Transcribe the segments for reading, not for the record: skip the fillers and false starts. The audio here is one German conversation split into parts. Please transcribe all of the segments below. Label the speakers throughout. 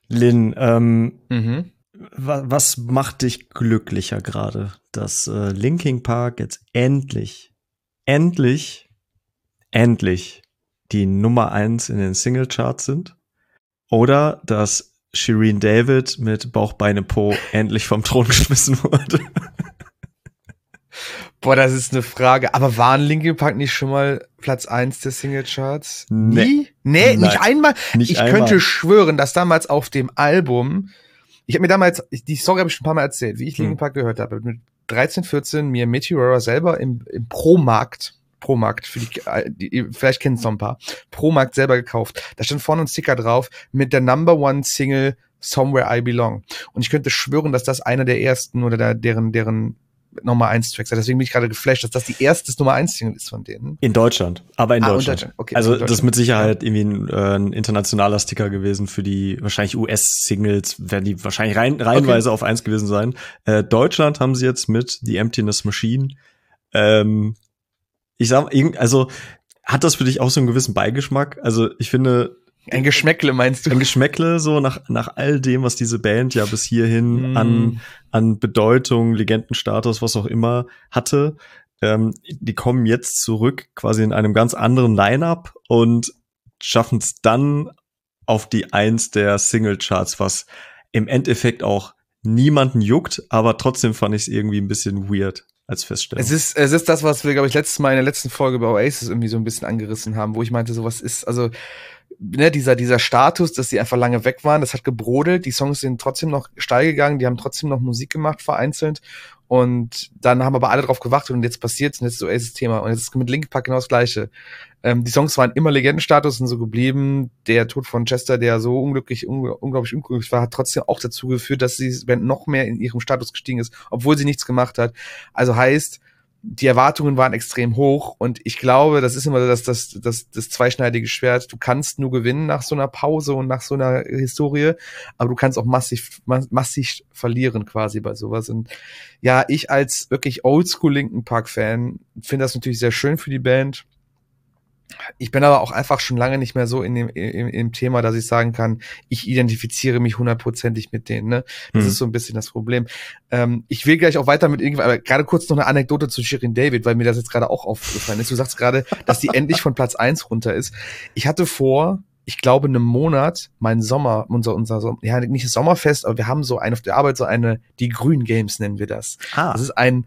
Speaker 1: Lynn, was macht dich glücklicher gerade, dass Linkin Park jetzt endlich die Nummer 1 in den Singlecharts sind? Oder dass Shirin David mit Bauch, Beine, Po endlich vom Thron geschmissen wurde?
Speaker 2: Boah, das ist eine Frage. Aber waren Linkin Park nicht schon mal Platz 1 der Singlecharts? Nie? Nee, nicht einmal? Könnte schwören, dass damals auf dem Album, ich habe mir damals, die Story habe ich schon ein paar Mal erzählt, wie ich Linkin Park gehört habe, mit 13, 14 mir Meteora selber im Pro-Markt, für die vielleicht kennen es noch ein paar, Pro-Markt selber gekauft. Da stand vorne ein Sticker drauf mit der Number One Single Somewhere I Belong. Und ich könnte schwören, dass das einer der ersten oder deren Nummer 1 Tracks. Deswegen bin ich gerade geflasht, dass das die erste Nummer 1 Single ist von denen.
Speaker 1: In Deutschland, aber in Deutschland.
Speaker 2: Okay,
Speaker 1: also
Speaker 2: Deutschland.
Speaker 1: Das ist mit Sicherheit irgendwie ein internationaler Sticker gewesen für die wahrscheinlich US-Singles, werden die wahrscheinlich reihenweise auf 1 gewesen sein. Deutschland haben sie jetzt mit The Emptiness Machine. Ich sag, also hat das für dich auch so einen gewissen Beigeschmack? Also ich finde,
Speaker 2: ein Geschmäckle meinst du?
Speaker 1: Ein Geschmäckle, so nach all dem, was diese Band ja bis hierhin an Bedeutung, Legendenstatus, was auch immer hatte. Die kommen jetzt zurück quasi in einem ganz anderen Line-Up und schaffen es dann auf die 1 der Singlecharts, was im Endeffekt auch niemanden juckt, aber trotzdem fand ich es irgendwie ein bisschen weird als Feststellung.
Speaker 2: Es ist das, was wir, glaube ich, letztes Mal in der letzten Folge bei Oasis irgendwie so ein bisschen angerissen haben, wo ich meinte, sowas ist, also ne, dieser Status, dass die einfach lange weg waren, das hat gebrodelt, die Songs sind trotzdem noch steil gegangen, die haben trotzdem noch Musik gemacht, vereinzelt, und dann haben aber alle drauf gewartet und jetzt passiert's und jetzt ist Oasis-Thema und jetzt ist mit Linkin Park genau das Gleiche. Die Songs waren immer Legendenstatus und so geblieben. Der Tod von Chester, der so unglaublich unglücklich war, hat trotzdem auch dazu geführt, dass die Band noch mehr in ihrem Status gestiegen ist, obwohl sie nichts gemacht hat. Also heißt, die Erwartungen waren extrem hoch und ich glaube, das ist immer das zweischneidige Schwert. Du kannst nur gewinnen nach so einer Pause und nach so einer Historie, aber du kannst auch massiv verlieren quasi bei sowas. Und ja, ich als wirklich Oldschool Linkin Park Fan finde das natürlich sehr schön für die Band. Ich bin aber auch einfach schon lange nicht mehr so im Thema, dass ich sagen kann, ich identifiziere mich 100%ig mit denen, ne? Das ist so ein bisschen das Problem. Ich will gleich auch weiter mit aber gerade kurz noch eine Anekdote zu Shirin David, weil mir das jetzt gerade auch aufgefallen ist. Du sagst gerade, dass die endlich von Platz 1 runter ist. Ich hatte vor, ich glaube, einem Monat unser ja, nicht Sommerfest, aber wir haben so auf der Arbeit die Grün Games nennen wir das. Das ist ein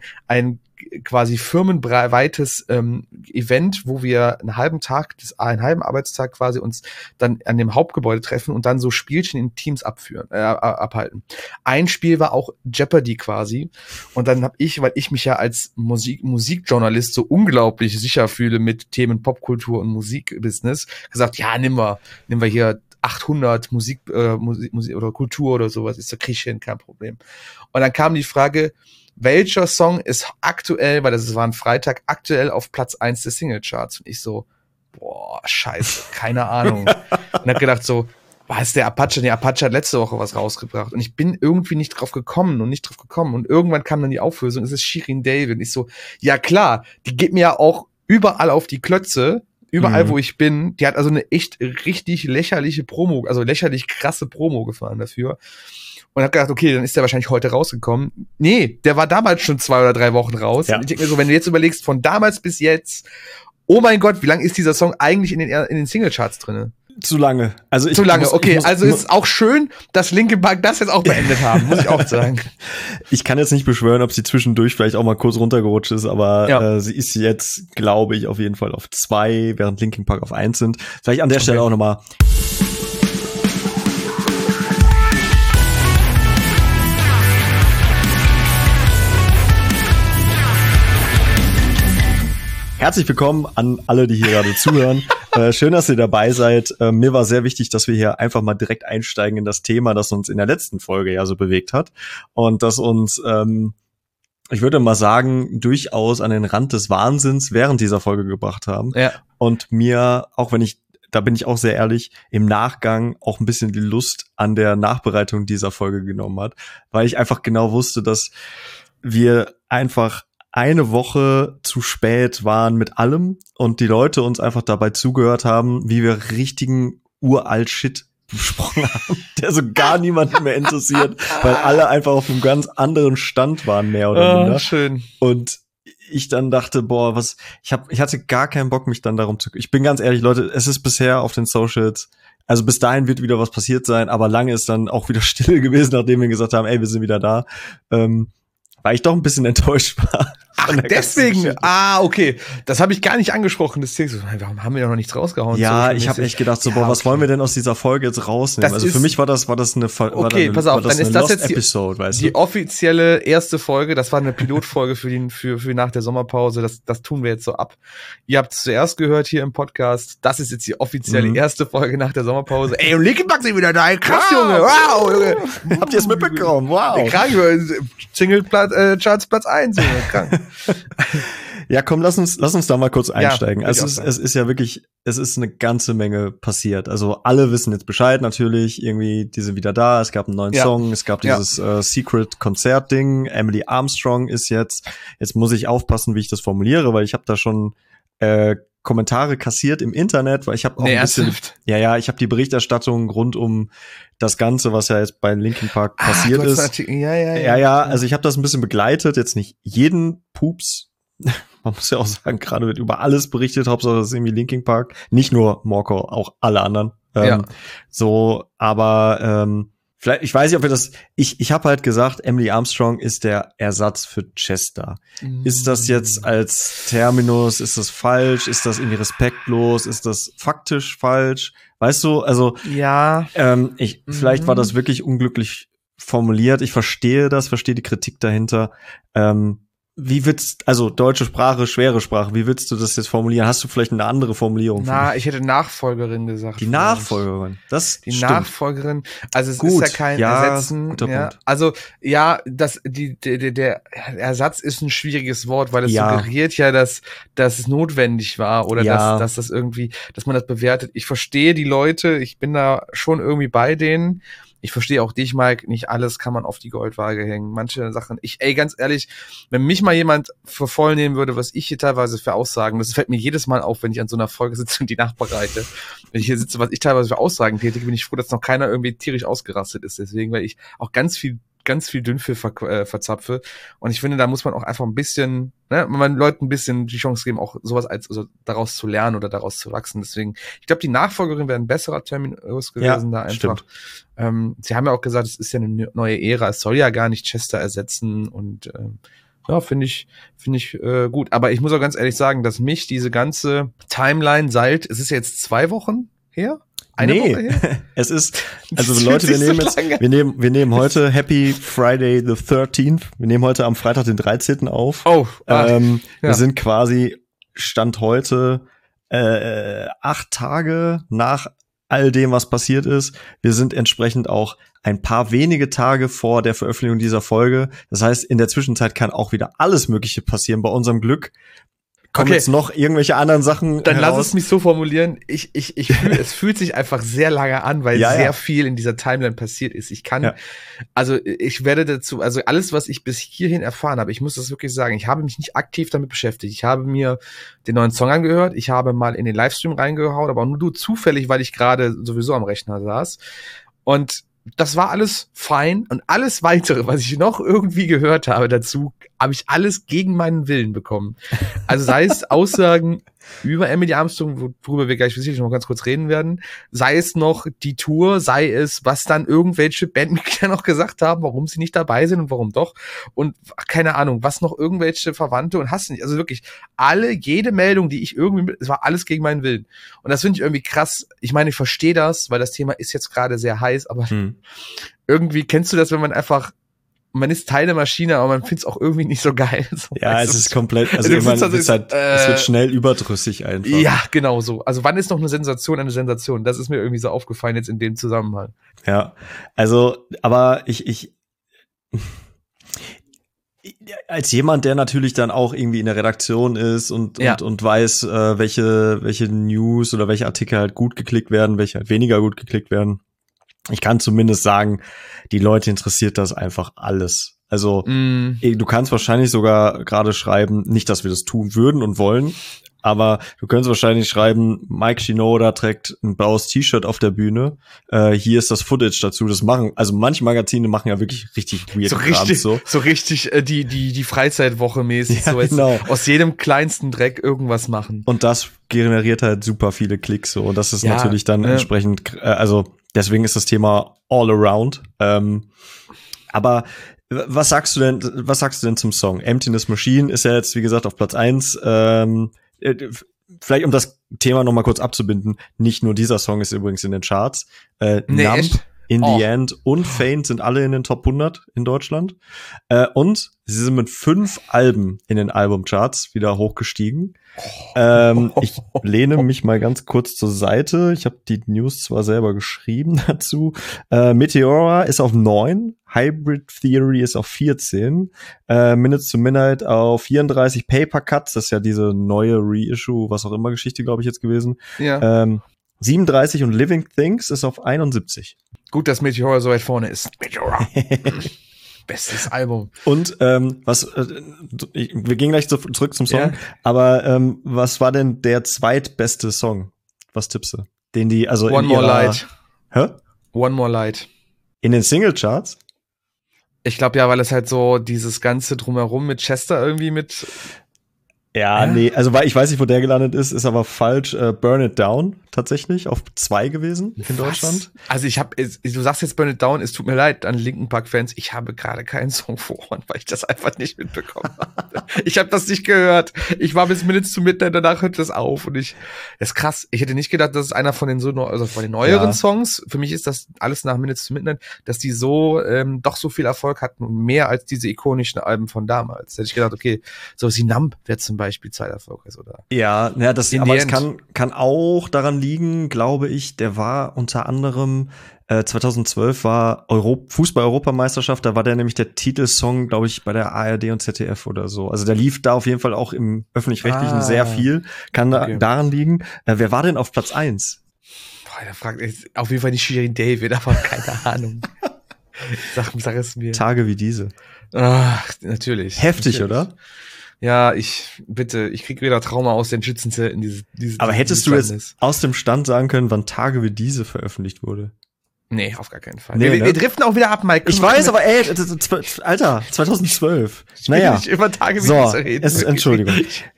Speaker 2: quasi firmenweites Event, wo wir einen halben Arbeitstag quasi uns dann an dem Hauptgebäude treffen und dann so Spielchen in Teams abhalten. Ein Spiel war auch Jeopardy quasi, und dann habe ich, weil ich mich ja als Musikjournalist so unglaublich sicher fühle mit Themen Popkultur und Musikbusiness, gesagt, ja, nimm wir hier 800 Musik oder Kultur oder sowas, krieg ich hin, kein Problem. Und dann kam die Frage, welcher Song ist aktuell, weil das war ein Freitag, aktuell auf Platz 1 des Singlecharts? Und ich so, boah, scheiße, keine Ahnung. Und hab gedacht so, was ist der Apache? Der Apache hat letzte Woche was rausgebracht. Und ich bin irgendwie nicht drauf gekommen. Und irgendwann kam dann die Auflösung, es ist Shirin David. Und ich so, ja klar, die geht mir ja auch überall auf die Klötze, überall wo ich bin. Die hat also eine echt richtig lächerlich krasse Promo gefahren dafür. Und hab gedacht, okay, dann ist der wahrscheinlich heute rausgekommen. Nee, der war damals schon 2 oder 3 Wochen raus. Ja. Und ich denke mir so, wenn du jetzt überlegst, von damals bis jetzt, oh mein Gott, wie lange ist dieser Song eigentlich in den Singlecharts drinne?
Speaker 1: Zu lange.
Speaker 2: Okay. Also ist auch schön, dass Linkin Park das jetzt auch beendet haben, muss ich auch sagen.
Speaker 1: Ich kann jetzt nicht beschwören, ob sie zwischendurch vielleicht auch mal kurz runtergerutscht ist, aber sie ist jetzt, glaube ich, auf jeden Fall auf 2, während Linkin Park auf 1 sind. Vielleicht an der Stelle auch nochmal. Herzlich willkommen an alle, die hier gerade zuhören. Schön, dass ihr dabei seid. Mir war sehr wichtig, dass wir hier einfach mal direkt einsteigen in das Thema, das uns in der letzten Folge ja so bewegt hat. Und das uns, ich würde mal sagen, durchaus an den Rand des Wahnsinns während dieser Folge gebracht haben. Ja. Und mir, da bin ich auch sehr ehrlich, im Nachgang auch ein bisschen die Lust an der Nachbereitung dieser Folge genommen hat. Weil ich einfach genau wusste, dass wir einfach eine Woche zu spät waren mit allem und die Leute uns einfach dabei zugehört haben, wie wir richtigen uralt Shit besprochen haben, der so gar niemanden mehr interessiert, weil alle einfach auf einem ganz anderen Stand waren, mehr oder minder.
Speaker 2: Schön.
Speaker 1: Und ich dann dachte, boah, ich hatte gar keinen Bock, mich dann darum zu, ich bin ganz ehrlich, Leute, es ist bisher auf den Socials, also bis dahin wird wieder was passiert sein, aber lange ist dann auch wieder still gewesen, nachdem wir gesagt haben, ey, wir sind wieder da, weil ich doch ein bisschen enttäuscht war.
Speaker 2: Ach, deswegen? Okay. Das habe ich gar nicht angesprochen. Das Thema. Warum haben wir da noch nichts rausgehauen?
Speaker 1: Ja, ich habe echt gedacht, so, was wollen wir denn aus dieser Folge jetzt rausnehmen?
Speaker 2: Das
Speaker 1: also für mich war das eine
Speaker 2: pass auf, dann ist das jetzt
Speaker 1: Episode, weißt du?
Speaker 2: Die offizielle erste Folge. Das war eine Pilotfolge für nach der Sommerpause. Das tun wir jetzt so ab. Ihr habt es zuerst gehört hier im Podcast. Das ist jetzt die offizielle erste Folge nach der Sommerpause. Ey, und Linkin Park sind wieder da. Krass, Junge. Wow, Junge.
Speaker 1: Habt ihr es mitbekommen? Wow.
Speaker 2: Krank, Single Charts Platz 1, Junge. Krank.
Speaker 1: Ja, komm, lass uns da mal kurz einsteigen.
Speaker 2: Ja,
Speaker 1: es ist ja wirklich, es ist eine ganze Menge passiert. Also alle wissen jetzt Bescheid natürlich, irgendwie, die sind wieder da, es gab einen neuen Song, es gab dieses Secret-Konzert-Ding, Emily Armstrong ist jetzt muss ich aufpassen, wie ich das formuliere, weil ich habe da schon Kommentare kassiert im Internet, weil ich habe auch ein bisschen, ich habe die Berichterstattung rund um das Ganze, was ja jetzt bei Linkin Park passiert ist. Also ich habe das ein bisschen begleitet, jetzt nicht jeden Pups. Man muss ja auch sagen, gerade wird über alles berichtet, Hauptsache es ist irgendwie Linkin Park. Nicht nur Morco, auch alle anderen. So, aber vielleicht, ich weiß nicht, ob wir das, ich habe halt gesagt, Emily Armstrong ist der Ersatz für Chester. Ist das jetzt als Terminus, ist das falsch? Ist das irgendwie respektlos? Ist das faktisch falsch? Weißt du, also vielleicht war das wirklich unglücklich formuliert. Ich verstehe die Kritik dahinter. Also deutsche Sprache, schwere Sprache, wie würdest du das jetzt formulieren? Hast du vielleicht eine andere Formulierung?
Speaker 2: Ich hätte Nachfolgerin gesagt.
Speaker 1: Die Nachfolgerin,
Speaker 2: Nachfolgerin, also es ist ja kein Ersetzen.
Speaker 1: Guter Punkt.
Speaker 2: Also der Ersatz ist ein schwieriges Wort, weil es suggeriert dass es notwendig war oder dass das irgendwie, dass man das bewertet. Ich verstehe die Leute, ich bin da schon irgendwie bei denen. Ich verstehe auch dich, Mike, nicht alles kann man auf die Goldwaage hängen. Manche Sachen, ganz ehrlich, wenn mich mal jemand für voll nehmen würde, was ich hier teilweise für Aussagen, das fällt mir jedes Mal auf, wenn ich an so einer Folge sitze und die nachbereite. Wenn ich hier sitze, was ich teilweise für Aussagen tätige, bin ich froh, dass noch keiner irgendwie tierisch ausgerastet ist. Deswegen, weil ich auch ganz viel Dünnpfiff verzapfe. Und ich finde, da muss man auch einfach ein bisschen, man Leuten ein bisschen die Chance geben, auch sowas daraus zu lernen oder daraus zu wachsen. Deswegen, ich glaube, die Nachfolgerin wäre ein besserer Terminus gewesen, da einfach. Sie haben ja auch gesagt, es ist ja eine neue Ära, es soll ja gar nicht Chester ersetzen und finde ich gut. Aber ich muss auch ganz ehrlich sagen, dass mich diese ganze Timeline es ist ja jetzt 2 Wochen her? Eine Woche her?
Speaker 1: Es ist, also Leute, wir nehmen heute Happy Friday the 13th. Wir nehmen heute am Freitag den 13. auf. Wir sind quasi Stand heute 8 Tage nach all dem, was passiert ist. Wir sind entsprechend auch ein paar wenige Tage vor der Veröffentlichung dieser Folge. Das heißt, in der Zwischenzeit kann auch wieder alles Mögliche passieren. Bei unserem Glück kommen jetzt noch irgendwelche anderen Sachen
Speaker 2: Dann
Speaker 1: heraus.
Speaker 2: Lass es mich so formulieren. Es fühlt sich einfach sehr lange an, weil sehr viel in dieser Timeline passiert ist. Ich werde dazu, also alles, was ich bis hierhin erfahren habe, ich muss das wirklich sagen, ich habe mich nicht aktiv damit beschäftigt. Ich habe mir den neuen Song angehört, ich habe mal in den Livestream reingehauen, aber nur zufällig, weil ich gerade sowieso am Rechner saß. Und das war alles fein und alles weitere, was ich noch irgendwie gehört habe dazu, habe ich alles gegen meinen Willen bekommen. Also sei es Aussagen über Emily Armstrong, worüber wir gleich sicherlich noch ganz kurz reden werden, sei es noch die Tour, sei es, was dann irgendwelche Bandmitglieder noch gesagt haben, warum sie nicht dabei sind und warum doch und keine Ahnung, was noch irgendwelche Verwandte und hast nicht, also wirklich jede Meldung, die ich irgendwie, es war alles gegen meinen Willen. Und das finde ich irgendwie krass. Ich meine, ich verstehe das, weil das Thema ist jetzt gerade sehr heiß, aber irgendwie kennst du das, wenn man ist Teil der Maschine, aber man findet es auch irgendwie nicht so geil. So,
Speaker 1: es ist komplett, es wird schnell überdrüssig einfach.
Speaker 2: Ja, genau so. Also wann ist noch eine Sensation? Das ist mir irgendwie so aufgefallen jetzt in dem Zusammenhang.
Speaker 1: Ja, also, aber ich als jemand, der natürlich dann auch irgendwie in der Redaktion ist und weiß, welche News oder welche Artikel halt gut geklickt werden, welche halt weniger gut geklickt werden. Ich kann zumindest sagen, die Leute interessiert das einfach alles. Also du kannst wahrscheinlich sogar gerade schreiben, nicht, dass wir das tun würden und wollen, Aber du könntest wahrscheinlich schreiben, Mike Shinoda trägt ein blaues T-Shirt auf der Bühne. Hier ist das Footage dazu. Das machen, also manche Magazine machen ja wirklich richtig weird Kram,
Speaker 2: so richtig die Freizeitwoche mäßig,
Speaker 1: ja,
Speaker 2: so
Speaker 1: genau.
Speaker 2: Aus jedem kleinsten Dreck irgendwas machen.
Speaker 1: Und das generiert halt super viele Klicks so. Und das ist natürlich dann entsprechend, also deswegen ist das Thema all around. Aber was sagst du denn zum Song? Emptiness Machine ist ja jetzt, wie gesagt, auf Platz 1. Vielleicht, um das Thema noch mal kurz abzubinden, nicht nur dieser Song ist übrigens in den Charts. Numb,
Speaker 2: echt?
Speaker 1: In the End und Faint sind alle in den Top 100 in Deutschland. Und sie sind mit 5 Alben in den Albumcharts wieder hochgestiegen. Ich lehne mich mal ganz kurz zur Seite. Ich habe die News zwar selber geschrieben dazu. Meteora ist auf 9, Hybrid Theory ist auf 14, Minutes to Midnight auf 34, Paper Cuts, das ist ja diese neue Reissue, was auch immer Geschichte, glaube ich, jetzt gewesen.
Speaker 2: Ja.
Speaker 1: 37 und Living Things ist auf 71.
Speaker 2: Gut, dass Meteora so weit vorne ist. Meteora. Bestes Album.
Speaker 1: Und wir gehen gleich zurück zum Song, aber was war denn der zweitbeste Song? Was tippst du? Den die, also
Speaker 2: One More Light.
Speaker 1: Hä?
Speaker 2: One More Light.
Speaker 1: In den Singlecharts?
Speaker 2: Ich glaube ja, weil es halt so dieses ganze Drumherum mit Chester irgendwie mit...
Speaker 1: Ja, nee, also weil ich weiß nicht, wo der gelandet ist aber falsch. Burn It Down tatsächlich auf 2 gewesen in Deutschland.
Speaker 2: Also du sagst jetzt Burn It Down, es tut mir leid an Linkin Park Fans, ich habe gerade keinen Song vor Ohren, weil ich das einfach nicht mitbekommen habe. Ich habe das nicht gehört. Ich war bis Minutes to Midnight, danach hört das auf und das ist krass. Ich hätte nicht gedacht, dass es einer von den von den neueren Songs, für mich ist das alles nach Minutes to Midnight, dass die so doch so viel Erfolg hatten und mehr als diese ikonischen Alben von damals. Da hätte ich gedacht, okay, so wie Numb wäre zum Beispiel Zeiterfolg ist, oder?
Speaker 1: Ja, das aber es kann auch daran liegen, glaube ich, der war unter anderem 2012 war Fußball-Europameisterschaft, da war der nämlich der Titelsong, glaube ich, bei der ARD und ZDF oder so. Also der lief da auf jeden Fall auch im Öffentlich-Rechtlichen sehr viel. Kann daran liegen. Wer war denn auf Platz 1?
Speaker 2: Boah, der fragt auf jeden Fall nicht Shirin David, aber keine Ahnung. Sag es mir.
Speaker 1: Tage wie diese.
Speaker 2: Ach, natürlich.
Speaker 1: Heftig,
Speaker 2: natürlich.
Speaker 1: Oder?
Speaker 2: Ja, ich krieg wieder Trauma aus den Schützenzelten.
Speaker 1: Aber hättest du jetzt aus dem Stand sagen können, wann Tage wie diese veröffentlicht wurde?
Speaker 2: Nee, auf gar keinen Fall.
Speaker 1: Nee,
Speaker 2: wir driften auch wieder ab, Mike.
Speaker 1: Ich weiß, aber Alter, 2012.
Speaker 2: Ich will nicht über Tage wie diese reden.
Speaker 1: Entschuldigung.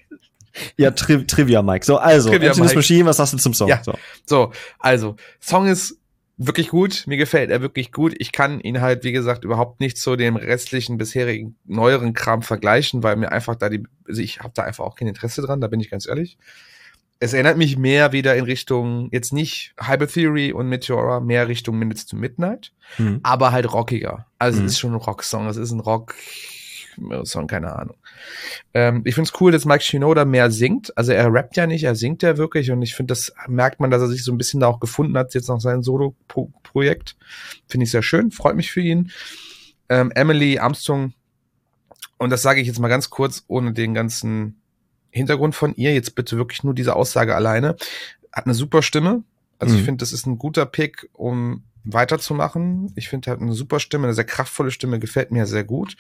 Speaker 1: Ja, Trivia, Mike. So, also, Emptiness Machine, was sagst du zum Song?
Speaker 2: Ja. So, also, Song ist wirklich gut, mir gefällt er wirklich gut. Ich kann ihn halt, wie gesagt, überhaupt nicht zu dem restlichen, bisherigen, neueren Kram vergleichen, weil mir einfach ich habe da einfach auch kein Interesse dran, da bin ich ganz ehrlich. Es erinnert mich mehr wieder in Richtung, jetzt nicht Hybrid Theory und Meteora, mehr Richtung Minutes to Midnight, aber halt rockiger. Also es ist schon ein Rocksong, es ist ein Rock-Song, keine Ahnung. Ich find's cool, dass Mike Shinoda mehr singt. Also er rappt ja nicht, er singt ja wirklich und ich finde, das merkt man, dass er sich so ein bisschen da auch gefunden hat, jetzt nach seinem Solo-Projekt. Finde ich sehr schön, freut mich für ihn. Emily Armstrong, und das sage ich jetzt mal ganz kurz, ohne den ganzen Hintergrund von ihr, jetzt bitte wirklich nur diese Aussage alleine, hat eine super Stimme. Also ich finde, das ist ein guter Pick, um weiterzumachen. Ich finde, er hat eine super Stimme, eine sehr kraftvolle Stimme, gefällt mir sehr gut.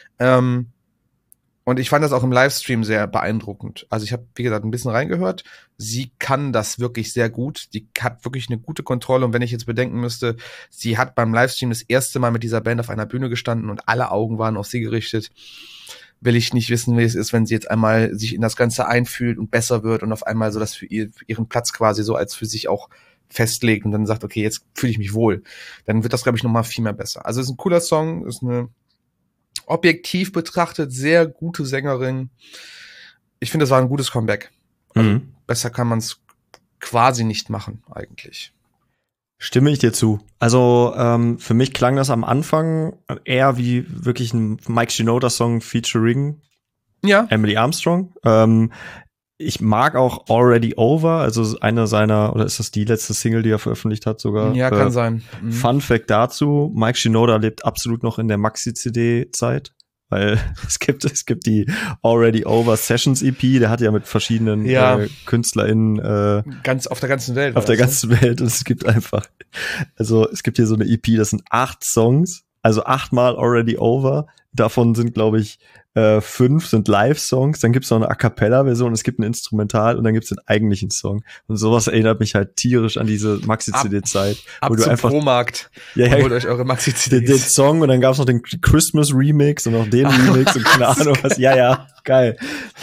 Speaker 2: Und ich fand das auch im Livestream sehr beeindruckend. Also ich habe, wie gesagt, ein bisschen reingehört. Sie kann das wirklich sehr gut. Die hat wirklich eine gute Kontrolle. Und wenn ich jetzt bedenken müsste, sie hat beim Livestream das erste Mal mit dieser Band auf einer Bühne gestanden und alle Augen waren auf sie gerichtet, will ich nicht wissen, wie es ist, wenn sie jetzt einmal sich in das Ganze einfühlt und besser wird und auf einmal so das für ihren Platz quasi so als für sich auch festlegt und dann sagt, okay, jetzt fühle ich mich wohl. Dann wird das, glaube ich, nochmal viel mehr besser. Also es ist ein cooler Song, ist eine objektiv betrachtet sehr gute Sängerin. Ich finde, das war ein gutes Comeback. Also besser kann man es quasi nicht machen, eigentlich.
Speaker 1: Stimme ich dir zu. Also für mich klang das am Anfang eher wie wirklich ein Mike Shinoda-Song featuring Emily Armstrong. Ich mag auch Already Over, also eine seiner, oder ist das die letzte Single, die er veröffentlicht hat sogar?
Speaker 2: Ja, kann sein.
Speaker 1: Fun Fact dazu, Mike Shinoda lebt absolut noch in der Maxi-CD-Zeit. Weil es gibt die Already Over Sessions EP, der hat ja mit verschiedenen KünstlerInnen
Speaker 2: ganz auf der ganzen Welt.
Speaker 1: Auf der ganzen Welt. Und es gibt einfach, also es gibt hier so eine EP, das sind 8 Songs Also 8-mal Already Over. Davon sind, glaube ich, 5 sind Live-Songs, dann gibt's noch eine A-Cappella-Version, es gibt ein Instrumental und dann gibt's den eigentlichen Song. Und sowas erinnert mich halt tierisch an diese Maxi-CD-Zeit.
Speaker 2: Ab
Speaker 1: wo du
Speaker 2: zum
Speaker 1: einfach
Speaker 2: Pro-Markt und holt euch eure Maxi-CDs.
Speaker 1: Den Song und dann gab's noch den Christmas-Remix und noch den Remix und keine Ahnung was. Ja, geil.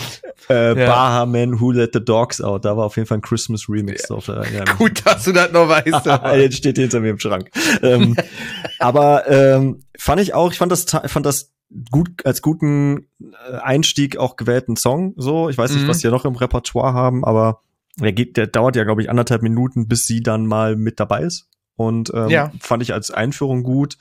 Speaker 1: Baha Man, Who Let the Dogs Out, da war auf jeden Fall ein Christmas-Remix drauf.
Speaker 2: Gut, dass du das noch weißt.
Speaker 1: Jetzt steht hinter mir im Schrank. Aber ich fand das gut als guten Einstieg auch gewählten Song. So, ich weiß nicht, was die ja noch im Repertoire haben, aber der dauert ja, glaube ich, 1,5 Minuten, bis sie dann mal mit dabei ist. Und fand ich als Einführung gut.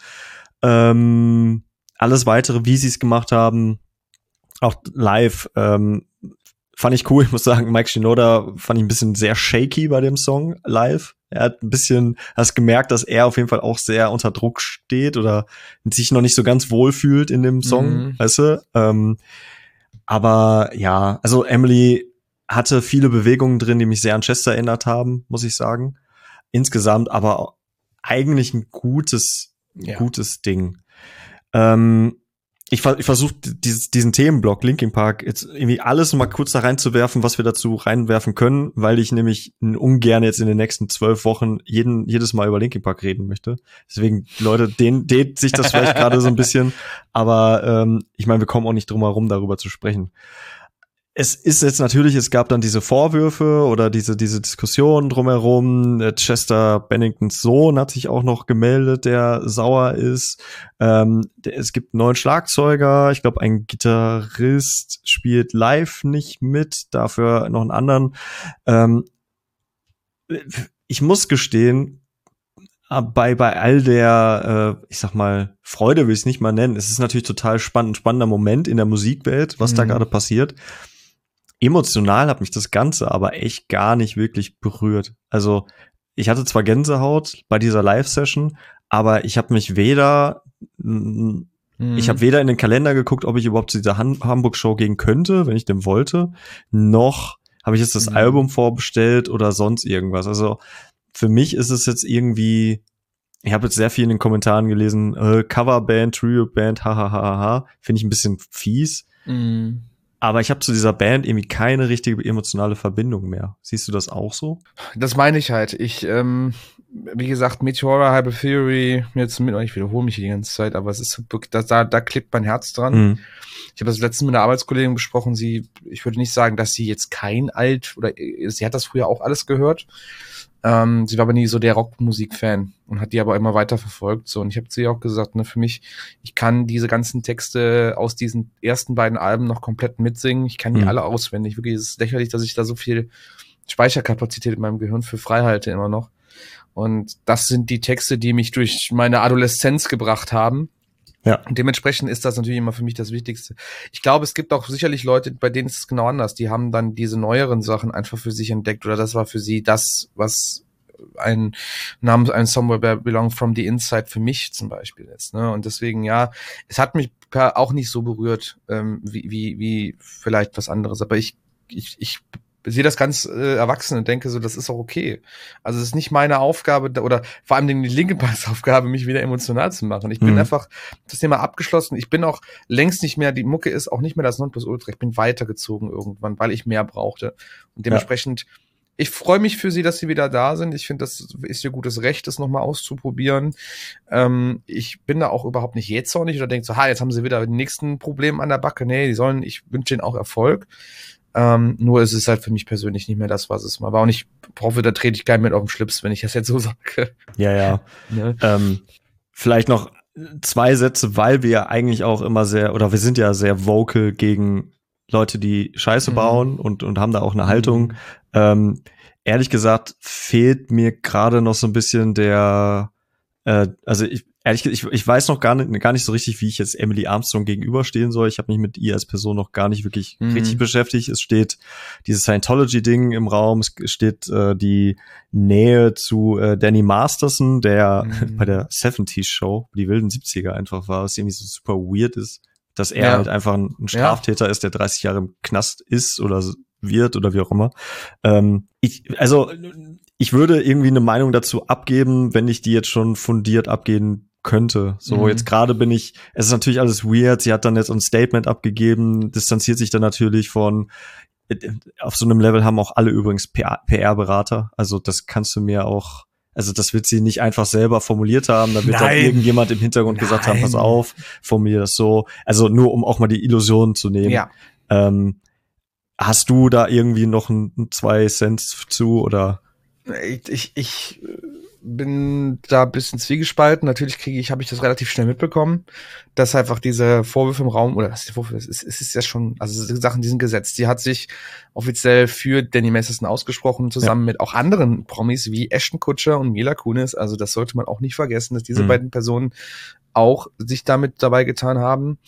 Speaker 1: Alles weitere, wie sie es gemacht haben, auch live, fand ich cool. Ich muss sagen, Mike Shinoda fand ich ein bisschen sehr shaky bei dem Song live. Er hat ein bisschen, hast gemerkt, dass er auf jeden Fall auch sehr unter Druck steht oder sich noch nicht so ganz wohl fühlt in dem Song, weißt du? Aber ja, also Emily hatte viele Bewegungen drin, die mich sehr an Chester erinnert haben, muss ich sagen. Insgesamt aber eigentlich ein gutes Ding. Ich versuche diesen Themenblock Linkin Park jetzt irgendwie alles mal kurz da reinzuwerfen, was wir dazu reinwerfen können, weil ich nämlich ungern jetzt in den nächsten 12 Wochen jedes Mal über Linkin Park reden möchte. Deswegen, Leute, dehnt sich das vielleicht gerade so ein bisschen, aber ich meine, wir kommen auch nicht drum herum, darüber zu sprechen. Es ist jetzt natürlich, es gab dann diese Vorwürfe oder diese Diskussion drumherum. Chester Benningtons Sohn hat sich auch noch gemeldet, der sauer ist. Es gibt einen neuen Schlagzeuger. Ich glaube, ein Gitarrist spielt live nicht mit, dafür noch einen anderen. Ich muss gestehen, bei all der, ich sag mal, Freude will ich es nicht mal nennen. Es ist natürlich total spannender Moment in der Musikwelt, was da gerade passiert. Emotional hat mich das Ganze aber echt gar nicht wirklich berührt. Also ich hatte zwar Gänsehaut bei dieser Live-Session, aber ich habe mich weder in den Kalender geguckt, ob ich überhaupt zu dieser Hamburg-Show gehen könnte, wenn ich denn wollte, noch habe ich jetzt das Album vorbestellt oder sonst irgendwas. Also für mich ist es jetzt irgendwie, ich habe jetzt sehr viel in den Kommentaren gelesen, Coverband, Trio-Band, hahaha, finde ich ein bisschen fies. Aber ich habe zu dieser Band irgendwie keine richtige emotionale Verbindung mehr. Siehst du das auch so?
Speaker 2: Das meine ich halt. Wie gesagt, Meteora, Hyper Theory, ich wiederhole mich hier die ganze Zeit, aber es ist wirklich, da klebt mein Herz dran. Ich habe das letztens mit einer Arbeitskollegin besprochen, ich würde nicht sagen, dass sie jetzt sie hat das früher auch alles gehört. Sie war aber nie so der Rockmusik-Fan und hat die aber immer weiter verfolgt. So, und ich habe zu ihr auch gesagt, für mich, ich kann diese ganzen Texte aus diesen ersten beiden Alben noch komplett mitsingen. Ich kann die alle auswendig. Wirklich, es ist lächerlich, dass ich da so viel Speicherkapazität in meinem Gehirn für frei halte immer noch. Und das sind die Texte, die mich durch meine Adoleszenz gebracht haben. Ja. Und dementsprechend ist das natürlich immer für mich das Wichtigste. Ich glaube, es gibt auch sicherlich Leute, bei denen ist es genau anders. Die haben dann diese neueren Sachen einfach für sich entdeckt oder das war für sie das, was ein Somewhere Belong from the Inside für mich zum Beispiel ist. Ne? Und deswegen, ja, es hat mich auch nicht so berührt, wie vielleicht was anderes. Aber ich sehe das ganz erwachsen und denke so, das ist auch okay. Also es ist nicht meine Aufgabe oder vor allem die Linkin Parks Aufgabe, mich wieder emotional zu machen. Ich bin einfach das Thema abgeschlossen. Ich bin auch längst nicht mehr, die Mucke ist auch nicht mehr das Nonplusultra. Ich bin weitergezogen irgendwann, weil ich mehr brauchte. Und dementsprechend, ich freue mich für sie, dass sie wieder da sind. Ich finde, das ist ihr gutes Recht, das nochmal auszuprobieren. Ich bin da auch überhaupt nicht jähzornig oder denke so, jetzt haben sie wieder den nächsten Problem an der Backe. Nee, ich wünsche ihnen auch Erfolg. Nur es ist halt für mich persönlich nicht mehr das, was es mal war. Und ich hoffe, da trete ich keinem mit auf den Schlips, wenn ich das jetzt so sage.
Speaker 1: Ja. Ne? Vielleicht noch 2 Sätze, weil wir ja eigentlich auch immer wir sind ja sehr vocal gegen Leute, die Scheiße bauen und haben da auch eine Haltung. Ehrlich gesagt fehlt mir gerade noch so ein bisschen ich weiß noch gar nicht so richtig, wie ich jetzt Emily Armstrong gegenüberstehen soll. Ich habe mich mit ihr als Person noch gar nicht wirklich richtig beschäftigt. Es steht dieses Scientology-Ding im Raum. Es steht die Nähe zu Danny Masterson, der bei der 70s Show, die wilden 70er einfach war, was irgendwie so super weird ist, dass er halt einfach ein Straftäter ist, der 30 Jahre im Knast ist oder wird oder wie auch immer. Ich würde irgendwie eine Meinung dazu abgeben, wenn ich die jetzt schon fundiert abgeben könnte. So, jetzt gerade es ist natürlich alles weird, sie hat dann jetzt ein Statement abgegeben, distanziert sich dann natürlich von, auf so einem Level haben auch alle übrigens PR-Berater, also das kannst du mir auch, also das wird sie nicht einfach selber formuliert haben, da wird dann irgendjemand im Hintergrund gesagt haben, pass auf, formulier das so, also nur um auch mal die Illusion zu nehmen.
Speaker 2: Ja.
Speaker 1: Hast du da irgendwie noch ein 2 Cent zu, oder?
Speaker 2: Ich bin da ein bisschen zwiegespalten. Natürlich habe ich das relativ schnell mitbekommen, dass einfach diese Vorwürfe im Raum, oder was ist die Vorwürfe, es ist ja schon, also Sachen, die sind gesetzt. Sie hat sich offiziell für Danny Masterson ausgesprochen, zusammen mit auch anderen Promis wie Ashton Kutcher und Mila Kunis. Also das sollte man auch nicht vergessen, dass diese beiden Personen auch sich damit dabei getan haben.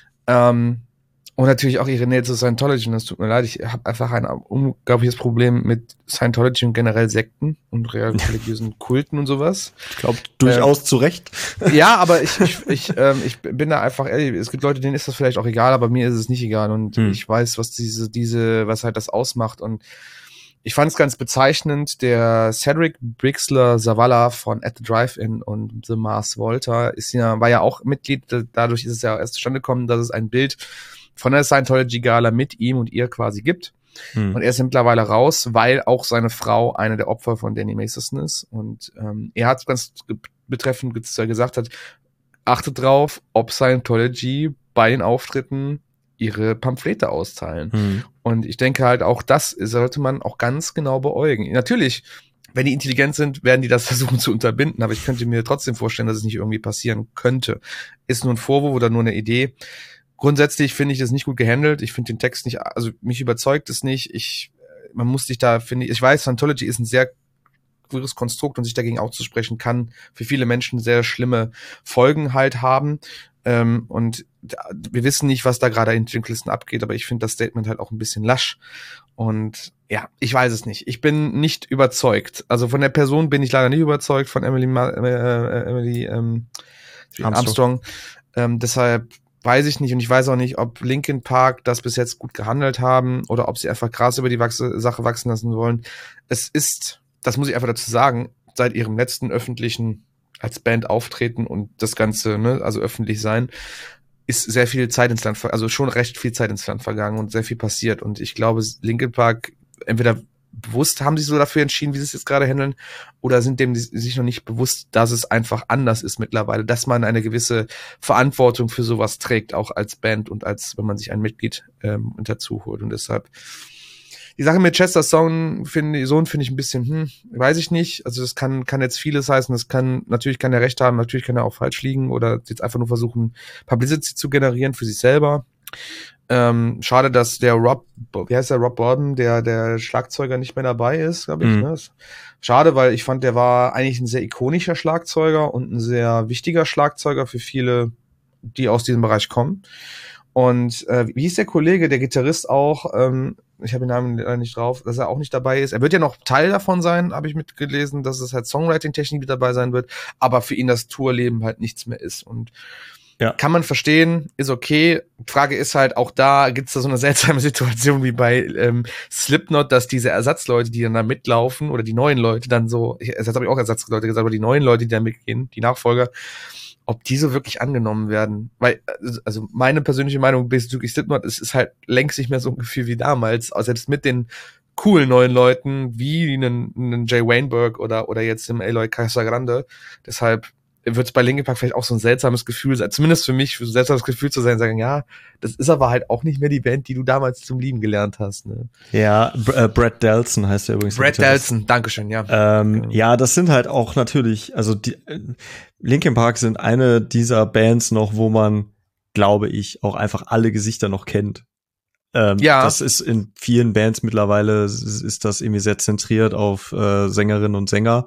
Speaker 2: Und natürlich auch ihre Nähe zu Scientology. Und das tut mir leid, ich habe einfach ein unglaubliches Problem mit Scientology und generell Sekten und religiösen Kulten und sowas.
Speaker 1: Ich glaube, durchaus zu Recht.
Speaker 2: Ja, aber ich bin da einfach ehrlich, es gibt Leute, denen ist das vielleicht auch egal, aber mir ist es nicht egal. Und ich weiß, was was halt das ausmacht. Und ich fand es ganz bezeichnend, der Cedric Brixler Zavala von At the Drive-In und The Mars Volta war ja auch Mitglied, dadurch ist es ja erst zustande gekommen, dass es ein Bild von der Scientology-Gala mit ihm und ihr quasi gibt. Und er ist mittlerweile raus, weil auch seine Frau eine der Opfer von Danny Masterson ist. Und er hat ganz betreffend gesagt hat, achtet drauf, ob Scientology bei den Auftritten ihre Pamphlete austeilen. Und ich denke halt, auch das sollte man auch ganz genau beäugen. Natürlich, wenn die intelligent sind, werden die das versuchen zu unterbinden, aber ich könnte mir trotzdem vorstellen, dass es nicht irgendwie passieren könnte. Ist nur ein Vorwurf oder nur eine Idee. Grundsätzlich finde ich das nicht gut gehandelt. Ich finde den Text nicht, also mich überzeugt es nicht. Man muss sich da, ich weiß, Scientology ist ein sehr queeres Konstrukt und sich dagegen auszusprechen kann für viele Menschen sehr schlimme Folgen halt haben. Und wir wissen nicht, was da gerade in den Kulissen abgeht, aber ich finde das Statement halt auch ein bisschen lasch. Und ja, ich weiß es nicht. Ich bin nicht überzeugt. Also von der Person bin ich leider nicht überzeugt, von Emily Armstrong. Deshalb weiß ich nicht, und ich weiß auch nicht, ob Linkin Park das bis jetzt gut gehandelt haben oder ob sie einfach Gras über die Sache wachsen lassen wollen. Es ist, das muss ich einfach dazu sagen, seit ihrem letzten öffentlichen als Band auftreten und das Ganze, ne, also öffentlich sein, ist sehr viel Zeit ins Land, also schon recht viel Zeit ins Land vergangen und sehr viel passiert. Und ich glaube, Linkin Park, entweder bewusst haben sie so dafür entschieden, wie sie es jetzt gerade handeln, oder sind dem sich noch nicht bewusst, dass es einfach anders ist mittlerweile, dass man eine gewisse Verantwortung für sowas trägt, auch als Band und als, wenn man sich ein Mitglied dazu holt. Und deshalb, die Sache mit Chester Sohn finde ich ein bisschen, weiß ich nicht. Also das kann jetzt vieles heißen, natürlich kann er recht haben, natürlich kann er auch falsch liegen oder jetzt einfach nur versuchen, Publicity zu generieren für sich selber. Schade, dass der Rob Borden, der Schlagzeuger, nicht mehr dabei ist, glaube ich. Ne? Schade, weil ich fand, der war eigentlich ein sehr ikonischer Schlagzeuger und ein sehr wichtiger Schlagzeuger für viele, die aus diesem Bereich kommen. Und wie hieß der Kollege, der Gitarrist auch, ich habe den Namen leider nicht drauf, dass er auch nicht dabei ist. Er wird ja noch Teil davon sein, habe ich mitgelesen, dass es halt Songwriting-Technik mit dabei sein wird, aber für ihn das Tourleben halt nichts mehr ist. Und ja, kann man verstehen, ist okay. Frage ist halt, auch da gibt's da so eine seltsame Situation wie bei Slipknot, dass diese Ersatzleute, die dann da mitlaufen, oder die neuen Leute dann so, jetzt habe ich auch Ersatzleute gesagt, aber die neuen Leute, die da mitgehen, die Nachfolger, ob die so wirklich angenommen werden. Weil, also meine persönliche Meinung bezüglich Slipknot, es ist halt längst nicht mehr so ein Gefühl wie damals, auch selbst mit den coolen neuen Leuten, wie einen Jay Weinberg oder jetzt im Eloy Casagrande. Deshalb wird es bei Linkin Park vielleicht auch so ein seltsames Gefühl sein, zumindest für mich, so ein seltsames Gefühl zu sein, sagen, ja, das ist aber halt auch nicht mehr die Band, die du damals zum Lieben gelernt hast. Ne?
Speaker 1: Ja, Brad Delson heißt er übrigens.
Speaker 2: Brad Delson, Dankeschön, ja.
Speaker 1: Ja, das sind halt auch natürlich, also die Linkin Park sind eine dieser Bands noch, wo man, glaube ich, auch einfach alle Gesichter noch kennt. Ja. Das ist in vielen Bands mittlerweile, ist das irgendwie sehr zentriert auf Sängerinnen und Sänger.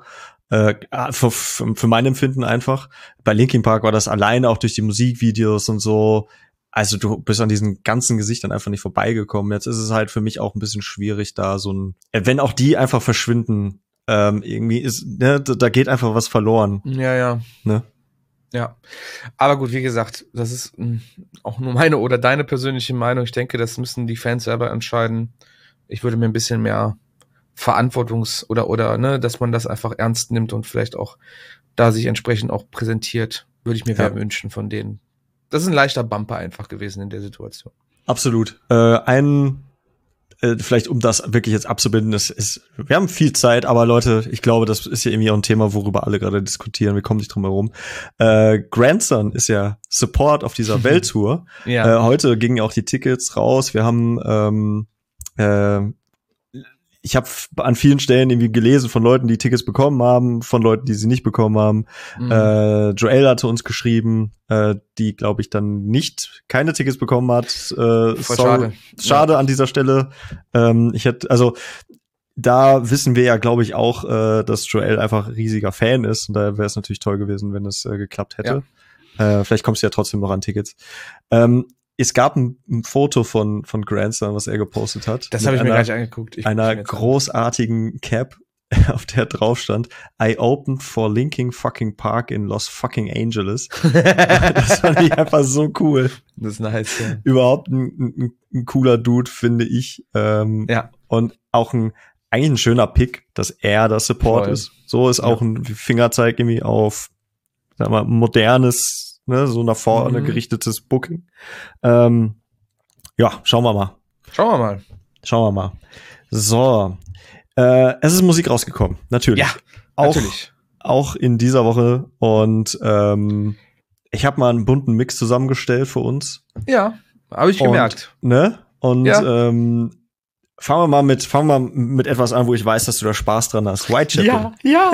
Speaker 1: Für mein Empfinden einfach. Bei Linkin Park war das alleine auch durch die Musikvideos und so. Also du bist an diesen ganzen Gesichtern einfach nicht vorbeigekommen. Jetzt ist es halt für mich auch ein bisschen schwierig, da so ein, wenn auch die einfach verschwinden, irgendwie ist, ne, da geht einfach was verloren.
Speaker 2: Ja.
Speaker 1: Ne?
Speaker 2: Ja. Aber gut, wie gesagt, das ist auch nur meine oder deine persönliche Meinung. Ich denke, das müssen die Fans selber entscheiden. Ich würde mir ein bisschen mehr oder ne, dass man das einfach ernst nimmt und vielleicht auch da sich entsprechend auch präsentiert. würde ich mir mehr wünschen von denen. Das ist ein leichter Bumper einfach gewesen in der Situation.
Speaker 1: Absolut. Vielleicht um das wirklich jetzt abzubinden, wir haben viel Zeit, aber Leute, ich glaube, das ist ja irgendwie auch ein Thema, worüber alle gerade diskutieren. Wir kommen nicht drum herum. Grandson ist ja Support auf dieser Welttour.
Speaker 2: Ja.
Speaker 1: Heute gingen auch die Tickets raus. Wir haben ich habe an vielen Stellen irgendwie gelesen von Leuten, die Tickets bekommen haben, von Leuten, die sie nicht bekommen haben. Joel hatte uns geschrieben, die, glaube ich, dann keine Tickets bekommen hat. Sorry, schade an dieser Stelle. Da wissen wir ja, glaube ich, auch, dass Joel einfach ein riesiger Fan ist. Und da wäre es natürlich toll gewesen, wenn es geklappt hätte. Ja. Vielleicht kommst du ja trotzdem noch an Tickets. Es gab ein Foto von Grandson, was er gepostet hat.
Speaker 2: Das habe ich mir gleich angeguckt.
Speaker 1: Einer großartigen Cap, auf der drauf stand, I opened for Linkin fucking Park in Los fucking Angeles. Das fand ich einfach so cool.
Speaker 2: Das ist nice, ja.
Speaker 1: Überhaupt ein cooler Dude, finde ich. Und auch eigentlich ein schöner Pick, dass er das Support ist. So ist auch ein Fingerzeig irgendwie auf, sag mal, modernes, ne, so nach vorne gerichtetes Booking. Schauen wir mal. Schauen wir mal. So. Es ist Musik rausgekommen, natürlich.
Speaker 2: Ja, natürlich.
Speaker 1: Auch in dieser Woche. Und ich habe mal einen bunten Mix zusammengestellt für uns.
Speaker 2: Ja, habe ich gemerkt.
Speaker 1: Fangen wir mal mit etwas an, wo ich weiß, dass du da Spaß dran hast. Whitechapel.
Speaker 2: Ja.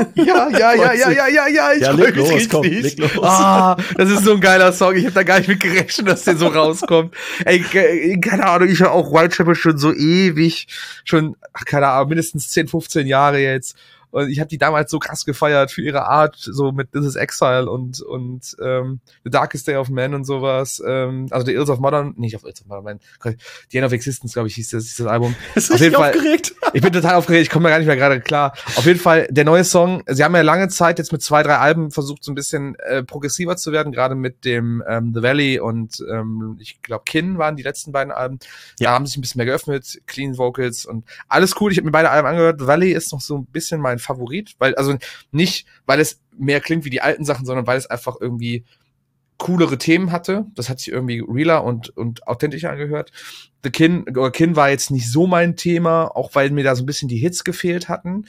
Speaker 2: Ich
Speaker 1: leg los.
Speaker 2: Das ist so ein geiler Song. Ich habe da gar nicht mit gerechnet, dass der so rauskommt. Ey, keine Ahnung, ich höre auch Whitechapel schon so ewig. Keine Ahnung, mindestens 10, 15 Jahre jetzt. Und ich habe die damals so krass gefeiert für ihre Art, so mit This is Exile und The Darkest Day of Man und sowas. Also The Ills of Modern, nicht auf Ills of Modern, The End of Existence, glaube ich, hieß das Album.
Speaker 1: Ist auf jeden Fall aufgeregt.
Speaker 2: Ich bin total aufgeregt, ich komme mir gar nicht mehr gerade klar. Auf jeden Fall, der neue Song, sie haben ja lange Zeit jetzt mit 2, 3 Alben versucht, so ein bisschen progressiver zu werden, gerade mit dem The Valley und ich glaube Kin waren die letzten beiden Alben. Ja. Da haben sie sich ein bisschen mehr geöffnet, Clean Vocals und alles cool. Ich habe mir beide Alben angehört. The Valley ist noch so ein bisschen mein Favorit, also nicht, weil es mehr klingt wie die alten Sachen, sondern weil es einfach irgendwie coolere Themen hatte. Das hat sich irgendwie realer und authentischer angehört. Kin war jetzt nicht so mein Thema, auch weil mir da so ein bisschen die Hits gefehlt hatten.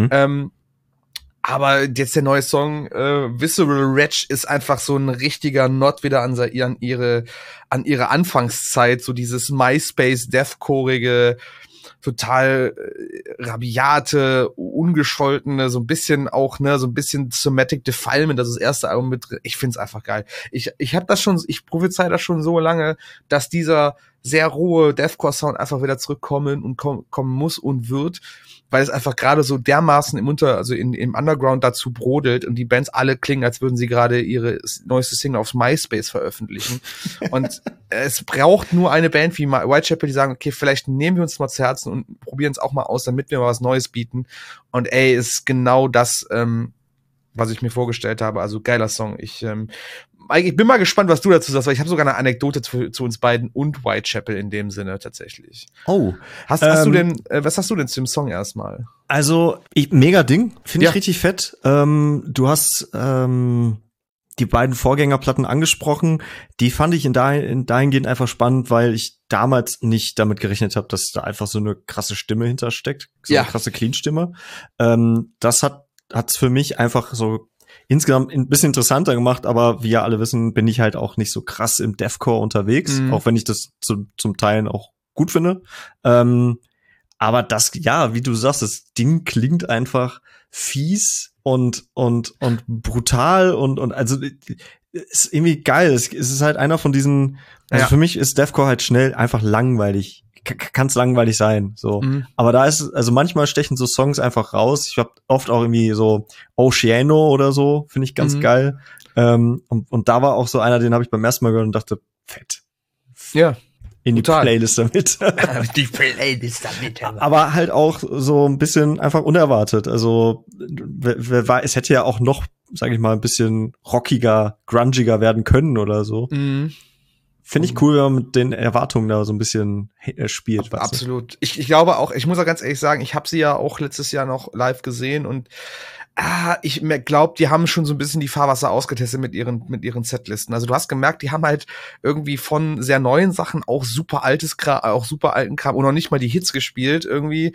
Speaker 2: Aber jetzt der neue Song Visceral Wretch ist einfach so ein richtiger Nod wieder an ihre Anfangszeit, so dieses MySpace Deathcore-ige, total rabiate, ungescholtene, so ein bisschen auch, ne, so ein bisschen Somatic Defilement, das ist das erste Album mit drin. Ich find's einfach geil. Ich prophezei das schon so lange, dass dieser sehr rohe Deathcore-Sound einfach wieder zurückkommen und kommen muss und wird, weil es einfach gerade so dermaßen im Underground dazu brodelt und die Bands alle klingen, als würden sie gerade ihre neueste Single aufs MySpace veröffentlichen. Und es braucht nur eine Band wie Whitechapel, die sagen, okay, vielleicht nehmen wir uns mal zu Herzen und probieren es auch mal aus, damit wir mal was Neues bieten. Und ist genau das, was ich mir vorgestellt habe. Also geiler Song. Ich bin mal gespannt, was du dazu sagst, weil ich habe sogar eine Anekdote zu uns beiden und Whitechapel in dem Sinne tatsächlich.
Speaker 1: Oh.
Speaker 2: Was hast du denn zu dem Song erstmal?
Speaker 1: Also, mega Ding. Finde ich richtig fett. Du hast die beiden Vorgängerplatten angesprochen. Die fand ich dahingehend einfach spannend, weil ich damals nicht damit gerechnet habe, dass da einfach so eine krasse Stimme hintersteckt. So eine krasse Clean-Stimme. Das hat's für mich einfach so insgesamt ein bisschen interessanter gemacht, aber wie ja alle wissen, bin ich halt auch nicht so krass im Deathcore unterwegs, auch wenn ich das zum Teil auch gut finde. Aber das, ja, wie du sagst, das Ding klingt einfach fies und brutal und also ist irgendwie geil. Es ist halt einer von diesen, also für mich ist Deathcore halt schnell einfach langweilig. Kann's langweilig sein, so. Aber da ist, also manchmal stechen so Songs einfach raus. Ich hab oft auch irgendwie so Oceano oder so, finde ich ganz geil. Und da war auch so einer, den habe ich beim ersten Mal gehört und dachte, fett.
Speaker 2: Ja.
Speaker 1: In die Playlist damit.
Speaker 2: Die Playlist damit.
Speaker 1: Aber halt auch so ein bisschen einfach unerwartet. Also, es hätte ja auch noch, sag ich mal, ein bisschen rockiger, grungiger werden können oder so. Finde ich cool, wenn man mit den Erwartungen da so ein bisschen spielt.
Speaker 2: Absolut. Ich glaube auch, ich muss auch ganz ehrlich sagen, ich habe sie ja auch letztes Jahr noch live gesehen und Ich glaube, die haben schon so ein bisschen die Fahrwasser ausgetestet mit ihren Setlisten. Also du hast gemerkt, die haben halt irgendwie von sehr neuen Sachen auch super altes Kram, auch super alten Kram und noch nicht mal die Hits gespielt irgendwie.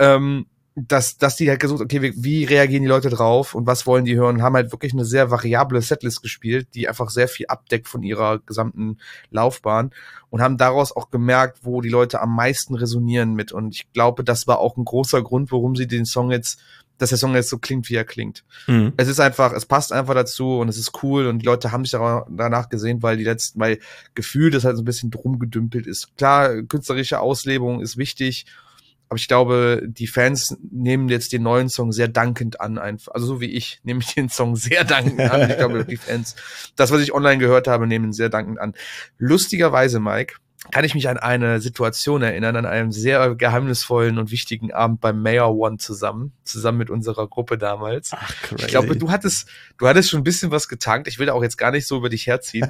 Speaker 2: Dass die halt gesucht, okay, wie reagieren die Leute drauf und was wollen die hören, und haben halt wirklich eine sehr variable Setlist gespielt, die einfach sehr viel abdeckt von ihrer gesamten Laufbahn und haben daraus auch gemerkt, wo die Leute am meisten resonieren mit, und ich glaube, das war auch ein großer Grund, warum sie dass der Song jetzt so klingt, wie er klingt. Mhm. Es passt einfach dazu und es ist cool und die Leute haben sich danach gesehen, weil gefühlt das halt so ein bisschen drum gedümpelt ist. Klar, künstlerische Auslebung ist wichtig, aber ich glaube, die Fans nehmen jetzt den neuen Song sehr dankend an. Also so wie ich, nehme ich den Song sehr dankend an. Ich glaube, die Fans, das, was ich online gehört habe, nehmen ihn sehr dankend an. Lustigerweise, Mike, kann ich mich an eine Situation erinnern, an einen sehr geheimnisvollen und wichtigen Abend beim Mayor One zusammen mit unserer Gruppe damals. Ach, crazy. Ich glaube, du hattest schon ein bisschen was getankt. Ich will da auch jetzt gar nicht so über dich herziehen.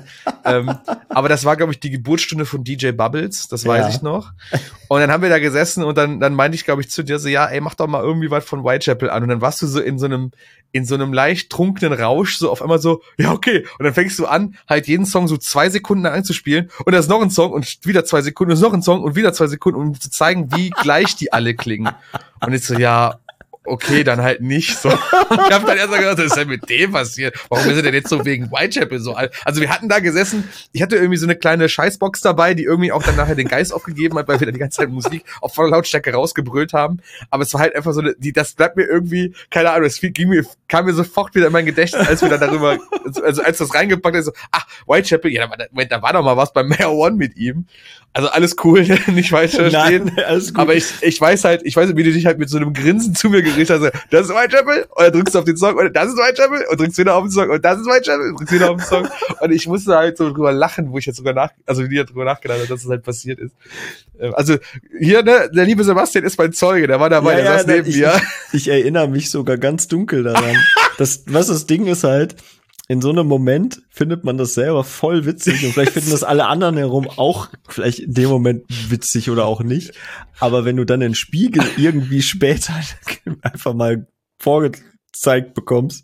Speaker 2: Aber das war, glaube ich, die Geburtsstunde von DJ Bubbles. Das weiß ich noch. Und dann haben wir da gesessen und dann meinte ich, glaube ich, zu dir so, ja, ey, mach doch mal irgendwie was von Whitechapel an. Und dann warst du so in so einem leicht trunkenen Rausch, so auf einmal so, ja, okay. Und dann fängst du an, halt jeden Song so 2 Sekunden einzuspielen und da ist noch ein Song und wieder 2 Sekunden, ist noch ein Song und wieder 2 Sekunden, um zu zeigen, wie gleich die alle klingen. Und ich so, ja, okay, dann halt nicht so. Und ich hab dann erst mal gedacht, was ist denn mit dem passiert? Warum ist er denn jetzt so wegen Whitechapel so alt? Also wir hatten da gesessen, ich hatte irgendwie so eine kleine Scheißbox dabei, die irgendwie auch dann nachher den Geist aufgegeben hat, weil wir da die ganze Zeit Musik auf voller Lautstärke rausgebrüllt haben. Aber es war halt einfach so, das bleibt mir irgendwie, keine Ahnung, kam mir sofort wieder in mein Gedächtnis, als wir dann darüber, also als das reingepackt ist, so, Whitechapel, ja, da war doch mal was beim Mayor One mit ihm. Also alles cool, nicht falsch verstehen. Nein, alles gut. Aber ich weiß, wie du dich halt mit so einem Grinsen zu mir gerichtet hast. Das ist Whitechapel, und dann drückst du auf den Song, und das ist Whitechapel, und drückst wieder auf den Song, und das ist Whitechapel, und drückst wieder auf den Song. Und ich musste halt so drüber lachen, wo ich jetzt sogar drüber nachgedacht habe, dass das halt passiert ist. Also hier, ne, der liebe Sebastian ist mein Zeuge, der war dabei, der saß neben mir.
Speaker 1: Ich erinnere mich sogar ganz dunkel daran. Das Ding ist halt, in so einem Moment findet man das selber voll witzig und vielleicht finden das alle anderen herum auch vielleicht in dem Moment witzig oder auch nicht. Aber wenn du dann den Spiegel irgendwie später einfach mal vorgehalten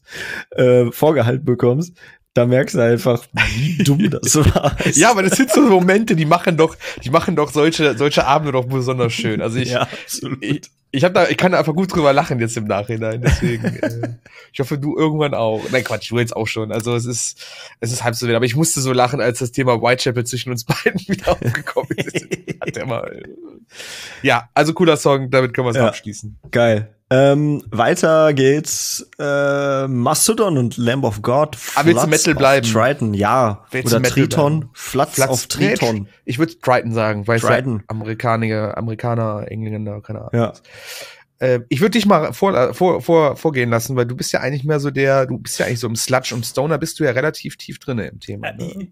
Speaker 1: bekommst, da merkst du einfach, wie dumm das war.
Speaker 2: Ja, aber das sind so Momente, die machen doch solche Abende doch besonders schön. Also ich kann da einfach gut drüber lachen jetzt im Nachhinein. Deswegen, ich hoffe, du irgendwann auch. Nein, Quatsch, du jetzt auch schon. Also es ist halb so wild. Aber ich musste so lachen, als das Thema Whitechapel zwischen uns beiden wieder aufgekommen ist. Ja, also cooler Song, damit können wir es abschließen.
Speaker 1: Geil. Weiter geht's. Mastodon und Lamb of God.
Speaker 2: Willst du Metal bleiben?
Speaker 1: Triton, ja. Oder Triton. Floods of Triton.
Speaker 2: Nee, ich würde Triton sagen, weil es ja Amerikaner, Engländer, keine Ahnung. Ja. Ich würde dich mal vorgehen lassen, weil du bist ja eigentlich mehr so du bist ja eigentlich so im Sludge und Stoner, bist du ja relativ tief drinne im Thema. Ne?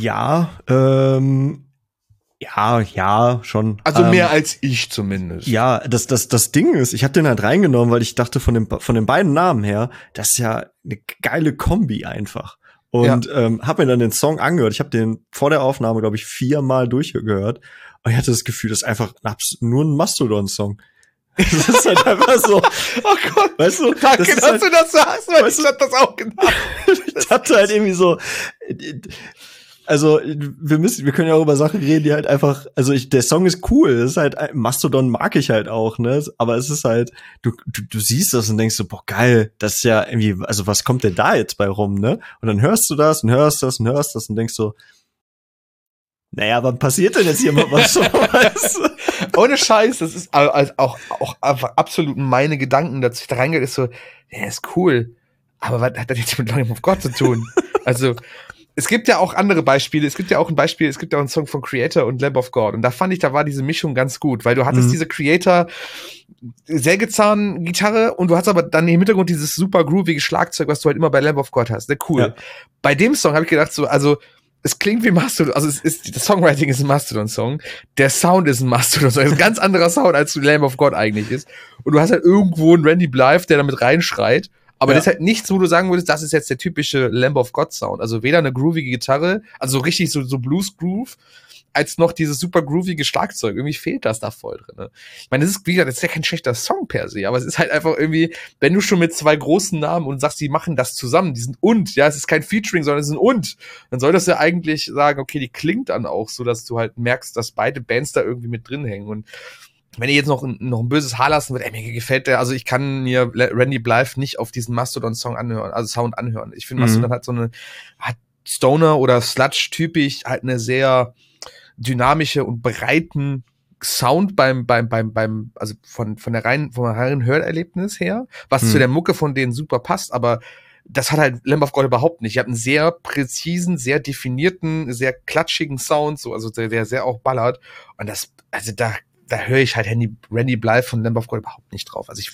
Speaker 1: Ja, schon.
Speaker 2: Also mehr als ich zumindest.
Speaker 1: Ja, das Ding ist, ich habe den halt reingenommen, weil ich dachte von den beiden Namen her, das ist ja eine geile Kombi einfach. Und habe mir dann den Song angehört. Ich habe den vor der Aufnahme, glaube ich, 4-mal durchgehört. Und ich hatte das Gefühl, das ist einfach nur ein Mastodon-Song. Das ist halt einfach so.
Speaker 2: Oh Gott.
Speaker 1: Weißt du?
Speaker 2: Danke, dass du das sagst, weil ich hab das auch gedacht.
Speaker 1: Ich hatte halt irgendwie so. Also, wir können ja auch über Sachen reden, die halt einfach, also der Song ist cool, das ist halt, Mastodon mag ich halt auch, ne, aber es ist halt, du siehst das und denkst so, boah, geil, das ist ja irgendwie, also was kommt denn da jetzt bei rum, ne, und dann hörst du das und hörst das und hörst das und denkst so, naja, wann passiert denn jetzt hier mal was so, weißt du?
Speaker 2: Ohne Scheiß, das ist auch einfach absolut meine Gedanken, dass ich da reingehe, ist so, der ist cool, aber was hat das jetzt mit Lamb of God zu tun? Also, es gibt ja auch andere Beispiele. Es gibt ja auch einen Song von Creator und Lamb of God. Und da fand ich, da war diese Mischung ganz gut, weil du hattest diese Creator Sägezahn-Gitarre und du hast aber dann im Hintergrund dieses super groovige Schlagzeug, was du halt immer bei Lamb of God hast. Ne, cool. Ja. Bei dem Song habe ich gedacht so, also es klingt wie Mastodon, also das Songwriting ist ein Mastodon-Song, der Sound ist ein Mastodon-Song, das ist ein ganz anderer Sound, als Lamb of God eigentlich ist. Und du hast halt irgendwo einen Randy Blythe, der damit reinschreit. Aber das ist halt nichts, wo du sagen würdest, das ist jetzt der typische Lamb of God Sound. Also weder eine groovige Gitarre, also so richtig so Blues Groove, als noch dieses super groovige Schlagzeug. Irgendwie fehlt das da voll drin. Ne? Ich meine, das ist, wie gesagt, das ist ja kein schlechter Song per se, aber es ist halt einfach irgendwie, wenn du schon mit zwei großen Namen und sagst, die machen das zusammen, die sind ja, es ist kein Featuring, sondern es ist ein dann soll das ja eigentlich sagen, okay, die klingt dann auch so, dass du halt merkst, dass beide Bands da irgendwie mit drin hängen. Und wenn ihr jetzt noch ein böses Haar lassen wird, mir gefällt der, also ich kann mir Randy Blythe nicht auf diesen Mastodon-Song anhören, also Sound anhören. Ich finde, Mastodon hat so hat Stoner oder Sludge-typisch halt eine sehr dynamische und breiten Sound also vom reinen Hörerlebnis her, was zu der Mucke von denen super passt, aber das hat halt Lamb of God überhaupt nicht. Ihr habt einen sehr präzisen, sehr definierten, sehr klatschigen Sound, so, also der sehr auch ballert. Und da höre ich halt Randy Blythe von Lamb of God überhaupt nicht drauf. Also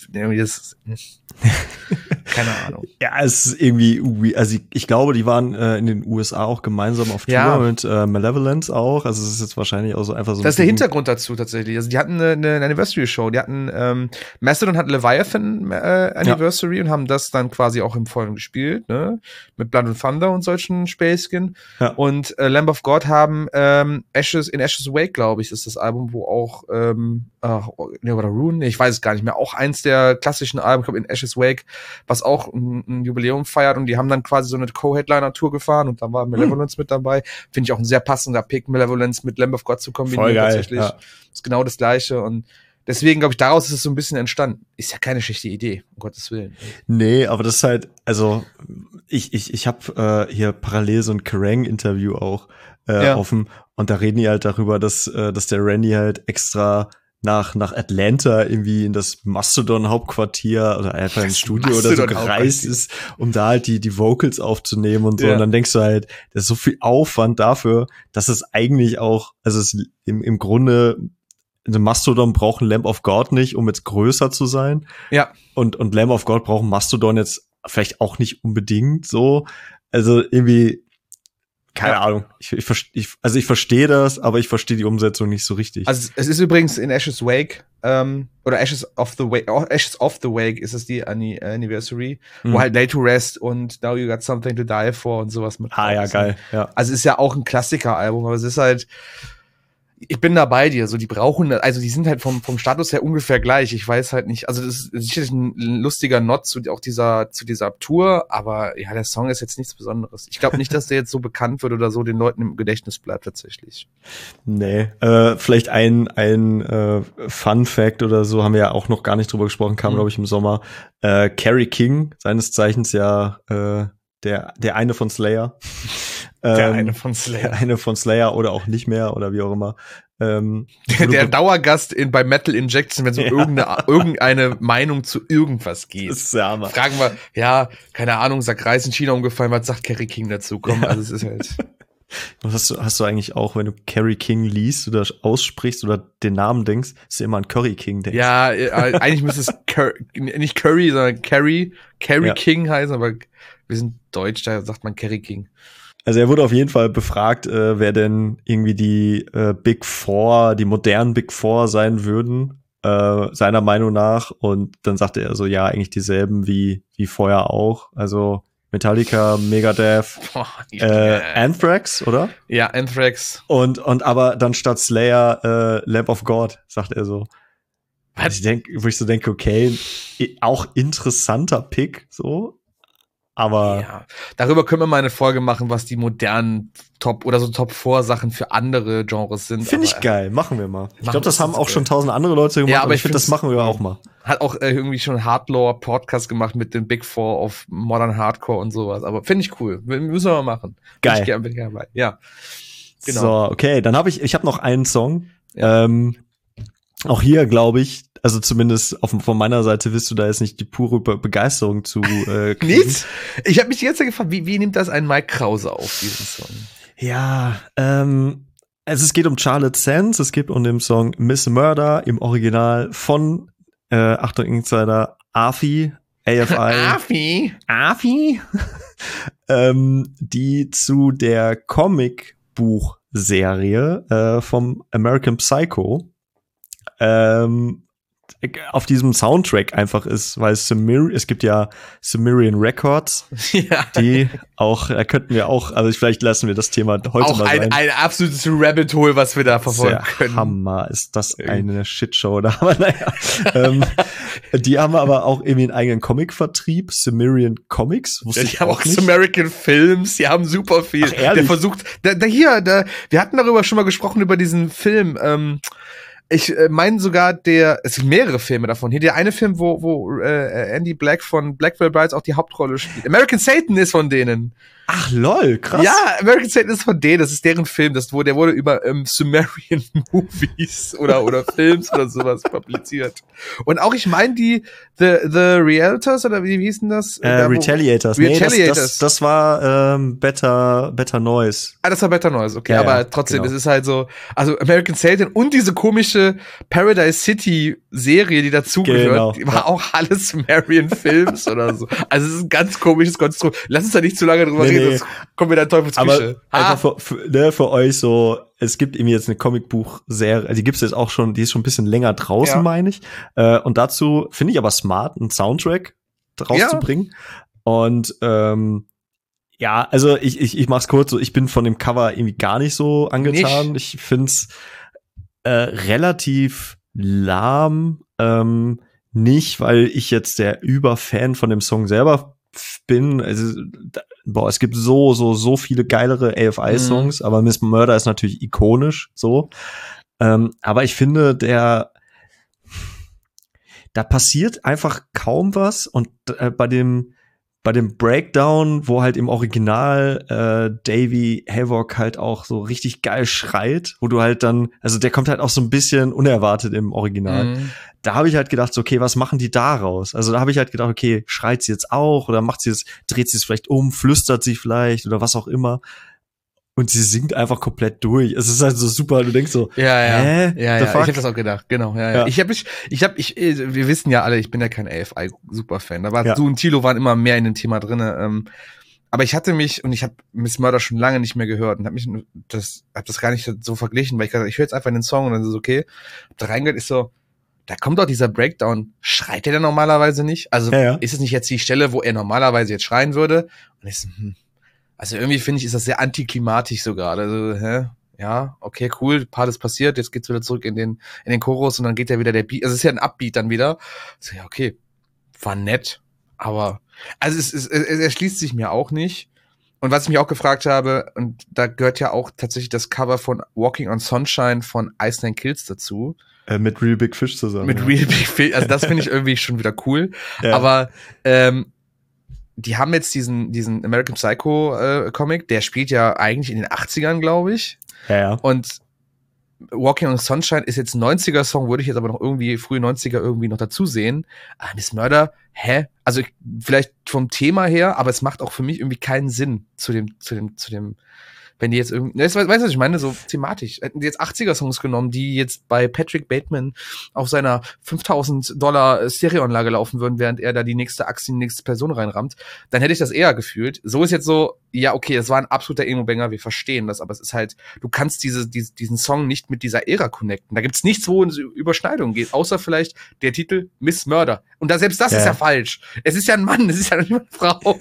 Speaker 2: keine Ahnung.
Speaker 1: Ja, es ist irgendwie, also ich glaube, die waren in den USA auch gemeinsam auf Tour mit Malevolence auch. Also es ist jetzt wahrscheinlich auch so einfach so.
Speaker 2: Das ist der Hintergrund dazu tatsächlich. Also die hatten eine Anniversary-Show. Die hatten Mastodon hat Leviathan Anniversary und haben das dann quasi auch im Vollen gespielt, ne? Mit Blood and Thunder und solchen Späßchen. Ja. Und Lamb of God haben in Ashes Wake, glaube ich, ist das Album, wo auch oder Rune, ich weiß es gar nicht mehr, auch eins der klassischen Alben, ich glaube in Ashes Wake, was auch ein Jubiläum feiert, und die haben dann quasi so eine Co-Headliner-Tour gefahren und da war Malevolence mit dabei. Finde ich auch ein sehr passender Pick, Malevolence mit Lamb of God zu kombinieren.
Speaker 1: Voll geil,
Speaker 2: tatsächlich. Ja. Ist genau das Gleiche, und deswegen, glaube ich, daraus ist es so ein bisschen entstanden. Ist ja keine schlechte Idee, um Gottes Willen.
Speaker 1: Nee, aber das ist halt, also ich habe hier parallel so ein Kerrang-Interview auch offen, und da reden die halt darüber, dass der Randy halt extra nach Atlanta irgendwie in das Mastodon-Hauptquartier oder einfach ins Studio oder so gereist ist, um da halt die Vocals aufzunehmen und so. Ja. Und dann denkst du halt, das ist so viel Aufwand dafür, dass es eigentlich auch, also es im Grunde, Mastodon braucht ein Lamb of God nicht, um jetzt größer zu sein. Ja. Und Lamb of God braucht Mastodon jetzt vielleicht auch nicht unbedingt so. Also irgendwie, keine Ahnung. Ich verstehe das, aber ich verstehe die Umsetzung nicht so richtig.
Speaker 2: Also es ist übrigens in Ashes Wake, oder Ashes of the Wake ist es die Anniversary, wo halt Lay to Rest und Now You Got Something to Die For und sowas mit.
Speaker 1: Ja, geil. Ja.
Speaker 2: Also es ist ja auch ein Klassiker-Album, aber es ist halt, ich bin da bei dir, so die brauchen, also die sind halt vom Status her ungefähr gleich. Ich weiß halt nicht, also das ist sicherlich ein lustiger Nod zu dieser Tour, aber ja, der Song ist jetzt nichts Besonderes. Ich glaube nicht, dass der jetzt so bekannt wird oder so den Leuten im Gedächtnis bleibt tatsächlich.
Speaker 1: Nee, vielleicht ein Fun Fact oder so, haben wir ja auch noch gar nicht drüber gesprochen, kam glaube ich im Sommer. Kerry King, seines Zeichens ja der eine von Slayer.
Speaker 2: Der eine von Slayer
Speaker 1: oder auch nicht mehr oder wie auch immer.
Speaker 2: Der Dauergast bei Metal Injection, wenn es um irgendeine Meinung zu irgendwas geht.
Speaker 1: Das ist ja,
Speaker 2: fragen wir, ja, keine Ahnung, sagt Reis in China umgefallen, was sagt Kerry King dazu? Komm, also es ist halt.
Speaker 1: Hast du eigentlich auch, wenn du Kerry King liest oder aussprichst oder den Namen denkst, ist ja immer an Curry King denkst?
Speaker 2: Ja, eigentlich müsste es nicht Curry, sondern Kerry King heißen, aber wir sind Deutsch, da sagt man Kerry King.
Speaker 1: Also er wurde auf jeden Fall befragt, wer denn irgendwie die Big Four, die modernen Big Four sein würden, seiner Meinung nach. Und dann sagte er so, ja, eigentlich dieselben wie vorher auch. Also Metallica, Megadeth, Anthrax, oder?
Speaker 2: Ja, Anthrax.
Speaker 1: Und aber dann statt Slayer Lamb of God, sagt er so. Wo ich so denke, okay, auch interessanter Pick, so. Aber
Speaker 2: ja, darüber können wir mal eine Folge machen, was die modernen Top-4-Sachen für andere Genres sind.
Speaker 1: Finde ich geil, machen wir mal. Ich glaube, das haben auch schon 1000 andere Leute gemacht,
Speaker 2: ja, aber ich
Speaker 1: finde, das machen wir auch mal.
Speaker 2: Hat auch irgendwie schon Hardlore-Podcast gemacht mit den Big Four of Modern Hardcore und sowas. Aber finde ich cool. Müssen wir mal machen.
Speaker 1: Geil.
Speaker 2: Bin ich gerne dabei. Ja.
Speaker 1: Genau. So, okay, dann habe ich habe noch einen Song. Ja. Auch hier, glaube ich, also zumindest von meiner Seite wirst du da jetzt nicht die pure Begeisterung zu
Speaker 2: Nichts? Ich habe mich jetzt gefragt, wie nimmt das ein Mike Krause auf, diesen Song?
Speaker 1: Ja, es geht um Charlotte Sands, es geht um den Song Miss Murder im Original von, Achtung Insider, AFI, AFI, die zu der Comicbuchserie vom American Psycho auf diesem Soundtrack einfach ist, weil es gibt ja Sumerian Records,
Speaker 2: Ja.
Speaker 1: die auch, da könnten wir auch, also vielleicht lassen wir das Thema heute
Speaker 2: Auch
Speaker 1: mal sein.
Speaker 2: ein absolutes Rabbit Hole, was wir da verfolgen
Speaker 1: Sehr
Speaker 2: können.
Speaker 1: Hammer, ist das eine Shitshow da, aber naja. Die haben aber auch irgendwie einen eigenen Comic-Vertrieb, Sumerian Comics.
Speaker 2: Ja, die haben auch American Films, die haben super viel.
Speaker 1: Ach, ehrlich?
Speaker 2: Der versucht, wir hatten darüber schon mal gesprochen, über diesen Film, ich meine sogar es sind mehrere Filme davon. Hier der eine Film, wo Andy Black von Blackwell Brides auch die Hauptrolle spielt. American Satan ist von denen.
Speaker 1: Ach lol, krass.
Speaker 2: Ja, American Satan ist von denen, das ist deren Film, der wurde über Sumerian Movies oder Films oder sowas publiziert. Und auch, ich meine, The Realtors, oder wie hießen das?
Speaker 1: Retaliators.
Speaker 2: Retaliators.
Speaker 1: Das war Better Noise.
Speaker 2: Ah, das war Better Noise, okay.
Speaker 1: Ja,
Speaker 2: aber trotzdem,
Speaker 1: genau.
Speaker 2: Es ist halt so, also American Satan und diese komische Paradise City Serie, die dazugehört,
Speaker 1: Genau,
Speaker 2: war auch alles Sumerian Films oder so. Also es ist ein ganz komisches Konstrukt. Lass uns da nicht zu lange drüber reden, sonst kommen wir da in Teufelsküche.
Speaker 1: Aber einfach für euch so, es gibt irgendwie jetzt eine Comicbuch-Serie, die gibt's jetzt auch schon, die ist schon ein bisschen länger draußen, meine ich. Und dazu finde ich aber smart, einen Soundtrack rauszubringen. Und ja, also ich mach's kurz, so, ich bin von dem Cover irgendwie gar nicht so angetan. Ich find's relativ lahm, nicht, weil ich jetzt der Überfan von dem Song selber bin. Also, es gibt so viele geilere AFI-Songs, aber Miss Murder ist natürlich ikonisch, so. Aber ich finde, da passiert einfach kaum was und bei dem Breakdown, wo halt im Original Davey Havok halt auch so richtig geil schreit, wo du halt dann, also der kommt halt auch so ein bisschen unerwartet im Original. Da habe ich halt gedacht, so, okay, was machen die daraus? Also da habe ich halt gedacht, okay, schreit sie jetzt auch oder dreht sie es vielleicht um, flüstert sie vielleicht oder was auch immer. Und sie singt einfach komplett durch. Es ist halt so super, du denkst so,
Speaker 2: Ja,
Speaker 1: ich
Speaker 2: habe das auch gedacht, genau, ja. Wir wissen ja alle, ich bin ja kein AFI-Superfan, aber du und Thilo waren immer mehr in dem Thema drinne, aber ich habe Miss Murder schon lange nicht mehr gehört und hab das gar nicht so verglichen, weil ich höre jetzt einfach den Song und dann ist es okay, hab da reingehört, ist so, da kommt doch dieser Breakdown, schreit der denn normalerweise nicht? Also ist es nicht jetzt die Stelle, wo er normalerweise jetzt schreien würde? Und ich so, also irgendwie finde ich, ist das sehr antiklimatisch so gerade. Also, ja, okay, cool, Part ist passiert, jetzt geht's wieder zurück in den Chorus und dann geht ja wieder der Beat, also es ist ja ein Upbeat dann wieder. So, ja, okay, war nett, aber, also es erschließt sich mir auch nicht. Und was ich mich auch gefragt habe, und da gehört ja auch tatsächlich das Cover von Walking on Sunshine von Ice Nine Kills dazu.
Speaker 1: Mit Real Big Fish zusammen.
Speaker 2: Mit Real Big Fish, also das finde ich irgendwie schon wieder cool. Ja. Aber die haben jetzt diesen American Psycho Comic, der spielt ja eigentlich in den 80ern, glaube ich.
Speaker 1: Ja.
Speaker 2: Und Walking on Sunshine ist jetzt ein 90er-Song, würde ich jetzt aber noch irgendwie frühe 90er irgendwie noch dazu sehen. Miss Murder, also vielleicht vom Thema her, aber es macht auch für mich irgendwie keinen Sinn zu dem wenn die jetzt irgendwie, weißt du, was ich meine, so thematisch. Hätten die jetzt 80er-Songs genommen, die jetzt bei Patrick Bateman auf seiner $5.000 Stereoanlage laufen würden, während er da die nächste Achse in die nächste Person reinrammt, dann hätte ich das eher gefühlt. So ist jetzt so, ja, okay, es war ein absoluter Emo-Banger, wir verstehen das, aber es ist halt, du kannst diesen Song nicht mit dieser Ära connecten. Da gibt's nichts, wo es Überschneidungen geht, außer vielleicht der Titel Miss Murder. Und selbst das ist ja falsch. Es ist ja ein Mann, es ist ja nicht eine Frau.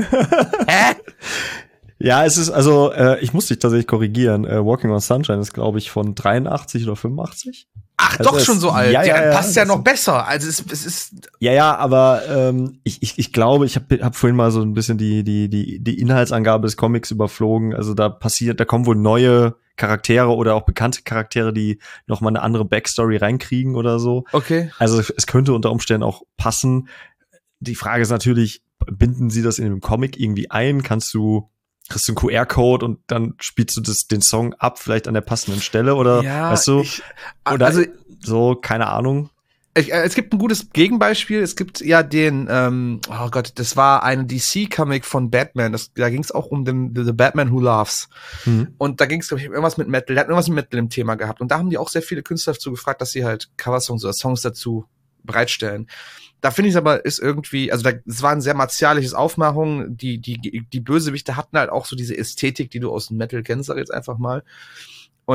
Speaker 1: Ja, es ist, also, ich muss dich tatsächlich korrigieren. Walking on Sunshine ist, glaube ich, von 83 oder 85.
Speaker 2: Ach, also doch schon so alt. Ja, passt ja noch besser. Also es ist.
Speaker 1: Ja, aber ich glaube, ich hab vorhin mal so ein bisschen die Inhaltsangabe des Comics überflogen. Also da kommen wohl neue Charaktere oder auch bekannte Charaktere, die noch mal eine andere Backstory reinkriegen oder so.
Speaker 2: Okay.
Speaker 1: Also es könnte unter Umständen auch passen. Die Frage ist natürlich, binden sie das in dem Comic irgendwie ein? Kriegst du einen QR-Code und dann spielst du den Song ab, vielleicht an der passenden Stelle oder weißt du? Also so, keine Ahnung.
Speaker 2: Es gibt ein gutes Gegenbeispiel. Es gibt ja oh Gott, das war eine DC-Comic von Batman. Da ging es auch um The Batman Who Laughs. Und da ging es, glaube ich, irgendwas mit Metal. Der hat irgendwas mit Metal im Thema gehabt. Und da haben die auch sehr viele Künstler dazu gefragt, dass sie halt Coversongs oder Songs dazu bereitstellen. Da finde ich es aber, ist irgendwie, also es war ein sehr martialisches Aufmachung. Die Bösewichte hatten halt auch so diese Ästhetik, die du aus dem Metal kennst, sag ich jetzt einfach mal. Und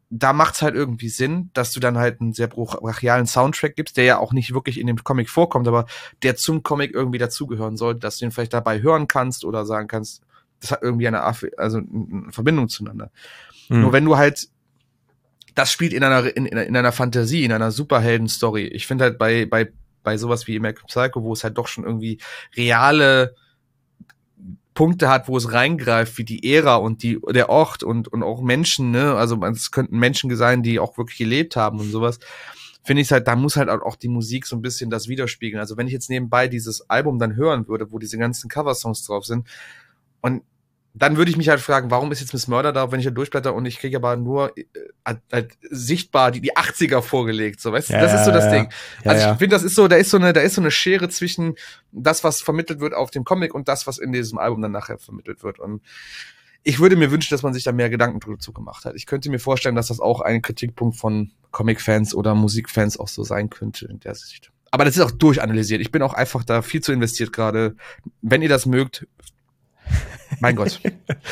Speaker 2: da macht's halt irgendwie Sinn, dass du dann halt einen sehr brachialen Soundtrack gibst, der ja auch nicht wirklich in dem Comic vorkommt, aber der zum Comic irgendwie dazugehören sollte, dass du ihn vielleicht dabei hören kannst oder sagen kannst, das hat irgendwie eine Verbindung zueinander. Nur wenn du halt, das spielt in einer Fantasie, in einer Superhelden-Story. Ich finde halt bei sowas wie American Psycho, wo es halt doch schon irgendwie reale Punkte hat, wo es reingreift, wie die Ära und der Ort und auch Menschen, ne, also es könnten Menschen sein, die auch wirklich gelebt haben und sowas, finde ich halt, da muss halt auch die Musik so ein bisschen das widerspiegeln. Also wenn ich jetzt nebenbei dieses Album dann hören würde, wo diese ganzen Coversongs drauf sind, und dann würde ich mich halt fragen, warum ist jetzt Miss Murder da, wenn ich da durchblätter und ich kriege aber nur halt sichtbar die 80er vorgelegt, so, weißt du? Das ist so das Ding. Also ich finde, da ist so eine Schere zwischen das, was vermittelt wird auf dem Comic und das, was in diesem Album dann nachher vermittelt wird. Und ich würde mir wünschen, dass man sich da mehr Gedanken dazu gemacht hat. Ich könnte mir vorstellen, dass das auch ein Kritikpunkt von Comic-Fans oder Musikfans auch so sein könnte in der Sicht. Aber das ist auch durchanalysiert. Ich bin auch einfach da viel zu investiert gerade. Wenn ihr das mögt, mein Gott.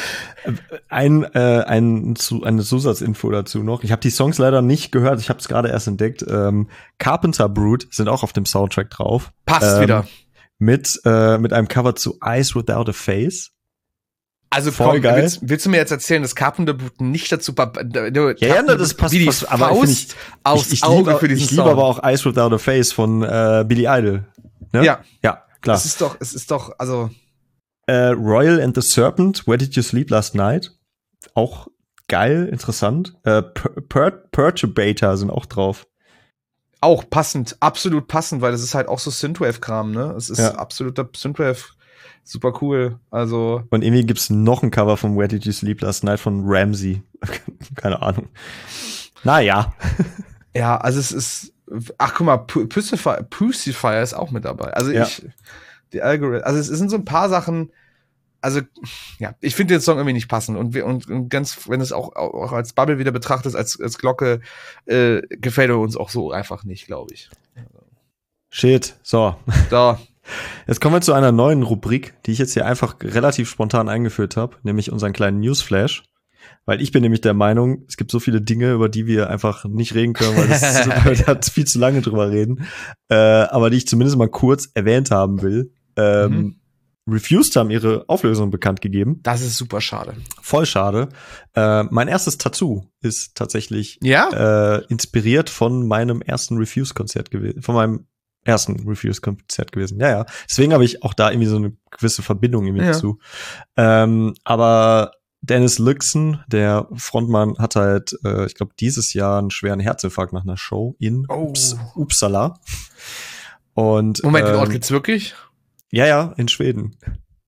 Speaker 1: Eine Zusatzinfo dazu noch. Ich habe die Songs leider nicht gehört, ich habe es gerade erst entdeckt. Carpenter Brut sind auch auf dem Soundtrack drauf.
Speaker 2: Passt wieder.
Speaker 1: Mit einem Cover zu Eyes Without a Face.
Speaker 2: Also voll geil. Willst du mir jetzt erzählen, dass Carpenter Brut nicht dazu
Speaker 1: das passt
Speaker 2: wie die
Speaker 1: fast, aber
Speaker 2: Faust aufs Auge für diesen Song.
Speaker 1: Ich liebe aber auch Eyes Without a Face von Billy Idol. Ne?
Speaker 2: Ja,
Speaker 1: klar.
Speaker 2: Es ist doch, also
Speaker 1: Royal and the Serpent, Where Did You Sleep Last Night? Auch geil, interessant. Perturbator sind auch drauf.
Speaker 2: Auch passend, absolut passend, weil das ist halt auch so Synthwave-Kram, ne? Es ist absoluter Synthwave, super cool. Also.
Speaker 1: Und irgendwie gibt's noch ein Cover von Where Did You Sleep Last Night von Ramsey. Keine Ahnung. Naja.
Speaker 2: Ja, also es ist, ach guck mal, Pucifier ist auch mit dabei. Also die Algorithmen, also es sind so ein paar Sachen, also ja, ich finde den Song irgendwie nicht passend und ganz, wenn es auch als Bubble wieder betrachtet, als Glocke, gefällt er uns auch so einfach nicht, glaube ich.
Speaker 1: Shit, so.
Speaker 2: Da.
Speaker 1: Jetzt kommen wir zu einer neuen Rubrik, die ich jetzt hier einfach relativ spontan eingeführt habe, nämlich unseren kleinen Newsflash. Weil ich bin nämlich der Meinung, es gibt so viele Dinge, über die wir einfach nicht reden können, weil wir da viel zu lange drüber reden. Aber die ich zumindest mal kurz erwähnt haben will. Refused haben ihre Auflösung bekannt gegeben.
Speaker 2: Das ist super schade.
Speaker 1: Voll schade. Mein erstes Tattoo ist tatsächlich inspiriert von meinem ersten Refused-Konzert gewesen. Von meinem ersten Refused-Konzert gewesen. Ja. Deswegen habe ich auch da irgendwie so eine gewisse Verbindung irgendwie dazu. Aber Dennis Lyxzén, der Frontmann, hat halt, ich glaube, dieses Jahr einen schweren Herzinfarkt nach einer Show in Uppsala. Und
Speaker 2: Moment, den Ort gibt's wirklich?
Speaker 1: Ja, in Schweden.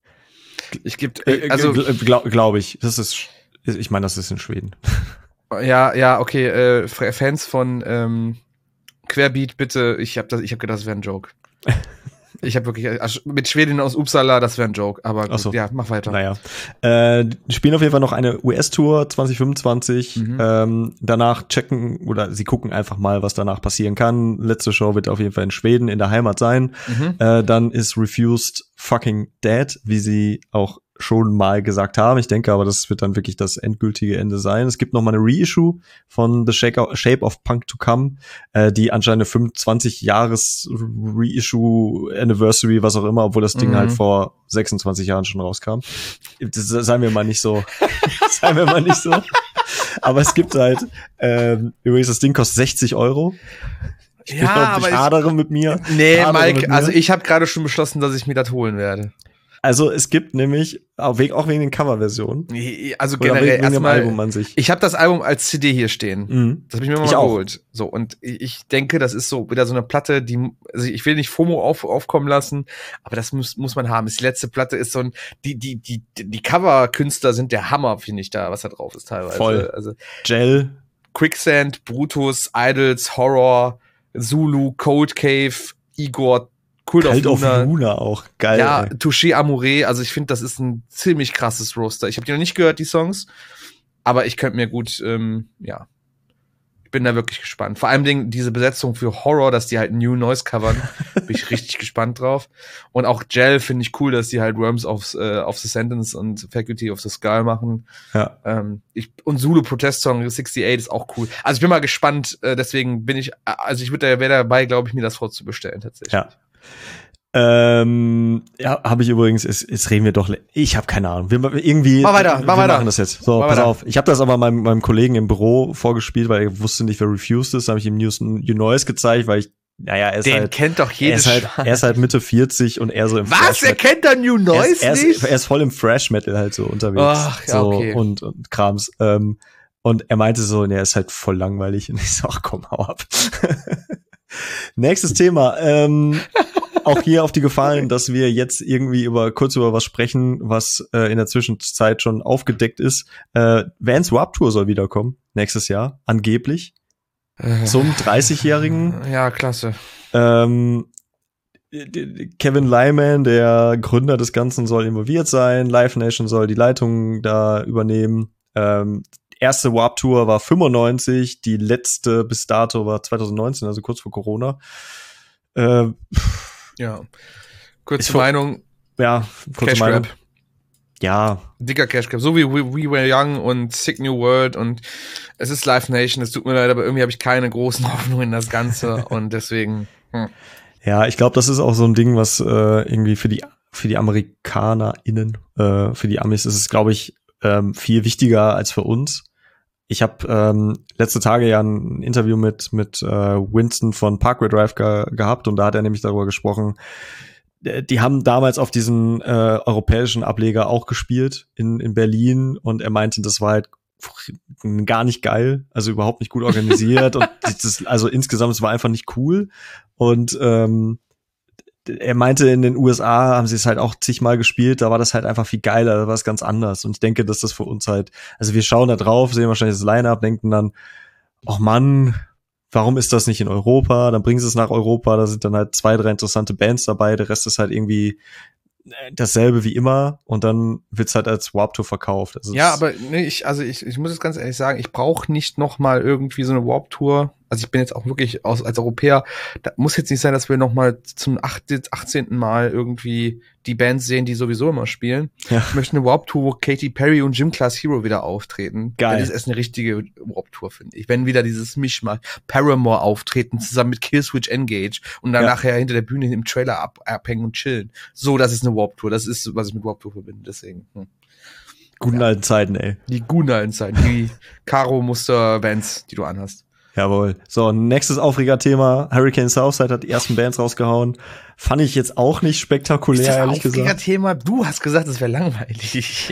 Speaker 1: Glaube ich. Ich meine, das ist in Schweden.
Speaker 2: Ja, okay. Fans von Querbeat, bitte. Ich hab gedacht, das wäre ein Joke. Ich habe wirklich, mit Schweden aus Uppsala, das wäre ein Joke, aber gut,
Speaker 1: so.
Speaker 2: Ja, mach weiter.
Speaker 1: Naja. Die spielen auf jeden Fall noch eine US-Tour 2025. Danach sie gucken einfach mal, was danach passieren kann. Letzte Show wird auf jeden Fall in Schweden, in der Heimat sein. Dann ist Refused fucking dead, wie sie auch schon mal gesagt haben. Ich denke aber, das wird dann wirklich das endgültige Ende sein. Es gibt noch mal eine Reissue von The Shape of Punk to Come, die anscheinend eine 25-Jahres-Reissue, Anniversary, was auch immer, obwohl das Ding halt vor 26 Jahren schon rauskam. Seien wir mal nicht so. Aber es gibt halt, übrigens, das Ding kostet 60 €. Ich hadere mit mir.
Speaker 2: Nee, Mike, also ich habe gerade schon beschlossen, dass ich mir das holen werde.
Speaker 1: Also es gibt nämlich, auch wegen den Coverversionen.
Speaker 2: Also generell
Speaker 1: erstmal, Album an sich.
Speaker 2: Ich habe das Album als CD hier stehen. Das habe ich mir mal geholt. So, und ich denke, das ist so wieder so eine Platte, also ich will nicht FOMO aufkommen lassen, aber das muss man haben. Die letzte Platte ist so die Cover-Künstler sind der Hammer, finde ich da, was da drauf ist teilweise.
Speaker 1: Voll.
Speaker 2: Also
Speaker 1: Gel.
Speaker 2: Quicksand, Brutus, Idols, Horror, Zulu, Cold Cave, Igor, Cult of
Speaker 1: Luna auch. Geil.
Speaker 2: Ja, Touché Amoureux, also ich finde, das ist ein ziemlich krasses Roster. Ich habe die noch nicht gehört, die Songs, aber ich könnte mir gut, Ich bin da wirklich gespannt. Vor allem diese Besetzung für Horror, dass die halt New Noise covern, bin ich richtig gespannt drauf. Und auch Gel finde ich cool, dass die halt Worms of the Sentence und Faculty of the Skull machen.
Speaker 1: Ja.
Speaker 2: Und Zulu Protest Song 68 ist auch cool. Also ich bin mal gespannt, deswegen wäre dabei, glaube ich, mir das vorzubestellen tatsächlich.
Speaker 1: Ja. Habe ich übrigens, jetzt reden wir doch, ich habe keine Ahnung. Wir machen das jetzt. So, pass auf. Ich habe das aber meinem Kollegen im Büro vorgespielt, weil er wusste nicht, wer Refused ist. Da habe ich ihm New Noise gezeigt, weil
Speaker 2: den kennt doch jedes
Speaker 1: er ist halt Mitte 40 und er so im
Speaker 2: Was? Er kennt da New Noise nicht?
Speaker 1: Er ist voll im Thrash Metal halt so unterwegs.
Speaker 2: Ach, ja,
Speaker 1: so,
Speaker 2: okay.
Speaker 1: und Krams. Und er meinte so, er ist halt voll langweilig. Und ich so, ach komm, hau ab. Nächstes Thema. Auch hier auf die gefallen, dass wir jetzt irgendwie kurz über was sprechen, was in der Zwischenzeit schon aufgedeckt ist. Vans Warped Tour soll wiederkommen, nächstes Jahr, angeblich. Zum 30-jährigen.
Speaker 2: Ja, klasse.
Speaker 1: Kevin Lyman, der Gründer des Ganzen, soll involviert sein. Live Nation soll die Leitung da übernehmen. Erste Warped Tour war 95, die letzte bis dato war 2019, also kurz vor Corona.
Speaker 2: Ja. Kurze Meinung.
Speaker 1: Ja, kurze
Speaker 2: Cash
Speaker 1: Meinung.
Speaker 2: Grab.
Speaker 1: Ja.
Speaker 2: Dicker Cash Grab. So wie We Were Young und Sick New World und es ist Live Nation. Es tut mir leid, aber irgendwie habe ich keine großen Hoffnungen in das Ganze und deswegen.
Speaker 1: Ja, ich glaube, das ist auch so ein Ding, was irgendwie für die AmerikanerInnen, für die Amis ist es, glaube ich, viel wichtiger als für uns. Ich habe letzte Tage ja ein Interview mit Winston von Parkway Drive gehabt und da hat er nämlich darüber gesprochen, die haben damals auf diesen europäischen Ableger auch gespielt in Berlin und er meinte, das war halt gar nicht geil, also überhaupt nicht gut organisiert und also insgesamt, es war einfach nicht cool und er meinte, in den USA haben sie es halt auch zigmal gespielt, da war das halt einfach viel geiler, da war es ganz anders. Und ich denke, dass das für uns halt, also wir schauen da drauf, sehen wahrscheinlich das Line-Up, denken dann, ach Mann, warum ist das nicht in Europa? Dann bringen sie es nach Europa, da sind dann halt 2, 3 interessante Bands dabei, der Rest ist halt irgendwie dasselbe wie immer und dann wird's halt als Warped Tour verkauft. Also
Speaker 2: ja, aber nee, ich muss es ganz ehrlich sagen, ich brauche nicht noch mal irgendwie so eine Warped Tour. Also ich bin jetzt auch wirklich als Europäer, da muss jetzt nicht sein, dass wir noch mal zum 18. Mal irgendwie die Bands sehen, die sowieso immer spielen.
Speaker 1: Ja.
Speaker 2: Ich möchte eine Warped Tour, wo Katy Perry und Gym Class Hero wieder auftreten.
Speaker 1: Geil.
Speaker 2: Das ist eine richtige Warped Tour, finde ich. Wenn wieder dieses Mischmasch Paramore auftreten, zusammen mit Killswitch Engage und dann nachher hinter der Bühne im Trailer abhängen und chillen. So, das ist eine Warped Tour. Das ist, was ich mit Warped Tour verbinde, deswegen.
Speaker 1: Guten alten Zeiten, ey.
Speaker 2: Die guten alten Zeiten, die Karo-Muster-Bands, die du anhast.
Speaker 1: Jawohl. So, nächstes Aufregerthema. Hurricane Southside hat die ersten Bands rausgehauen. Fand ich jetzt auch nicht spektakulär,
Speaker 2: ist das
Speaker 1: ehrlich gesagt.
Speaker 2: Aufregerthema? Du hast gesagt, es wäre langweilig.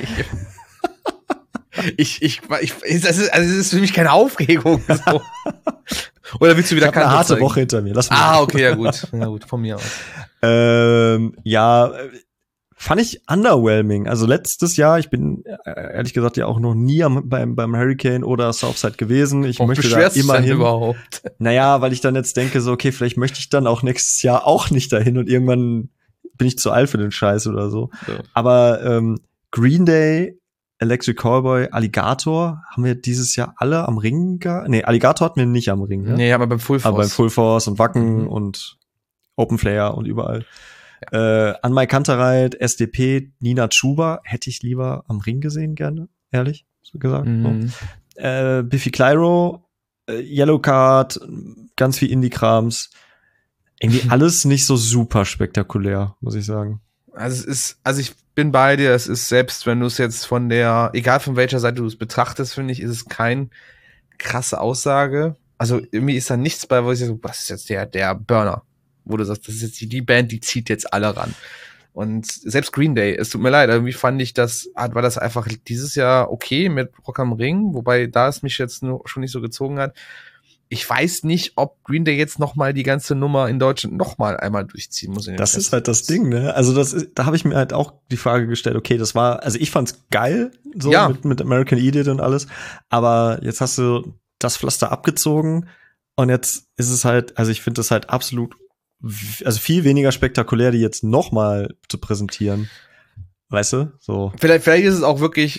Speaker 2: Es ist für mich keine Aufregung. So. Oder willst du wieder
Speaker 1: ich hab eine harte Woche hinter mir. Lass mal.
Speaker 2: Okay, ja gut. Ja gut, von mir aus.
Speaker 1: Ja, fand ich underwhelming. Also letztes Jahr, ich bin ehrlich gesagt ja auch noch nie beim Hurricane oder Southside gewesen. Ich möchte da immer hin.
Speaker 2: Überhaupt?
Speaker 1: Naja, weil ich dann jetzt denke, so, okay, vielleicht möchte ich dann auch nächstes Jahr auch nicht dahin und irgendwann bin ich zu alt für den Scheiß oder so. Ja. Aber Green Day, Electric Callboy, Alligator haben wir dieses Jahr alle am Ring Nee, Alligator hatten wir nicht am Ring.
Speaker 2: Nee, aber beim Full Force.
Speaker 1: Aber beim Full Force und Wacken und Open Flare und überall. Ja. An Mike Kantereit, SDP, Nina Chuba hätte ich lieber am Ring gesehen, gerne, ehrlich gesagt. So. Biffy Clyro, Yellow Card, ganz viel Indie-Krams. Irgendwie alles nicht so super spektakulär, muss ich sagen.
Speaker 2: Also ich bin bei dir, es ist, selbst wenn du es jetzt egal von welcher Seite du es betrachtest, finde ich, ist es keine krasse Aussage. Also irgendwie ist da nichts bei, wo ich so, was ist jetzt der Burner? Wo du sagst, das ist jetzt die Band, die zieht jetzt alle ran. Und selbst Green Day, es tut mir leid, irgendwie fand ich war das einfach dieses Jahr okay mit Rock am Ring, wobei da es mich jetzt schon nicht so gezogen hat. Ich weiß nicht, ob Green Day jetzt nochmal die ganze Nummer in Deutschland nochmal einmal durchziehen muss.
Speaker 1: Das ist halt das Ding, ne? Also da habe ich mir halt auch die Frage gestellt, okay, also ich fand's geil, so ja. mit American Idiot und alles, aber jetzt hast du das Pflaster abgezogen und jetzt ist es halt, also ich finde das halt absolut, also viel weniger spektakulär, die jetzt nochmal zu präsentieren. Weißt du? So.
Speaker 2: Vielleicht ist es auch wirklich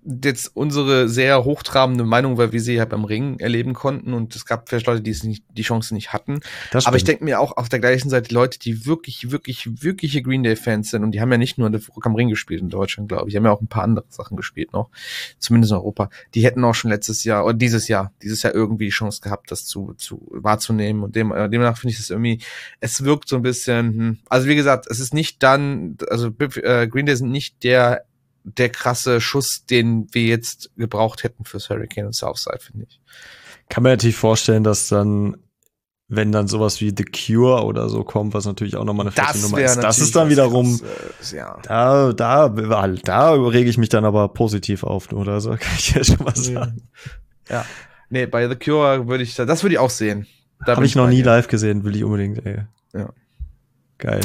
Speaker 2: jetzt unsere sehr hochtrabende Meinung, weil wir sie ja beim Ring erleben konnten und es gab vielleicht Leute, die Chance nicht hatten. Aber ich denke mir auch auf der gleichen Seite, die Leute, die wirkliche Green Day-Fans sind und die haben ja nicht nur Rock am Ring gespielt in Deutschland, glaube ich, die haben ja auch ein paar andere Sachen gespielt noch, zumindest in Europa. Die hätten auch schon letztes Jahr oder dieses Jahr irgendwie die Chance gehabt, das zu wahrzunehmen und demnach finde ich das irgendwie, es wirkt so ein bisschen, also wie gesagt, es ist nicht Green Day sind nicht der krasse Schuss, den wir jetzt gebraucht hätten fürs Hurricane und Southside, finde ich.
Speaker 1: Kann man natürlich vorstellen, dass dann, wenn dann sowas wie The Cure oder so kommt, was natürlich auch nochmal eine fette Nummer ist, das ist dann wiederum, da rege ich mich dann aber positiv auf, oder so, kann ich ja schon mal sagen.
Speaker 2: Ja. Nee, bei The Cure würde ich auch sehen.
Speaker 1: Habe ich noch nie live gesehen, will ich unbedingt, ey.
Speaker 2: Ja.
Speaker 1: Geil.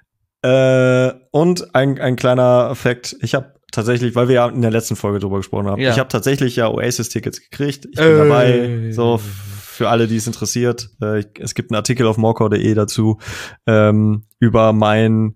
Speaker 1: Und ein kleiner Fakt, ich habe tatsächlich, weil wir ja in der letzten Folge drüber gesprochen haben, ich habe tatsächlich ja Oasis-Tickets gekriegt. Ich bin dabei, so für alle, die es interessiert. Es gibt einen Artikel auf morecore.de dazu über mein,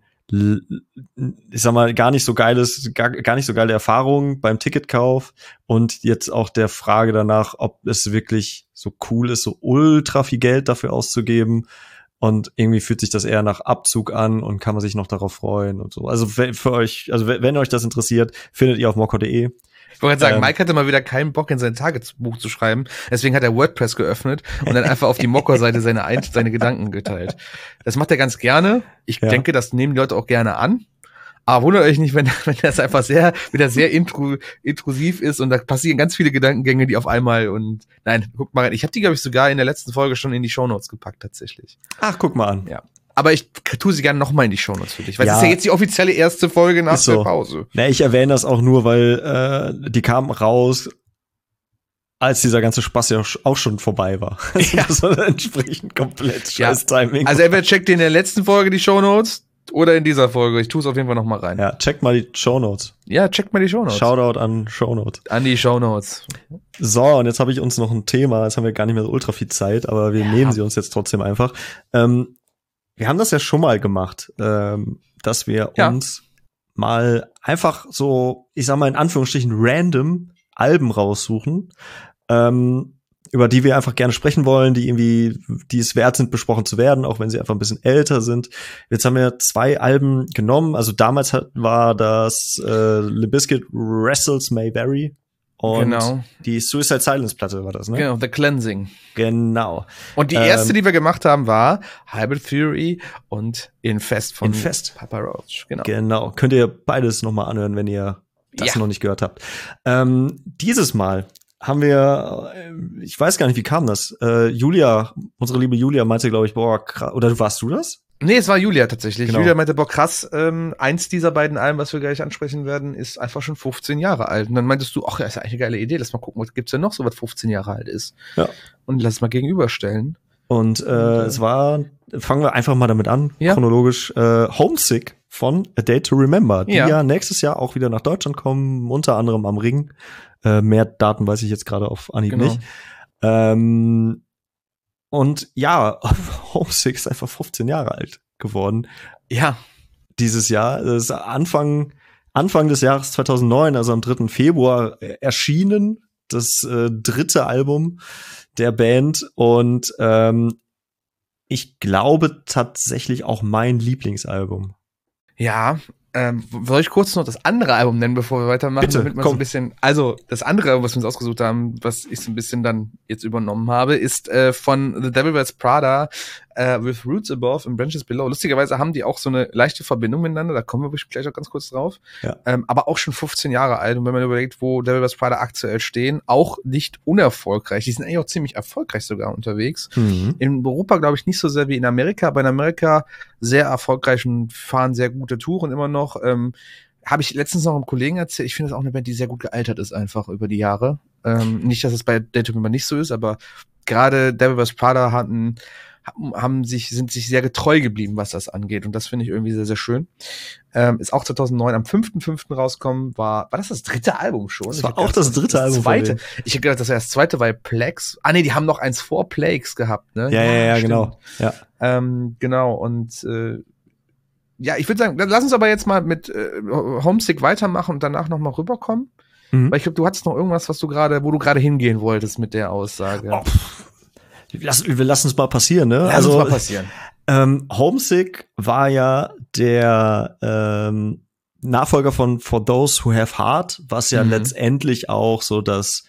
Speaker 1: ich sag mal, gar nicht so geile Erfahrung beim Ticketkauf und jetzt auch der Frage danach, ob es wirklich so cool ist, so ultra viel Geld dafür auszugeben. Und irgendwie fühlt sich das eher nach Abzug an und kann man sich noch darauf freuen und so. Also für euch, also wenn euch das interessiert, findet ihr auf morecore.de.
Speaker 2: Ich wollte sagen, Mike hatte mal wieder keinen Bock, in sein Tagesbuch zu schreiben. Deswegen hat er WordPress geöffnet und dann einfach auf die Morecore-Seite seine Gedanken geteilt. Das macht er ganz gerne. Ich denke, das nehmen die Leute auch gerne an. Aber wundert euch nicht, wenn das einfach wieder sehr intrusiv ist und da passieren ganz viele Gedankengänge, die auf einmal guck mal rein. Ich habe die, glaube ich, sogar in der letzten Folge schon in die Shownotes gepackt, tatsächlich.
Speaker 1: Ach, guck mal an.
Speaker 2: Ja. Aber ich tue sie gerne nochmal in die Shownotes für dich, weil es ist ja jetzt die offizielle erste Folge nach der Pause.
Speaker 1: Na, ich erwähne das auch nur, weil die kamen raus, als dieser ganze Spaß ja auch schon vorbei war.
Speaker 2: Ja.
Speaker 1: Das war entsprechend komplett scheiß Timing.
Speaker 2: Also entweder checkt ihr in der letzten Folge die Shownotes oder in dieser Folge. Ich tue es auf jeden Fall noch mal rein.
Speaker 1: Ja, checkt mal die Shownotes.
Speaker 2: Ja, checkt mal die Shownotes.
Speaker 1: Shoutout an Shownotes.
Speaker 2: An die Shownotes.
Speaker 1: So, und jetzt habe ich uns noch ein Thema. Jetzt haben wir gar nicht mehr so ultra viel Zeit, aber wir nehmen sie uns jetzt trotzdem einfach. Wir haben das ja schon mal gemacht, dass wir uns mal einfach so, ich sag mal in Anführungsstrichen, random Alben raussuchen, über die wir einfach gerne sprechen wollen, die es wert sind, besprochen zu werden, auch wenn sie einfach ein bisschen älter sind. Jetzt haben wir 2 Alben genommen. Also damals war das Limp Bizkit Wrestles May Vary und die Suicide Silence Platte war das, ne?
Speaker 2: Genau, The Cleansing.
Speaker 1: Genau.
Speaker 2: Und die erste, die wir gemacht haben, war Hybrid Theory und Infest von Papa Roach.
Speaker 1: Genau. Könnt ihr beides noch mal anhören, wenn ihr das noch nicht gehört habt. Dieses Mal haben wir, ich weiß gar nicht, wie kam das? Julia, unsere liebe Julia meinte, glaube ich, boah, krass. Oder warst du das?
Speaker 2: Nee, es war Julia tatsächlich.
Speaker 1: Genau.
Speaker 2: Julia meinte, boah, krass, eins dieser beiden Alben, was wir gleich ansprechen werden, ist einfach schon 15 Jahre alt. Und dann meintest du, ach, das ist ja eigentlich eine geile Idee, lass mal gucken, was gibt's denn noch so, was 15 Jahre alt ist. Ja. Und lass mal gegenüberstellen.
Speaker 1: Und es war, fangen wir einfach mal damit an, chronologisch, Homesick von A Day to Remember, die ja nächstes Jahr auch wieder nach Deutschland kommen, unter anderem am Ring. Mehr Daten weiß ich jetzt gerade auf Anhieb nicht. Und ja, Homesick ist einfach 15 Jahre alt geworden.
Speaker 2: Ja.
Speaker 1: Dieses Jahr, das ist Anfang des Jahres 2009, also am 3. Februar erschienen, das 3. Album der Band und ich glaube tatsächlich auch mein Lieblingsalbum.
Speaker 2: Ja, soll ich kurz noch das andere Album nennen, bevor wir weitermachen?
Speaker 1: Bitte,
Speaker 2: damit man so ein bisschen, also das andere Album, was wir uns ausgesucht haben, was ich so ein bisschen dann jetzt übernommen habe, ist von The Devil Wears Prada, With Roots Above and Branches Below. Lustigerweise haben die auch so eine leichte Verbindung miteinander, da kommen wir gleich auch ganz kurz drauf. Ja. Aber auch schon 15 Jahre alt und wenn man überlegt, wo Devil Wears Prada aktuell stehen, auch nicht unerfolgreich. Die sind eigentlich auch ziemlich erfolgreich sogar unterwegs. In Europa glaube ich nicht so sehr wie in Amerika, aber in Amerika sehr erfolgreich und fahren sehr gute Touren immer noch. Habe ich letztens noch einem Kollegen erzählt, ich finde das auch eine Band, die sehr gut gealtert ist einfach über die Jahre. Nicht, dass es bei Day to Remember nicht so ist, aber gerade Devil Wears Prada sind sich sehr getreu geblieben, was das angeht. Und das finde ich irgendwie sehr, sehr schön. Ist auch 2009 am 5.5. rauskommen. War das 3. Album schon?
Speaker 1: Das war auch das 3. Album.
Speaker 2: Zweite. Ich hätte gedacht, das wäre das 2. war Plagues. Ah, nee, die haben noch eins vor Plagues gehabt, ne?
Speaker 1: Ja, genau. Ja.
Speaker 2: Genau. Und ja, ich würde sagen, lass uns aber jetzt mal mit Homesick weitermachen und danach nochmal rüberkommen. Weil ich glaube, du hattest noch irgendwas, wo du gerade hingehen wolltest mit der Aussage.
Speaker 1: Oh, wir lassen es mal passieren, ne?
Speaker 2: Lass uns mal passieren.
Speaker 1: Homesick war ja der Nachfolger von For Those Who Have Heart, was ja letztendlich auch so das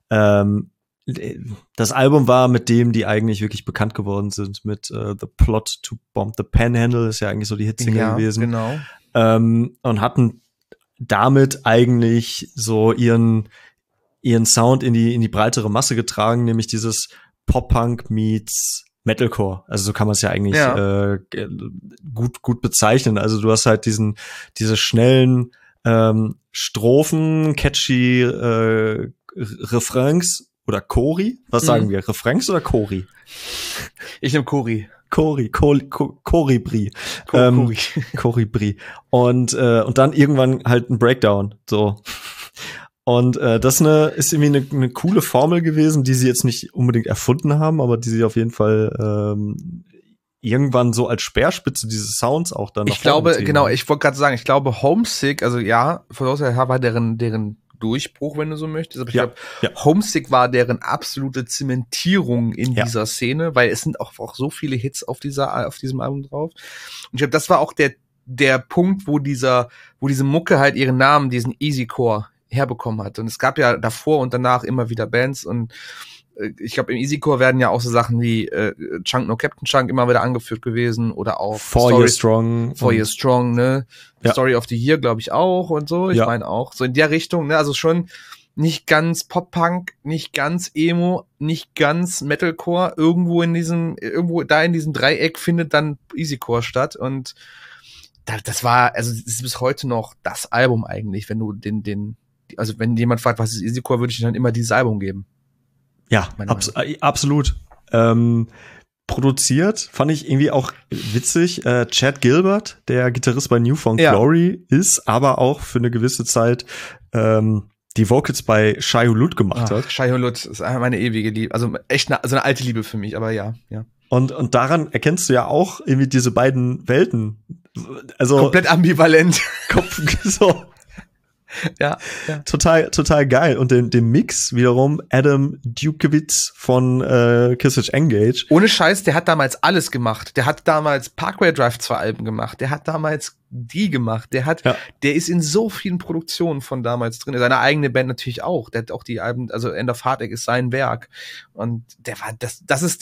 Speaker 1: Album war, mit dem die eigentlich wirklich bekannt geworden sind, mit The Plot to Bomb the Panhandle, ist ja eigentlich so die Hitsingle gewesen.
Speaker 2: Genau.
Speaker 1: Und hatten damit eigentlich so ihren Sound in die breitere Masse getragen, nämlich dieses Pop-Punk meets Metalcore. Also so kann man es ja eigentlich gut bezeichnen. Also du hast halt diese schnellen Strophen, catchy Refrains oder Chori. Was sagen wir? Refrains oder Chori?
Speaker 2: Ich nehme Chori.
Speaker 1: Choribri. Choribri. Und dann irgendwann halt ein Breakdown. So. Und das ist irgendwie eine coole Formel gewesen, die sie jetzt nicht unbedingt erfunden haben, aber die sie auf jeden Fall irgendwann so als Speerspitze dieses Sounds auch dann noch.
Speaker 2: Ich glaube, genau, ich wollte gerade sagen, ich glaube Homesick, also ja, von außer war deren Durchbruch, wenn du so möchtest, aber ich glaube, Homesick war deren absolute Zementierung in dieser Szene, weil es sind auch so viele Hits auf diesem Album drauf. Und ich glaube, das war auch der Punkt, wo diese Mucke halt ihren Namen, diesen Easycore herbekommen hat. Und es gab ja davor und danach immer wieder Bands und ich glaube, im Easycore werden ja auch so Sachen wie Chunk No Captain Chunk immer wieder angeführt gewesen oder auch
Speaker 1: 4 Year Strong.
Speaker 2: 4 Year Strong, ne? Ja. Story of the Year, glaube ich, auch und so. Ich meine auch. So in der Richtung, ne? Also schon nicht ganz Pop-Punk, nicht ganz Emo, nicht ganz Metalcore. Irgendwo in diesem Dreieck findet dann Easycore statt und das ist bis heute noch das Album eigentlich, wenn du also wenn jemand fragt, was ist Easycore, würde ich dann immer dieses Album geben.
Speaker 1: Ja, absolut. Produziert fand ich irgendwie auch witzig. Chad Gilbert, der Gitarrist bei New Found Glory ist, aber auch für eine gewisse Zeit die Vocals bei Shai Hulud gemacht hat.
Speaker 2: Shai Hulud ist meine ewige Liebe. Also echt eine alte Liebe für mich, aber ja.
Speaker 1: Und daran erkennst du ja auch irgendwie diese beiden Welten. Also
Speaker 2: komplett ambivalent.
Speaker 1: So. Ja. Total geil. Und den Mix wiederum Adam Dukowitz von Killswitch Engage.
Speaker 2: Ohne Scheiß, der hat damals alles gemacht. Der hat damals Parkway Drive 2 Alben gemacht. Der hat damals die gemacht. Der ist in so vielen Produktionen von damals drin. Seine eigene Band natürlich auch. Der hat auch die Alben, also End of Heartache ist sein Werk. Und der war, das ist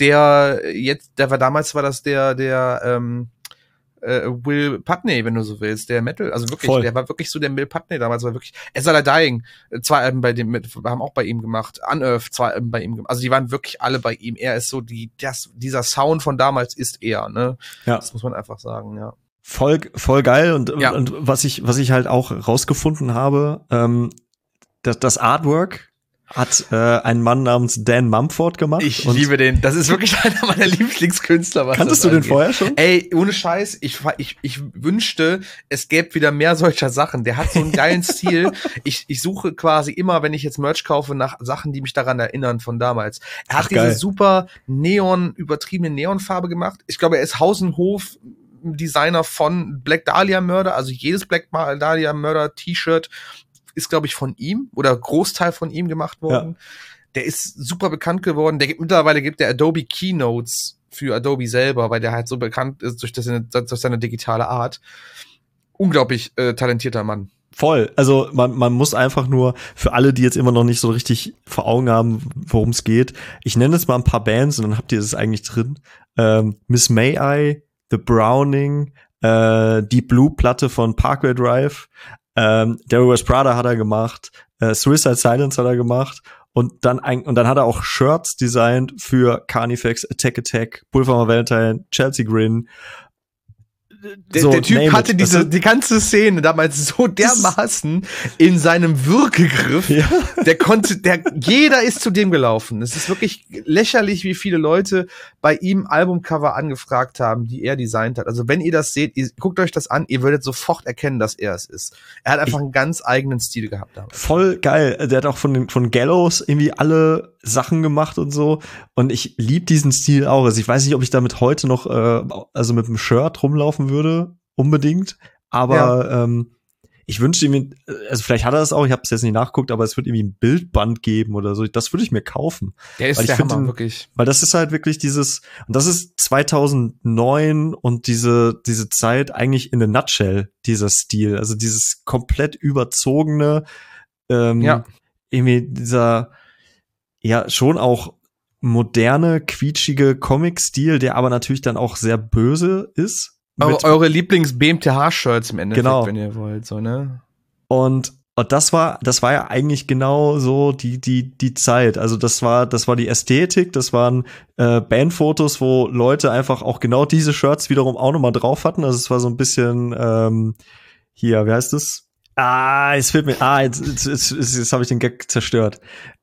Speaker 2: Will Putney, wenn du so willst, der Metal, also wirklich, der war wirklich so der Will Putney damals, war wirklich, As I Lie Dying, 2 Alben haben auch bei ihm gemacht, Unearth 2 Alben bei ihm gemacht, also die waren wirklich alle bei ihm, er ist so dieser Sound von damals ist er, ne? Ja. Das muss man einfach sagen, ja.
Speaker 1: Voll geil und was ich halt auch rausgefunden habe, das Artwork hat ein Mann namens Dan Mumford gemacht.
Speaker 2: Ich liebe den. Das ist wirklich einer meiner Lieblingskünstler.
Speaker 1: Kanntest du den vorher schon?
Speaker 2: Ey, ohne Scheiß, ich wünschte, es gäbe wieder mehr solcher Sachen. Der hat so einen geilen Stil. Ich suche quasi immer, wenn ich jetzt Merch kaufe, nach Sachen, die mich daran erinnern von damals. Er hat diese super übertriebene Neonfarbe gemacht. Ich glaube, er ist Haus- und Hof-Designer von Black Dahlia Murder. Also jedes Black Dahlia Murder T-Shirt ist, glaube ich, von ihm oder Großteil von ihm gemacht worden. Ja. Der ist super bekannt geworden. Mittlerweile gibt der Adobe Keynotes für Adobe selber, weil der halt so bekannt ist durch seine digitale Art. Unglaublich talentierter Mann.
Speaker 1: Voll. Also man muss einfach nur, für alle, die jetzt immer noch nicht so richtig vor Augen haben, worum es geht, ich nenne jetzt mal ein paar Bands und dann habt ihr das eigentlich drin. Miss May I, The Browning, die Blue-Platte von Parkway Drive, Daryl West Prada hat er gemacht, Suicide Silence hat er gemacht und dann hat er auch Shirts designt für Carnifex, Attack, Pulvermann Valentine, Chelsea Grin.
Speaker 2: Der Typ hatte die ganze Szene damals so dermaßen in seinem Würgegriff, jeder ist zu dem gelaufen. Es ist wirklich lächerlich, wie viele Leute bei ihm Albumcover angefragt haben, die er designt hat. Also wenn ihr das seht, guckt euch das an, ihr würdet sofort erkennen, dass er es ist. Er hat einfach einen ganz eigenen Stil gehabt damals.
Speaker 1: Voll geil. Der hat auch von Gallows irgendwie alle Sachen gemacht und so. Und ich liebe diesen Stil auch. Also ich weiß nicht, ob ich damit heute noch, also mit einem Shirt rumlaufen würde, unbedingt. Aber ich wünschte mir, also vielleicht hat er das auch, ich habe es jetzt nicht nachgeguckt, aber es wird irgendwie ein Bildband geben oder so. Das würde ich mir kaufen.
Speaker 2: Der ist
Speaker 1: weil ich
Speaker 2: der Hammer,
Speaker 1: den,
Speaker 2: wirklich.
Speaker 1: Weil das ist halt wirklich und das ist 2009 und diese Zeit eigentlich in a nutshell, dieser Stil. Also dieses komplett überzogene, irgendwie dieser, ja, schon auch moderne, quietschige Comic-Stil, der aber natürlich dann auch sehr böse ist.
Speaker 2: Eure Lieblings-BMTH-Shirts im Endeffekt,
Speaker 1: genau.
Speaker 2: wenn ihr wollt, so, ne?
Speaker 1: Und das war ja eigentlich genau so die Zeit. Also das war die Ästhetik, das waren Bandfotos, wo Leute einfach auch genau diese Shirts wiederum auch nochmal drauf hatten. Also es war so ein bisschen hier, wie heißt es? Jetzt fehlt mir, jetzt habe ich den Gag zerstört.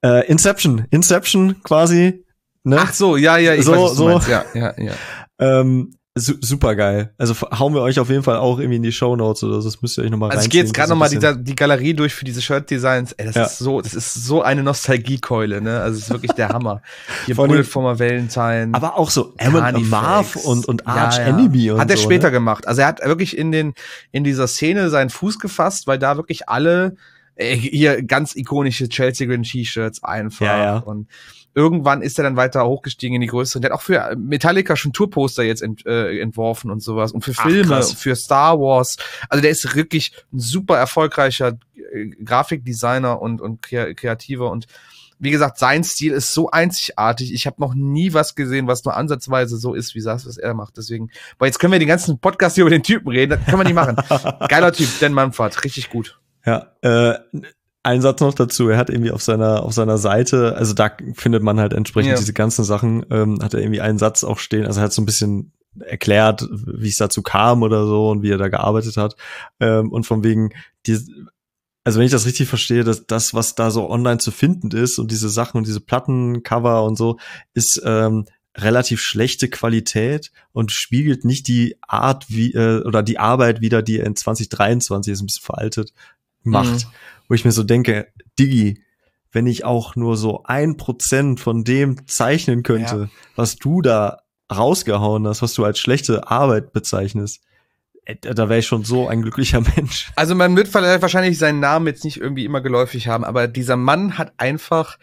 Speaker 1: Inception quasi. Ne?
Speaker 2: Ach so, ja, ich
Speaker 1: so,
Speaker 2: weiß, was du meinst. Ja.
Speaker 1: Super geil. Also hauen wir euch auf jeden Fall auch irgendwie in die Shownotes oder so. Das müsst ihr euch nochmal reinziehen.
Speaker 2: Also ich gehe jetzt gerade nochmal die Galerie durch für diese Shirt-Designs. Ey, das ist so eine Nostalgiekeule, ne? Also es ist wirklich der Hammer. Hier Bullet for My Valentine.
Speaker 1: Aber auch so Marv und Arch Enemy und so.
Speaker 2: Hat er später gemacht. Also er hat wirklich in dieser Szene seinen Fuß gefasst, weil da wirklich alle hier ganz ikonische Chelsea Green T-Shirts einfach.
Speaker 1: Ja.
Speaker 2: Und irgendwann ist er dann weiter hochgestiegen in die größeren. Der hat auch für Metallica schon Tourposter jetzt entworfen und sowas. Und für Filme, für Star Wars. Also der ist wirklich ein super erfolgreicher Grafikdesigner und Kreativer. Und wie gesagt, sein Stil ist so einzigartig. Ich habe noch nie was gesehen, was nur ansatzweise so ist, wie das, was er macht. Deswegen, weil jetzt können wir den ganzen Podcast hier über den Typen reden. Das kann man nicht machen. Geiler Typ, Dan Mumford. Richtig gut.
Speaker 1: Ja, ein Satz noch dazu, er hat irgendwie auf seiner Seite, also da findet man halt entsprechend diese ganzen Sachen, hat er irgendwie einen Satz auch stehen, also er hat so ein bisschen erklärt, wie es dazu kam oder so und wie er da gearbeitet hat, und von wegen, also wenn ich das richtig verstehe, dass das, was da so online zu finden ist und diese Sachen und diese Plattencover und so, ist relativ schlechte Qualität und spiegelt nicht die Art oder die Arbeit wieder, die er in 2023 ist ein bisschen veraltet macht, wo ich mir so denke, Diggi, wenn ich auch nur so 1% von dem zeichnen könnte, was du da rausgehauen hast, was du als schlechte Arbeit bezeichnest, da wäre ich schon so ein glücklicher Mensch.
Speaker 2: Also man wird wahrscheinlich seinen Namen jetzt nicht irgendwie immer geläufig haben, aber dieser Mann hat einfach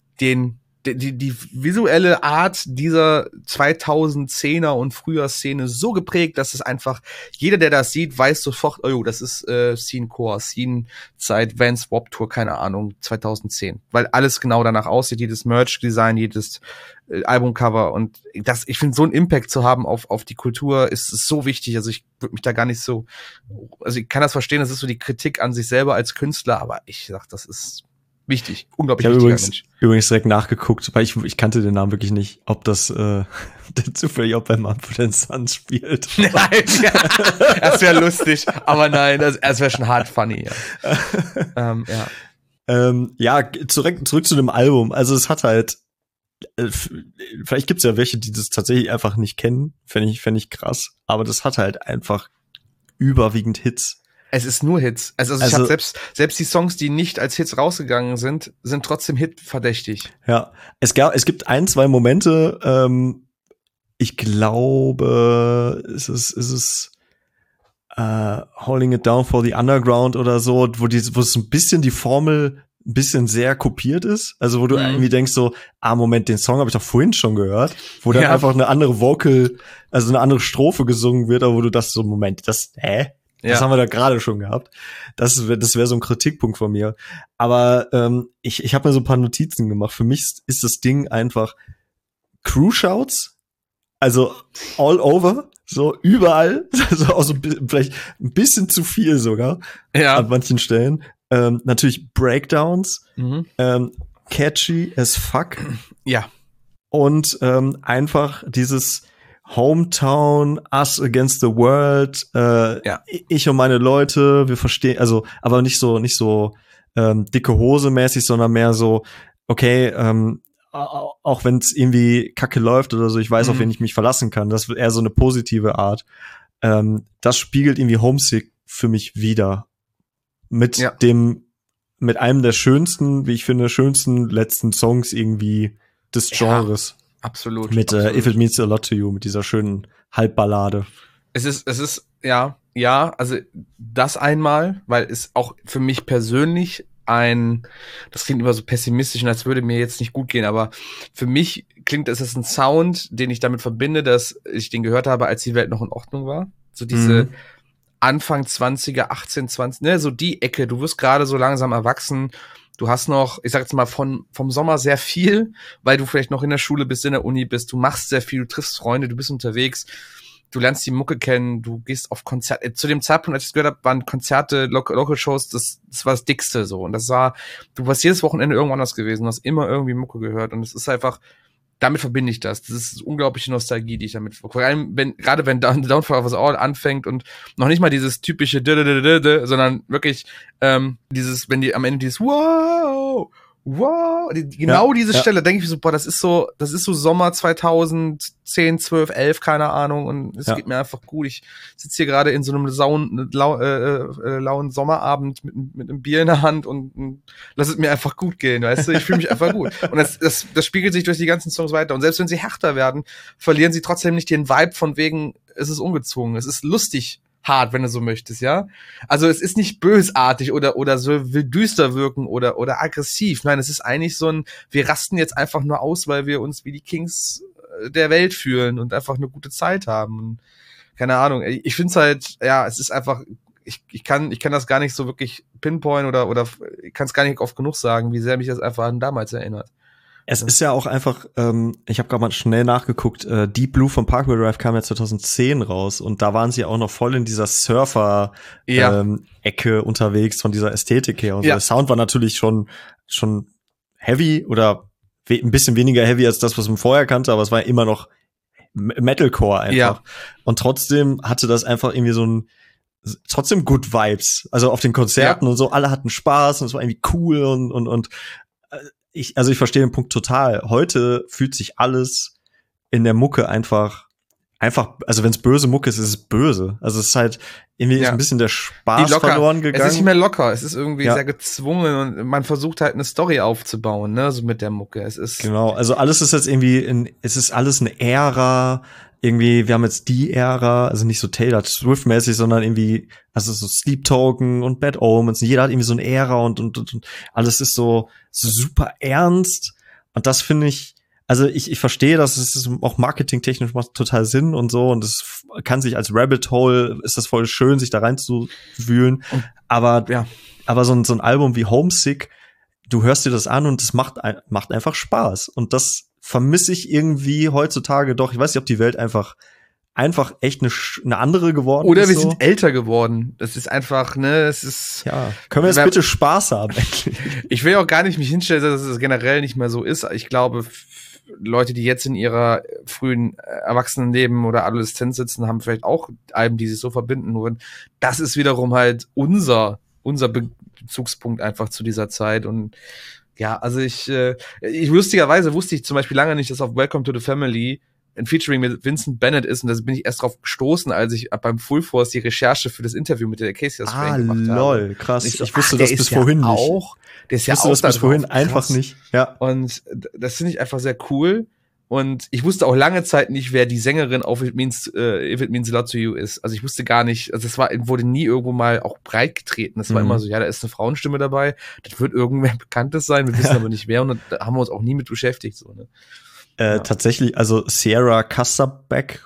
Speaker 2: die visuelle Art dieser 2010er und früher Szene so geprägt, dass es einfach, jeder, der das sieht, weiß sofort, oh, das ist Scene-Core, Scene-Zeit, Vans Warped Tour, keine Ahnung, 2010. Weil alles genau danach aussieht, jedes Merch-Design, jedes Albumcover und ich finde, so einen Impact zu haben auf die Kultur ist so wichtig. Also ich würde mich da gar nicht so, also ich kann das verstehen, das ist so die Kritik an sich selber als Künstler, aber ich sag, das ist wichtig, unglaublich wichtiger Mensch.
Speaker 1: Übrigens direkt nachgeguckt, weil ich kannte den Namen wirklich nicht, ob das zufällig auch bei Mumford & Sons spielt.
Speaker 2: Nein, das wäre lustig, aber nein, das wäre schon hart funny.
Speaker 1: Zurück zu dem Album. Also es hat halt, vielleicht gibt's ja welche, die das tatsächlich einfach nicht kennen, fände ich krass, aber das hat halt einfach überwiegend Hits.
Speaker 2: Es ist nur Hits. Also ich habe selbst die Songs, die nicht als Hits rausgegangen sind trotzdem hitverdächtig.
Speaker 1: Ja, es gibt 1-2 Momente, ich glaube, ist es Holding It Down for the Underground oder so, wo es ein bisschen die Formel ein bisschen sehr kopiert ist, also wo du irgendwie denkst so, Moment, den Song habe ich doch vorhin schon gehört, wo dann einfach eine andere also eine andere Strophe gesungen wird, aber wo du das so, Moment, das haben wir da gerade schon gehabt. Das wäre so ein Kritikpunkt von mir. Aber ich habe mir so ein paar Notizen gemacht. Für mich ist das Ding einfach Crew-Shouts, also all over, so überall, so auch so vielleicht ein bisschen zu viel sogar an manchen Stellen. Natürlich Breakdowns, catchy as fuck.
Speaker 2: Ja.
Speaker 1: Und einfach dieses Hometown, Us Against the World, ich und meine Leute, wir verstehen, also, aber nicht so dicke Hose mäßig, sondern mehr so, okay, auch wenn es irgendwie kacke läuft oder so, ich weiß, auf wen ich mich verlassen kann. Das wird eher so eine positive Art. Das spiegelt irgendwie Homesick für mich wider. Mit einem der schönsten, wie ich finde, letzten Songs irgendwie des Genres.
Speaker 2: Absolut.
Speaker 1: Mit If It Means a Lot to You, mit dieser schönen Halbballade.
Speaker 2: Es ist, ja, also das einmal, weil es auch für mich persönlich das klingt immer so pessimistisch und als würde mir jetzt nicht gut gehen, aber für mich klingt es ein Sound, den ich damit verbinde, dass ich den gehört habe, als die Welt noch in Ordnung war. So diese Anfang 20er, 18, 20, ne, so die Ecke, du wirst gerade so langsam erwachsen, du hast noch, ich sag jetzt mal, vom Sommer sehr viel, weil du vielleicht noch in der Schule bist, in der Uni bist, du machst sehr viel, du triffst Freunde, du bist unterwegs, du lernst die Mucke kennen, du gehst auf Konzerte. Zu dem Zeitpunkt, als ich es gehört habe, waren Konzerte, Local Shows, das war das Dickste so. Und du warst jedes Wochenende irgendwo anders gewesen, hast immer irgendwie Mucke gehört. Und es ist einfach, damit verbinde ich das. Das ist unglaubliche Nostalgie, die ich damit, vor allem, gerade wenn Downfall of Us All anfängt und noch nicht mal dieses typische, sondern wirklich, dieses, wenn die am Ende dieses Wow, diese Stelle, denke ich mir so, boah, das ist so Sommer 2010, 12, 11, keine Ahnung, und es geht mir einfach gut. Ich sitze hier gerade in so einem lauen Sommerabend mit einem Bier in der Hand und lass es mir einfach gut gehen, weißt du, ich fühle mich einfach gut. Und das spiegelt sich durch die ganzen Songs weiter. Und selbst wenn sie härter werden, verlieren sie trotzdem nicht den Vibe von wegen, es ist ungezwungen, es ist lustig, hart, wenn du so möchtest, ja. Also es ist nicht bösartig oder so will düster wirken oder aggressiv. Nein, es ist eigentlich so wir rasten jetzt einfach nur aus, weil wir uns wie die Kings der Welt fühlen und einfach eine gute Zeit haben. Und keine Ahnung. Ich finde es halt, ja, es ist einfach, ich kann das gar nicht so wirklich pinpoint oder ich kann es gar nicht oft genug sagen, wie sehr mich das einfach an damals erinnert.
Speaker 1: Es ist ja auch einfach, ich habe gerade mal schnell nachgeguckt, Deep Blue von Parkway Drive kam ja 2010 raus und da waren sie auch noch voll in dieser Surfer-Ecke unterwegs von dieser Ästhetik her. Und so. Der Sound war natürlich schon heavy oder ein bisschen weniger heavy als das, was man vorher kannte, aber es war immer noch Metalcore einfach. Ja. Und trotzdem hatte das einfach irgendwie trotzdem Good Vibes. Also auf den Konzerten und so, alle hatten Spaß und es war irgendwie cool und ich verstehe den Punkt total. Heute fühlt sich alles in der Mucke einfach, also wenn es böse Mucke ist es böse. Also es ist halt irgendwie ist ein bisschen der Spaß verloren gegangen.
Speaker 2: Es ist nicht mehr locker, es ist irgendwie sehr gezwungen und man versucht halt eine Story aufzubauen, ne, so mit der Mucke. Es ist
Speaker 1: genau, also alles ist jetzt irgendwie es ist alles eine Ära. Irgendwie, wir haben jetzt die Ära, also nicht so Taylor Swift-mäßig, sondern irgendwie, also so Sleep Token und Bad Omens. Jeder hat irgendwie so eine Ära und alles ist so super ernst. Und das finde ich, also ich verstehe, dass es auch marketingtechnisch macht total Sinn und so. Und es kann sich als Rabbit Hole, ist das voll schön, sich da reinzuwühlen. Aber so ein Album wie Homesick, du hörst dir das an und es macht einfach Spaß. Und das vermisse ich irgendwie heutzutage doch. Ich weiß nicht, ob die Welt einfach echt eine andere geworden
Speaker 2: ist. Oder wir
Speaker 1: so.
Speaker 2: sind älter geworden. Das ist einfach, ne, es ist.
Speaker 1: Ja, können wir jetzt bitte Spaß haben, endlich?
Speaker 2: Ich will auch gar nicht mich hinstellen, dass es generell nicht mehr so ist. Ich glaube, Leute, die jetzt in ihrer frühen Erwachsenenleben oder Adoleszenz sitzen, haben vielleicht auch Alben, die sich so verbinden. Nur das ist wiederum halt unser Bezugspunkt einfach zu dieser Zeit und ja, also lustigerweise wusste ich zum Beispiel lange nicht, dass auf Welcome to the Family ein Featuring mit Vincent Bennett ist und da bin ich erst drauf gestoßen, als ich beim Full Force die Recherche für das Interview mit der Casey Spring gemacht habe.
Speaker 1: Lol, krass. Ich wusste das bis vorhin nicht.
Speaker 2: Ich wusste das
Speaker 1: bis vorhin einfach nicht. Ja.
Speaker 2: Und das finde ich einfach sehr cool. Und ich wusste auch lange Zeit nicht, wer die Sängerin auf If It Means a Lot to You ist. Also ich wusste gar nicht, also es wurde nie irgendwo mal auch breit getreten. Das war immer so, ja, da ist eine Frauenstimme dabei, das wird irgendwer Bekanntes sein, wir wissen aber nicht wer und da haben wir uns auch nie mit beschäftigt. So, ne?
Speaker 1: Tatsächlich, also Sierra Kusterbeck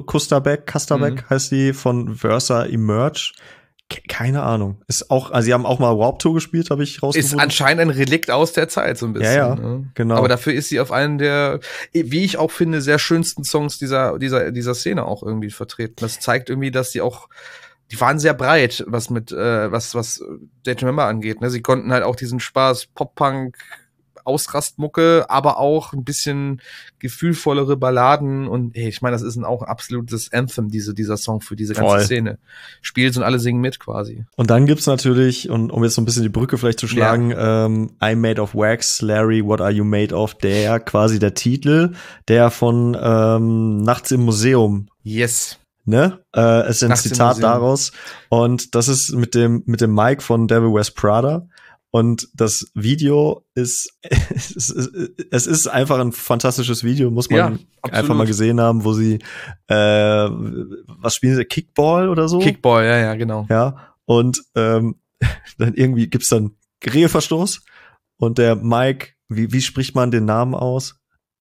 Speaker 1: heißt die von Versa Emerge. Keine Ahnung. Ist auch, also sie haben auch mal Warped Tour gespielt, habe ich rausgefunden.
Speaker 2: Ist anscheinend ein Relikt aus der Zeit so ein bisschen.
Speaker 1: Ja,
Speaker 2: ne?
Speaker 1: Genau.
Speaker 2: Aber dafür ist sie auf einen der, wie ich auch finde, sehr schönsten Songs dieser Szene auch irgendwie vertreten. Das zeigt irgendwie, dass die waren sehr breit, was Day to Remember angeht. Ne? Sie konnten halt auch diesen Spaß Pop-Punk Ausrastmucke, aber auch ein bisschen gefühlvollere Balladen und ich meine, das ist auch ein absolutes Anthem, dieser Song für diese ganze Szene. Spielt und alle singen mit quasi.
Speaker 1: Und dann gibt's natürlich, und um jetzt so ein bisschen die Brücke vielleicht zu schlagen, I'm Made of Wax, Larry, What Are You Made of? Der quasi der Titel, der von Nachts im Museum.
Speaker 2: Yes.
Speaker 1: Ne? Es ist ein Zitat daraus. Und das ist mit dem Mike von Devil Wears Prada. Und das Video ist, es ist einfach ein fantastisches Video, muss man einfach mal gesehen haben, wo sie, was spielen sie, Kickball oder so?
Speaker 2: Kickball, ja, genau.
Speaker 1: Ja, und dann irgendwie gibt's dann Regelverstoß und der Mike, wie spricht man den Namen aus?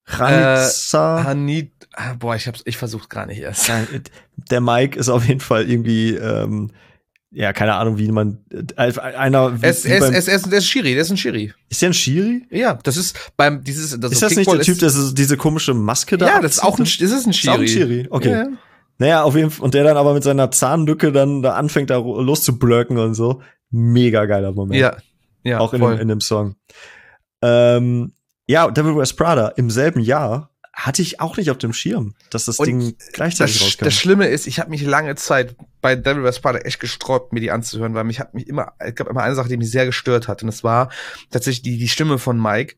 Speaker 2: Ich versuch's gar nicht erst.
Speaker 1: Der Mike ist auf jeden Fall irgendwie, ja, keine Ahnung, wie man einer.
Speaker 2: Er ist Schiri, der ist ein Schiri.
Speaker 1: Ist der ein Schiri?
Speaker 2: Ja, das ist beim dieses.
Speaker 1: Ist das nicht der Typ, der diese komische Maske da?
Speaker 2: Ja, das ist auch ein Schiri.
Speaker 1: Ist auch ein Schiri, okay. Ja. Naja, auf jeden Fall. Und der dann aber mit seiner Zahnlücke dann da anfängt, da loszublöcken und so. Mega geiler Moment.
Speaker 2: Ja.
Speaker 1: Auch in dem Song. Ja, Devil Wears Prada im selben Jahr hatte ich auch nicht auf dem Schirm, dass das Ding gleichzeitig rauskam.
Speaker 2: Das Schlimme ist, ich habe mich lange Zeit bei Devil Wears Prada echt gesträubt, mir die anzuhören, weil ich gab immer eine Sache, die mich sehr gestört hat, und das war tatsächlich die Stimme von Mike.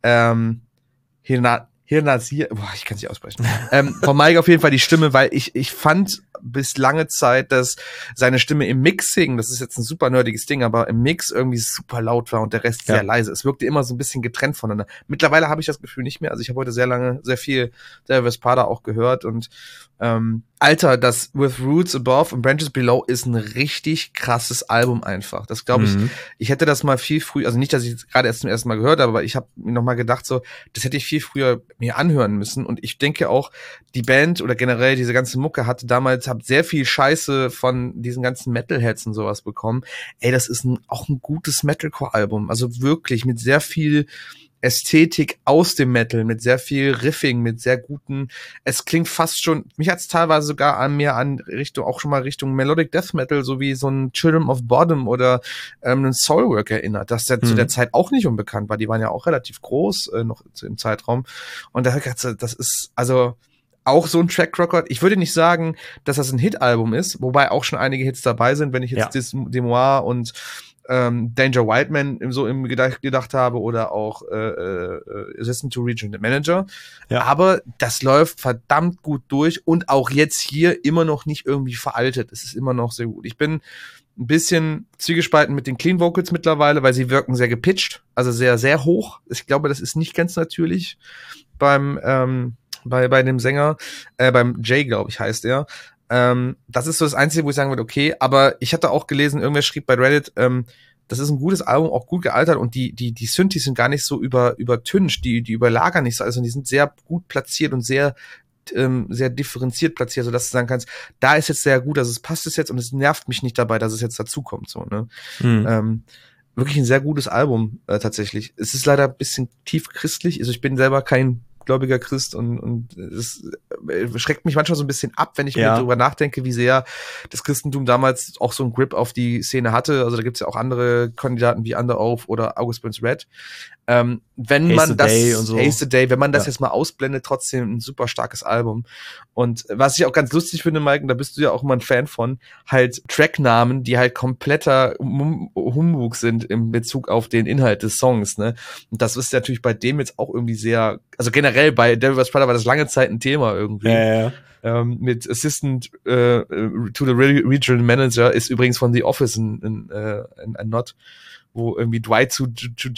Speaker 2: Hirnazir, ich kann es nicht aussprechen. Von Mike auf jeden Fall die Stimme, weil ich fand bis lange Zeit, dass seine Stimme im Mixing, das ist jetzt ein super nerdiges Ding, aber im Mix irgendwie super laut war und der Rest sehr leise. Es wirkte immer so ein bisschen getrennt voneinander. Mittlerweile habe ich das Gefühl nicht mehr. Also ich habe heute sehr viel Devil Wears Prada auch gehört und Alter, das With Roots Above and Branches Below ist ein richtig krasses Album einfach. Das glaube ich hätte das mal viel früher, also nicht, dass ich es gerade erst zum ersten Mal gehört habe, aber ich habe mir noch mal gedacht, so, das hätte ich viel früher mir anhören müssen. Und ich denke auch, die Band oder generell diese ganze Mucke hat sehr viel Scheiße von diesen ganzen Metalheads und sowas bekommen. Ey, das ist auch ein gutes Metalcore-Album. Also wirklich mit sehr viel Ästhetik aus dem Metal, mit sehr viel Riffing, mit sehr guten, es klingt fast schon, mich hat's teilweise sogar Richtung Melodic Death Metal, so wie so ein Children of Bodom oder ein Soulwork erinnert, dass der zu der Zeit auch nicht unbekannt war. Die waren ja auch relativ groß noch im Zeitraum. Und das ist, also auch so ein Track Record. Ich würde nicht sagen, dass das ein Hit-Album ist, wobei auch schon einige Hits dabei sind, wenn ich jetzt Demoir und Danger Whiteman im gedacht habe oder auch Assistant to Regional Manager. Ja. Aber das läuft verdammt gut durch und auch jetzt hier immer noch nicht irgendwie veraltet. Es ist immer noch sehr gut. Ich bin ein bisschen zwiegespalten mit den Clean Vocals mittlerweile, weil sie wirken sehr gepitcht, also sehr, sehr hoch. Ich glaube, das ist nicht ganz natürlich bei dem Sänger, beim Jay, glaube ich, heißt er. Das ist so das Einzige, wo ich sagen würde, okay, aber ich hatte auch gelesen, irgendwer schrieb bei Reddit, das ist ein gutes Album, auch gut gealtert und die Synthes sind gar nicht so übertüncht, die überlagern nicht so, also die sind sehr gut platziert und sehr differenziert platziert, sodass du sagen kannst, da ist jetzt sehr gut, also es passt jetzt und es nervt mich nicht dabei, dass es jetzt dazukommt, so, ne? Wirklich ein sehr gutes Album, tatsächlich. Es ist leider ein bisschen tief christlich, also ich bin selber kein gläubiger Christ und es schreckt mich manchmal so ein bisschen ab, wenn ich mir darüber nachdenke, wie sehr das Christentum damals auch so einen Grip auf die Szene hatte. Also da gibt's ja auch andere Kandidaten wie Under Oath oder August Burns Red. Wenn man das Haste the Day, wenn man das jetzt mal ausblendet, trotzdem ein super starkes Album. Und was ich auch ganz lustig finde, Mike, und da bist du ja auch immer ein Fan von, halt Tracknamen, die halt kompletter Humbug sind in Bezug auf den Inhalt des Songs, ne? Und das ist natürlich bei dem jetzt auch irgendwie sehr, also generell bei Devil Wears Prada war das lange Zeit ein Thema irgendwie. Mit Assistant to the Regional Manager ist übrigens von The Office ein Not, wo irgendwie Dwight zu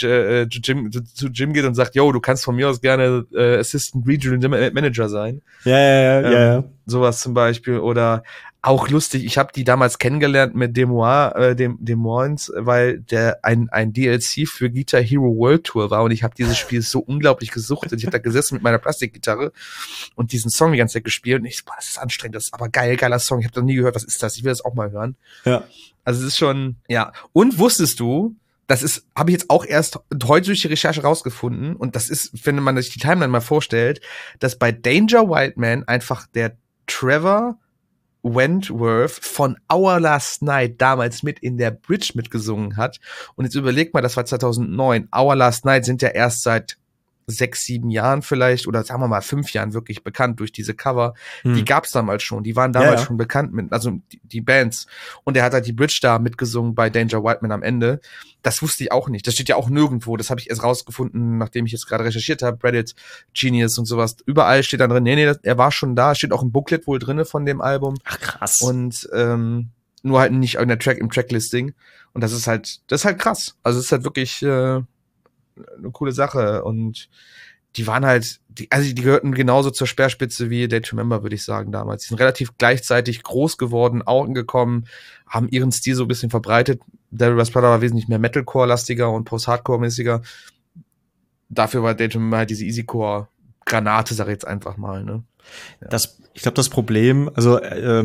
Speaker 2: Jim geht und sagt, yo, du kannst von mir aus gerne Assistant Regional Manager sein. Ja. Sowas zum Beispiel. Oder auch lustig, ich habe die damals kennengelernt mit Des Moines, weil der ein DLC für Guitar Hero World Tour war und ich habe dieses Spiel so unglaublich gesuchtet. Ich habe da gesessen mit meiner Plastikgitarre und diesen Song die ganze Zeit gespielt und ich so, boah, das ist anstrengend, das ist aber geiler Song. Ich habe noch nie gehört, was ist das? Ich will das auch mal hören. Ja. Also es ist schon, ja. Und wusstest du, habe ich jetzt auch erst heute durch die Recherche rausgefunden und das ist, wenn man sich die Timeline mal vorstellt, dass bei Danger Whiteman einfach der Trevor Wentworth von Our Last Night damals mit in der Bridge mitgesungen hat. Und jetzt überleg mal, das war 2009. Our Last Night sind ja erst seit 6, 7 Jahren vielleicht oder sagen wir mal 5 Jahren wirklich bekannt durch diese Cover. Die gab's damals schon. Die waren damals schon bekannt also die Bands. Und er hat halt die Bridge da mitgesungen bei Danger Whiteman am Ende. Das wusste ich auch nicht. Das steht ja auch nirgendwo. Das habe ich erst rausgefunden, nachdem ich jetzt gerade recherchiert habe. Reddit, Genius und sowas. Überall steht dann drin, nee, er war schon da. Steht auch ein Booklet wohl drinne von dem Album.
Speaker 1: Ach, krass.
Speaker 2: Und nur halt nicht in der im Tracklisting. Und das ist halt krass. Also es ist halt wirklich eine coole Sache. Und die waren halt, die gehörten genauso zur Speerspitze wie Day to Remember, würde ich sagen, damals. Die sind relativ gleichzeitig groß geworden, angekommen, haben ihren Stil so ein bisschen verbreitet. Devil Wears Prada war wesentlich mehr Metalcore-lastiger und Post-Hardcore-mäßiger. Dafür war Day to Remember halt diese Easycore-Granate, sag ich jetzt einfach mal, ne? Ja.
Speaker 1: Ich glaube, das Problem, also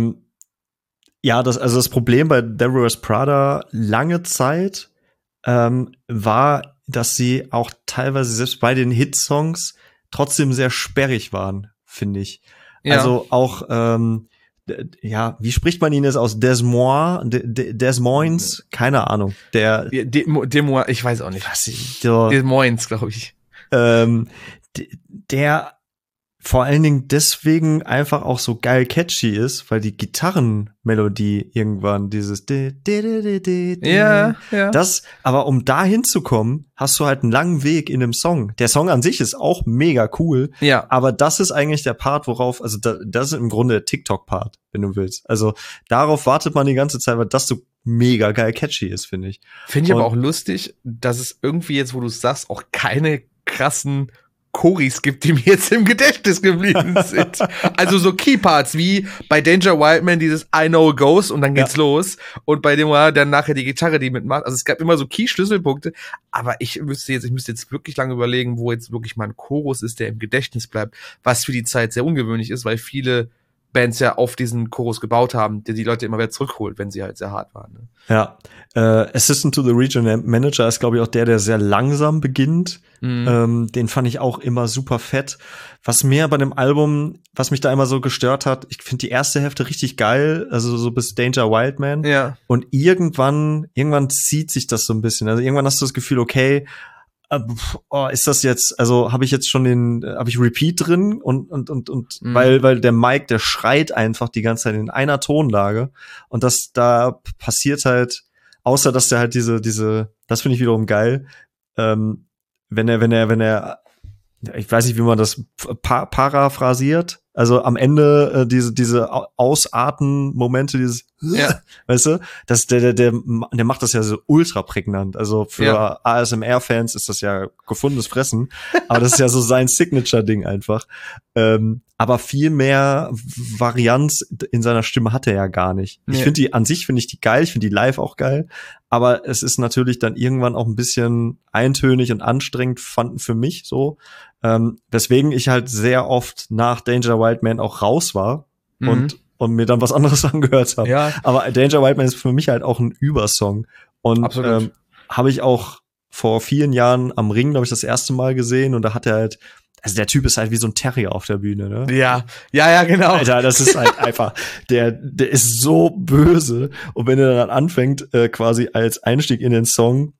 Speaker 1: das Problem bei Devil Wears Prada lange Zeit war, dass sie auch teilweise selbst bei den Hitsongs trotzdem sehr sperrig waren, finde ich. Ja. Also auch, wie spricht man ihn jetzt aus? Des Moines? Keine Ahnung.
Speaker 2: Ich weiß auch nicht. Des Moines, glaube ich.
Speaker 1: Der vor allen Dingen deswegen einfach auch so geil catchy ist, weil die Gitarrenmelodie irgendwann dieses
Speaker 2: ja.
Speaker 1: Das, aber um da hinzukommen, hast du halt einen langen Weg in dem Song. Der Song an sich ist auch mega cool,
Speaker 2: ja.
Speaker 1: Aber das ist eigentlich der Part, worauf, also das ist im Grunde der TikTok-Part, wenn du willst. Also darauf wartet man die ganze Zeit, weil das so mega geil catchy ist, finde ich.
Speaker 2: Finde ich aber auch lustig, dass es irgendwie jetzt, wo du es sagst, auch keine krassen Choris gibt, die mir jetzt im Gedächtnis geblieben sind. Also so Keyparts wie bei Danger Wildman dieses I Know a Ghost und dann geht's los. Und bei dem war dann nachher die Gitarre, die mitmacht. Also es gab immer so Key-Schlüsselpunkte. Aber ich müsste jetzt wirklich lange überlegen, wo jetzt wirklich mal ein Chorus ist, der im Gedächtnis bleibt. Was für die Zeit sehr ungewöhnlich ist, weil viele Bands ja auf diesen Chorus gebaut haben, der die Leute immer wieder zurückholt, wenn sie halt sehr hart waren. Ne?
Speaker 1: Ja, Assistant to the Regional Manager ist, glaube ich, auch der sehr langsam beginnt. Den fand ich auch immer super fett. Was mir bei dem Album, was mich da immer so gestört hat, ich finde die erste Hälfte richtig geil, also so bis Danger Wildman.
Speaker 2: Ja.
Speaker 1: Und irgendwann zieht sich das so ein bisschen. Also irgendwann hast du das Gefühl, okay, ist das jetzt, also habe ich jetzt schon habe ich Repeat drin und weil der Mike, der schreit einfach die ganze Zeit in einer Tonlage und da passiert halt, außer dass der halt diese, das finde ich wiederum geil, wenn er, ich weiß nicht, wie man das paraphrasiert, also am Ende diese Ausarten-Momente, dieses, weißt du, der macht das ja so ultra prägnant. Also für ASMR-Fans ist das ja gefundenes Fressen, aber das ist ja so sein Signature-Ding einfach. Aber viel mehr Varianz in seiner Stimme hat er ja gar nicht. Ich finde die geil, ich finde die live auch geil, aber es ist natürlich dann irgendwann auch ein bisschen eintönig und anstrengend für mich so. Weswegen ich halt sehr oft nach Danger Wildman auch raus war und mir dann was anderes angehört habe.
Speaker 2: Ja.
Speaker 1: Aber Danger Wildman ist für mich halt auch ein Übersong. Und habe ich auch vor vielen Jahren am Ring, glaube ich, das erste Mal gesehen und da hat er halt, also der Typ ist halt wie so ein Terrier auf der Bühne, ne?
Speaker 2: Ja, genau.
Speaker 1: Alter, das ist halt einfach, der ist so böse. Und wenn er dann anfängt, quasi als Einstieg in den Song,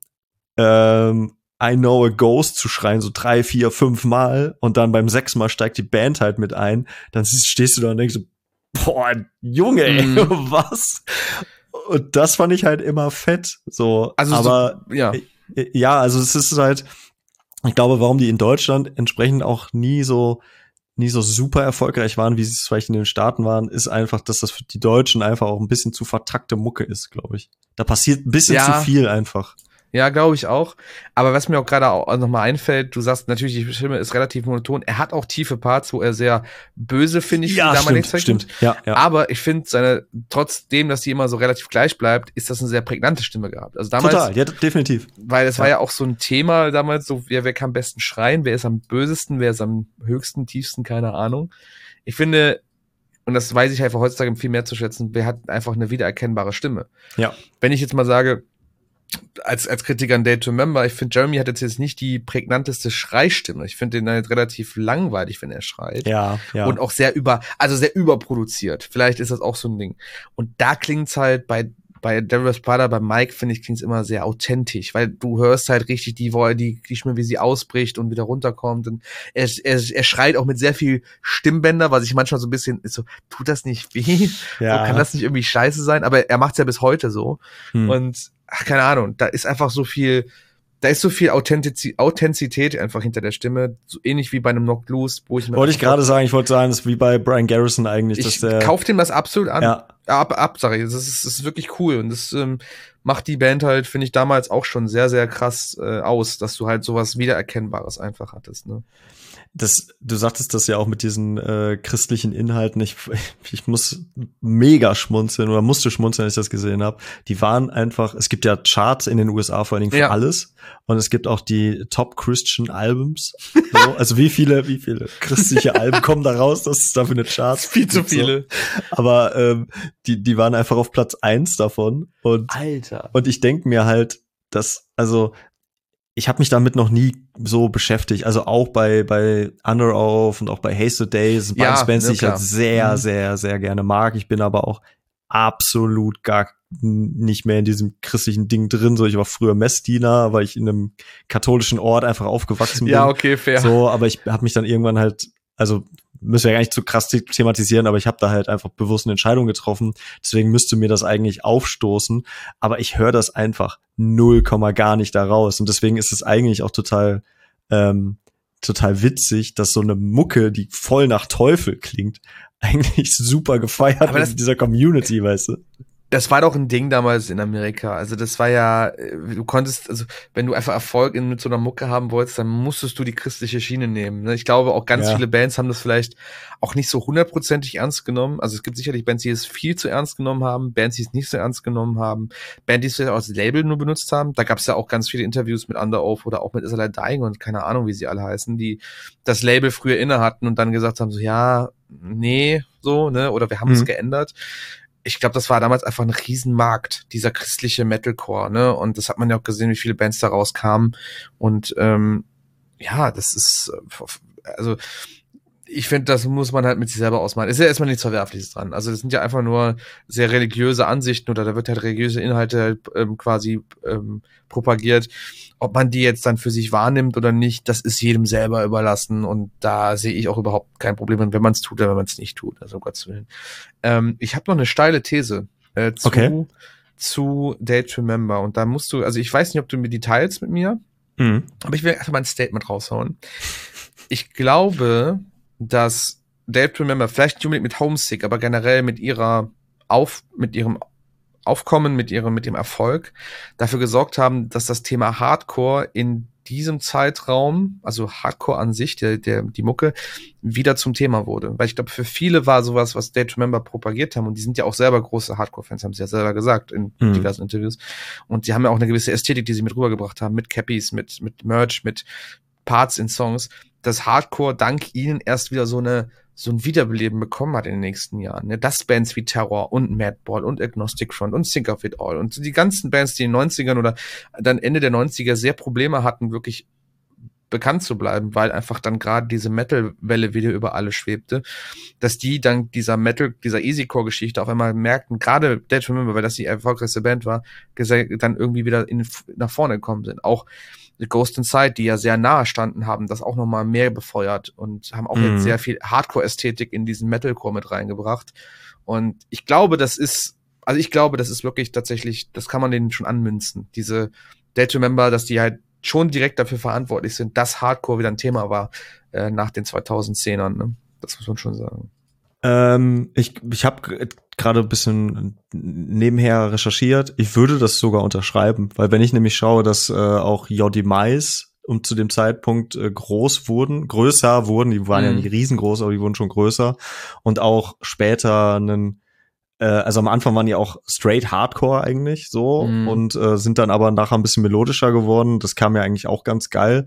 Speaker 1: I Know a Ghost zu schreien, so 3, 4, 5 Mal und dann beim 6. Mal steigt die Band halt mit ein, dann stehst du da und denkst so, boah, Junge, ey, was? Und das fand ich halt immer fett, so.
Speaker 2: Also
Speaker 1: aber,
Speaker 2: ja,
Speaker 1: also es ist halt, ich glaube, warum die in Deutschland entsprechend auch nie so super erfolgreich waren, wie sie es vielleicht in den Staaten waren, ist einfach, dass das für die Deutschen einfach auch ein bisschen zu vertrackte Mucke ist, glaube ich. Da passiert ein bisschen zu viel einfach.
Speaker 2: Ja, glaube ich auch. Aber was mir auch gerade auch nochmal einfällt, du sagst natürlich, die Stimme ist relativ monoton. Er hat auch tiefe Parts, wo er sehr böse, finde ich,
Speaker 1: ja, stimmt. Ja.
Speaker 2: Aber ich finde, trotzdem, dass die immer so relativ gleich bleibt, ist das eine sehr prägnante Stimme gehabt. Also damals.
Speaker 1: Total, ja, definitiv.
Speaker 2: Weil es war ja auch so ein Thema damals, so, wer kann am besten schreien, wer ist am bösesten, wer ist am höchsten, tiefsten, keine Ahnung. Ich finde, und das weiß ich einfach heutzutage viel mehr zu schätzen, wer hat einfach eine wiedererkennbare Stimme.
Speaker 1: Ja.
Speaker 2: Wenn ich jetzt mal sage, als Kritiker an Day to Remember, ich finde, Jeremy hat jetzt nicht die prägnanteste Schreistimme. Ich finde den halt relativ langweilig, wenn er schreit.
Speaker 1: Ja.
Speaker 2: Und auch sehr überproduziert. Vielleicht ist das auch so ein Ding. Und da klingt's halt bei Devil Wears Prada, bei Mike, finde ich, klingt's immer sehr authentisch, weil du hörst halt richtig die Stimme, wie sie ausbricht und wieder runterkommt. Und er schreit auch mit sehr viel Stimmbänder, was ich manchmal so ein bisschen ist so, tut das nicht weh?
Speaker 1: Ja.
Speaker 2: So, kann das nicht irgendwie scheiße sein? Aber er macht's ja bis heute so. Und keine Ahnung, da ist einfach so viel da ist so viel Authentizität einfach hinter der Stimme, so ähnlich wie bei einem Knocked Loose, wo ich
Speaker 1: wollte ich gerade sagen, das ist wie bei Brian Garrison eigentlich.
Speaker 2: Ich kauf dem das absolut an.
Speaker 1: Ja.
Speaker 2: Ab, sag ich. Das ist wirklich cool. Und das macht die Band halt, finde ich, damals auch schon sehr, sehr krass aus, dass du halt sowas Wiedererkennbares einfach hattest, ne?
Speaker 1: Du sagtest das ja auch mit diesen christlichen Inhalten. Ich muss mega schmunzeln oder musste schmunzeln, als ich das gesehen habe. Die waren einfach, es gibt ja Charts in den USA vor allen Dingen für alles. Und es gibt auch die Top Christian Albums. So, also wie viele christliche Alben kommen da raus, dass es dafür eine Charts
Speaker 2: viel zu viele.
Speaker 1: So. Aber die waren einfach auf Platz 1 davon. Und,
Speaker 2: Alter.
Speaker 1: Und ich denke mir halt, ich habe mich damit noch nie so beschäftigt. Also auch bei Under Oath und auch bei Hasted Days sind beides Bands, die ich halt sehr, sehr, sehr gerne mag. Ich bin aber auch absolut gar nicht mehr in diesem christlichen Ding drin. So, ich war früher Messdiener, weil ich in einem katholischen Ort einfach aufgewachsen bin.
Speaker 2: Ja, okay, fair.
Speaker 1: So, aber ich habe mich dann irgendwann halt, also müssen wir ja gar nicht zu krass thematisieren, aber ich habe da halt einfach bewusst eine Entscheidung getroffen. Deswegen müsste mir das eigentlich aufstoßen. Aber ich höre das einfach 0, gar nicht da raus. Und deswegen ist es eigentlich auch total witzig, dass so eine Mucke, die voll nach Teufel klingt, eigentlich super gefeiert wird in dieser Community, weißt du?
Speaker 2: Das war doch ein Ding damals in Amerika. Also das war ja, du konntest, also wenn du einfach Erfolg mit so einer Mucke haben wolltest, dann musstest du die christliche Schiene nehmen. Ich glaube, auch ganz viele Bands haben das vielleicht auch nicht so 100%ig ernst genommen. Also es gibt sicherlich Bands, die es viel zu ernst genommen haben, Bands, die es nicht so ernst genommen haben, Bands, die es vielleicht auch als Label nur benutzt haben. Da gab es ja auch ganz viele Interviews mit Under Oath oder auch mit Is I Dying und keine Ahnung, wie sie alle heißen, die das Label früher inne hatten und dann gesagt haben, so ja, nee, so, ne, oder wir haben es geändert. Ich glaube, das war damals einfach ein Riesenmarkt, dieser christliche Metalcore, ne? Und das hat man ja auch gesehen, wie viele Bands da rauskamen. Und das ist, also ich finde, das muss man halt mit sich selber ausmachen. Ist ja erstmal nichts Verwerfliches dran. Also das sind ja einfach nur sehr religiöse Ansichten oder da wird halt religiöse Inhalte halt, quasi propagiert. Ob man die jetzt dann für sich wahrnimmt oder nicht, das ist jedem selber überlassen und da sehe ich auch überhaupt kein Problem, wenn man es tut oder wenn man es nicht tut. Also um Gottes Willen. Ich habe noch eine steile These zu Dare to Remember und da musst du, also ich weiß nicht, ob du mir die teilst mit mir, aber ich will einfach mal ein Statement raushauen. Ich glaube, dass Dare to Remember, vielleicht nicht unbedingt mit Homesick, aber generell mit ihrem Aufkommen, mit ihrem Erfolg dafür gesorgt haben, dass das Thema Hardcore in diesem Zeitraum, also Hardcore an sich, die Mucke, wieder zum Thema wurde. Weil ich glaube, für viele war sowas, was Dare to Remember propagiert haben, und die sind ja auch selber große Hardcore-Fans, haben sie ja selber gesagt in diversen Interviews. Und sie haben ja auch eine gewisse Ästhetik, die sie mit rübergebracht haben, mit Cappies, mit Merch, mit Parts in Songs, dass Hardcore dank ihnen erst wieder so ein Wiederbeleben bekommen hat in den nächsten Jahren. Ne? Dass Bands wie Terror und Madball und Agnostic Front und Think of It All und die ganzen Bands, die in den 90ern oder dann Ende der 90er sehr Probleme hatten, wirklich bekannt zu bleiben, weil einfach dann gerade diese Metal-Welle wieder über alle schwebte, dass die dank dieser Easycore-Geschichte auf einmal merkten, gerade Dare to Remember, weil das die erfolgreichste Band war, dann irgendwie wieder nach vorne gekommen sind. Auch Ghost Inside, die ja sehr nahe standen, haben das auch nochmal mehr befeuert und haben auch jetzt sehr viel Hardcore-Ästhetik in diesen Metalcore mit reingebracht. Und ich glaube, das ist wirklich tatsächlich, das kann man denen schon anmünzen. Diese Dare to Remember, dass die halt schon direkt dafür verantwortlich sind, dass Hardcore wieder ein Thema war nach den 2010ern. Ne? Das muss man schon sagen.
Speaker 1: Ich habe gerade ein bisschen nebenher recherchiert. Ich würde das sogar unterschreiben, weil wenn ich nämlich schaue, dass auch Your Demise und zu dem Zeitpunkt größer wurden, die waren ja nicht riesengroß, aber die wurden schon größer und auch später also am Anfang waren die auch straight Hardcore eigentlich so und sind dann aber nachher ein bisschen melodischer geworden. Das kam ja eigentlich auch ganz geil.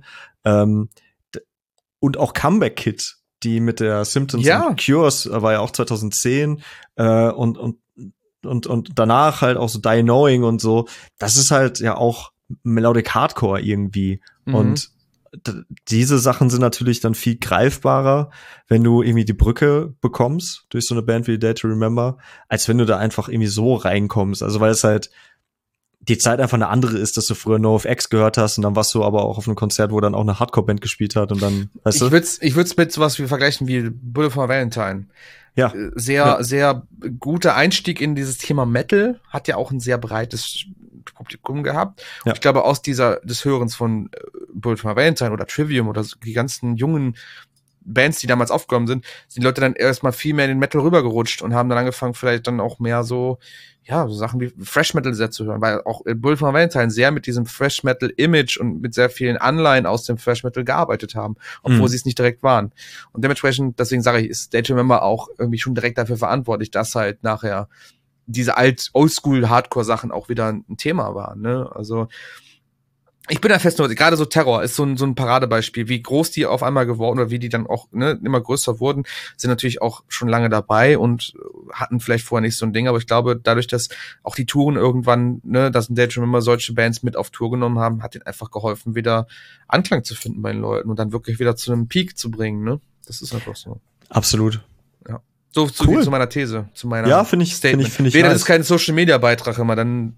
Speaker 1: Und auch Comeback Kid, die mit der Symptoms and Cures war ja auch 2010 und danach halt auch so Die Knowing und so. Das ist halt ja auch Melodic Hardcore irgendwie. Und diese Sachen sind natürlich dann viel greifbarer, wenn du irgendwie die Brücke bekommst durch so eine Band wie Dare to Remember, als wenn du da einfach irgendwie so reinkommst. Also weil es halt die Zeit einfach eine andere ist, dass du früher NoFX gehört hast und dann warst du aber auch auf einem Konzert, wo dann auch eine Hardcore-Band gespielt hat und dann, weißt du?
Speaker 2: Ich würd's mit sowas wie vergleichen wie Bullet for Valentine.
Speaker 1: Ja.
Speaker 2: Sehr guter Einstieg in dieses Thema Metal, hat ja auch ein sehr breites Publikum gehabt.
Speaker 1: Ja.
Speaker 2: Und ich glaube, des Hörens von Bullet for My Valentine oder Trivium oder so, die ganzen jungen Bands, die damals aufgekommen sind die Leute dann erstmal viel mehr in den Metal rübergerutscht und haben dann angefangen, vielleicht dann auch mehr so Sachen wie Thrash Metal sehr zu hören, weil auch Bullet for My Valentine sehr mit diesem Thrash Metal Image und mit sehr vielen Anleihen aus dem Thrash Metal gearbeitet haben, obwohl sie es nicht direkt waren. Und dementsprechend, deswegen sage ich, ist Day to Remember auch irgendwie schon direkt dafür verantwortlich, dass halt nachher diese Oldschool-Hardcore-Sachen auch wieder ein Thema waren, ne? Also, ich bin da fest, gerade so Terror ist so ein Paradebeispiel, wie groß die auf einmal geworden oder wie die dann auch immer größer wurden, sind natürlich auch schon lange dabei und hatten vielleicht vorher nicht so ein Ding, aber ich glaube, dadurch, dass auch die Touren irgendwann, dass ein Day to Remember solche Bands mit auf Tour genommen haben, hat denen einfach geholfen, wieder Anklang zu finden bei den Leuten und dann wirklich wieder zu einem Peak zu bringen, ne? Das ist einfach so.
Speaker 1: Absolut.
Speaker 2: Ja. So cool. Viel zu meiner These, zu meiner
Speaker 1: Statement.
Speaker 2: Find ich das ist kein Social-Media-Beitrag immer, dann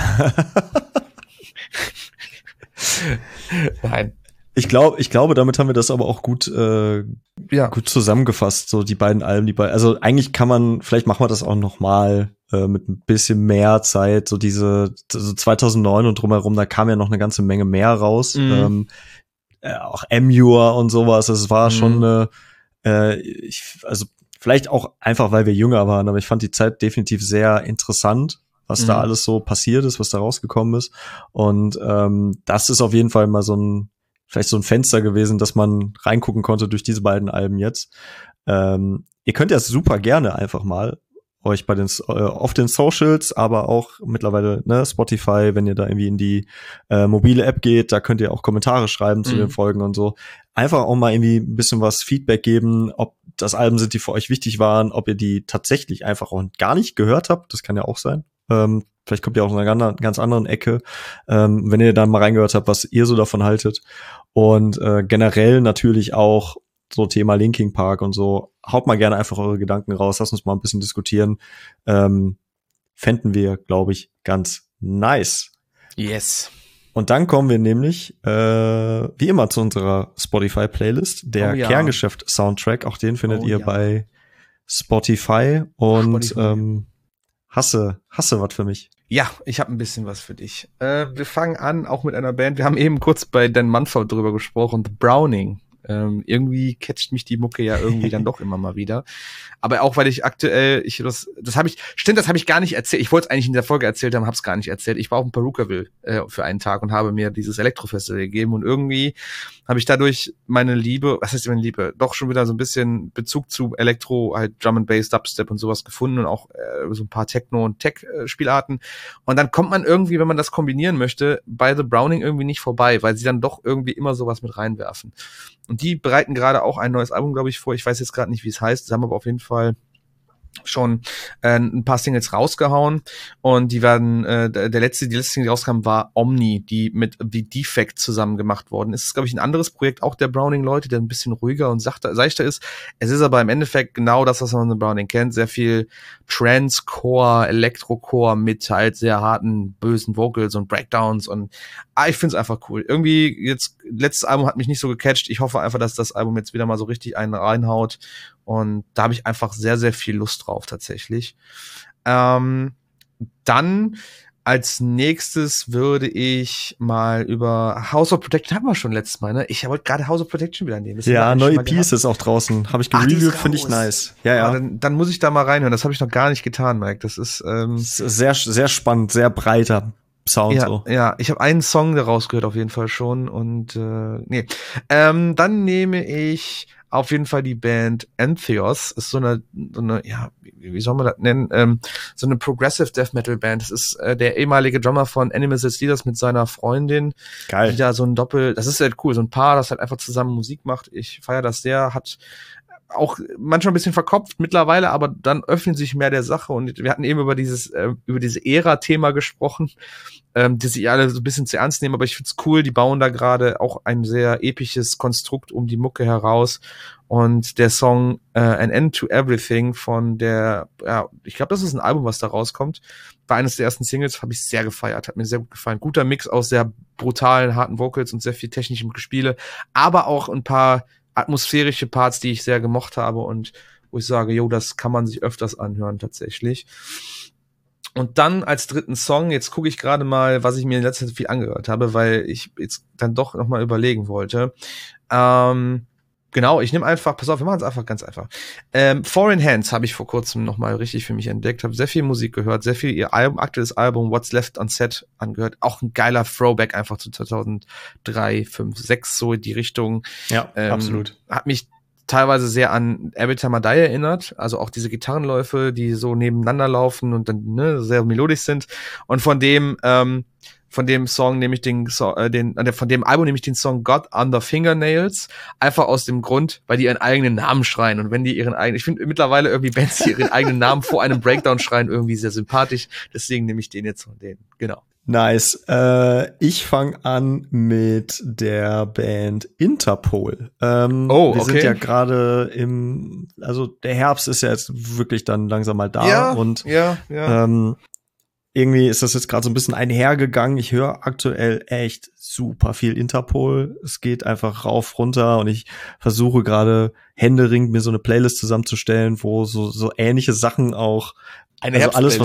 Speaker 2: Nein.
Speaker 1: Ich glaube, damit haben wir das aber auch gut zusammengefasst, so die beiden Alben, also eigentlich vielleicht machen wir das auch noch mal mit ein bisschen mehr Zeit, so 2009 und drumherum, da kam ja noch eine ganze Menge mehr raus, auch Emure und sowas, es war schon also vielleicht auch einfach, weil wir jünger waren, aber ich fand die Zeit definitiv sehr interessant, was da alles so passiert ist, was da rausgekommen ist. Und das ist auf jeden Fall mal vielleicht so ein Fenster gewesen, dass man reingucken konnte durch diese beiden Alben jetzt. Ihr könnt ja super gerne einfach mal euch auf den Socials, aber auch mittlerweile Spotify, wenn ihr da irgendwie in die mobile App geht, da könnt ihr auch Kommentare schreiben zu den Folgen und so. Einfach auch mal irgendwie ein bisschen was Feedback geben, ob das Alben sind, die für euch wichtig waren, ob ihr die tatsächlich einfach auch gar nicht gehört habt, das kann ja auch sein. Vielleicht kommt ihr aus einer ganz anderen Ecke, wenn ihr dann mal reingehört habt, was ihr so davon haltet. Und generell natürlich auch so Thema Linkin Park und so. Haut mal gerne einfach eure Gedanken raus, lasst uns mal ein bisschen diskutieren. Fänden wir, glaube ich, ganz nice.
Speaker 2: Yes.
Speaker 1: Und dann kommen wir nämlich, wie immer, zu unserer Spotify-Playlist, der Kerngeschäft-Soundtrack. Auch den findet ihr bei Spotify. Und Hasse was für mich.
Speaker 2: Ja, ich habe ein bisschen was für dich. Wir fangen an, auch mit einer Band. Wir haben eben kurz bei Dan Mumford drüber gesprochen, The Browning. Irgendwie catcht mich die Mucke ja irgendwie dann doch immer mal wieder. Aber auch, weil ich aktuell, das habe ich gar nicht erzählt. Ich wollte es eigentlich in der Folge erzählt haben, habe es gar nicht erzählt. Ich war auf dem Perukaville für einen Tag und habe mir dieses Elektrofestival gegeben und irgendwie habe ich dadurch meine Liebe, doch schon wieder so ein bisschen Bezug zu Elektro, halt Drum and Bass, Dubstep und sowas gefunden und auch so ein paar Techno- und Tech-Spielarten. Und dann kommt man irgendwie, wenn man das kombinieren möchte, bei The Browning irgendwie nicht vorbei, weil sie dann doch irgendwie immer sowas mit reinwerfen. Und die bereiten gerade auch ein neues Album, glaube ich, vor. Ich weiß jetzt gerade nicht, wie es heißt. Sie haben aber auf jeden Fall schon ein paar Singles rausgehauen und die werden die letzte Single, die rauskam, war Omni, die mit The Defect zusammen gemacht worden ist. Das ist, glaube ich, ein anderes Projekt auch der Browning-Leute, der ein bisschen ruhiger und seichter ist. Es ist aber im Endeffekt genau das, was man von The Browning kennt. Sehr viel Trance-Core, Elektro-Core mit halt sehr harten, bösen Vocals und Breakdowns und ich finde es einfach cool. Irgendwie jetzt, letztes Album hat mich nicht so gecatcht. Ich hoffe einfach, dass das Album jetzt wieder mal so richtig einen reinhaut. Und da habe ich einfach sehr, sehr viel Lust drauf tatsächlich. Dann als nächstes würde ich mal über House of Protection, hatten wir schon letztes Mal, ne? Ich wollte gerade House of Protection wieder nehmen.
Speaker 1: Ja, neue EP ist auch draußen. Habe ich gereviewt, finde ich nice. Ja.
Speaker 2: Dann muss ich da mal reinhören. Das habe ich noch gar nicht getan, Mike. Das ist
Speaker 1: sehr, sehr spannend, sehr breiter Sound.
Speaker 2: Ja,
Speaker 1: so.
Speaker 2: Ja, ich habe einen Song daraus gehört auf jeden Fall schon. Und dann nehme ich auf jeden Fall die Band Entheos. Ist so eine, ja, wie soll man das nennen? So eine Progressive Death Metal Band. Das ist der ehemalige Drummer von Animals as Leaders mit seiner Freundin.
Speaker 1: Geil.
Speaker 2: Die da so ein das ist halt cool, so ein Paar, das halt einfach zusammen Musik macht. Ich feiere das sehr, hat auch manchmal ein bisschen verkopft mittlerweile, aber dann öffnen sich mehr der Sache und wir hatten eben über diese Ära-Thema gesprochen, die sich alle so ein bisschen zu ernst nehmen, aber ich find's cool, die bauen da gerade auch ein sehr episches Konstrukt um die Mucke heraus und der Song An End to Everything von ich glaube, das ist ein Album, was da rauskommt, war eines der ersten Singles, habe ich sehr gefeiert, hat mir sehr gut gefallen. Guter Mix aus sehr brutalen, harten Vocals und sehr viel technischem Gespiele, aber auch ein paar atmosphärische Parts, die ich sehr gemocht habe und wo ich sage, das kann man sich öfters anhören tatsächlich. Und dann als dritten Song, jetzt gucke ich gerade mal, was ich mir in letzter Zeit viel angehört habe, weil ich jetzt dann doch nochmal überlegen wollte. Genau, ich nehme einfach, pass auf, wir machen es einfach ganz einfach. Foreign Hands habe ich vor kurzem nochmal richtig für mich entdeckt, habe sehr viel Musik gehört, sehr viel ihr aktuelles Album What's Left Unsaid angehört. Auch ein geiler Throwback einfach zu 2003, 5, 6, so in die Richtung.
Speaker 1: Ja, absolut.
Speaker 2: Hat mich teilweise sehr an Every Time I Die erinnert, also auch diese Gitarrenläufe, die so nebeneinander laufen und dann sehr melodisch sind. Und von dem Song nehme ich von dem Album nehme ich den Song God Under Fingernails, einfach aus dem Grund, weil die ihren eigenen Namen schreien. Und wenn die ich finde mittlerweile irgendwie Bands, die ihren eigenen Namen vor einem Breakdown schreien, irgendwie sehr sympathisch. Deswegen nehme ich den jetzt von denen. Genau.
Speaker 1: Nice. Ich fange an mit der Band Interpol. Wir sind ja gerade also der Herbst ist ja jetzt wirklich dann langsam mal da.
Speaker 2: Ja,
Speaker 1: und
Speaker 2: ja.
Speaker 1: Irgendwie ist das jetzt gerade so ein bisschen einhergegangen. Ich höre aktuell echt super viel Interpol. Es geht einfach rauf, runter und ich versuche gerade händeringend mir so eine Playlist zusammenzustellen, wo so ähnliche Sachen auch, also alles,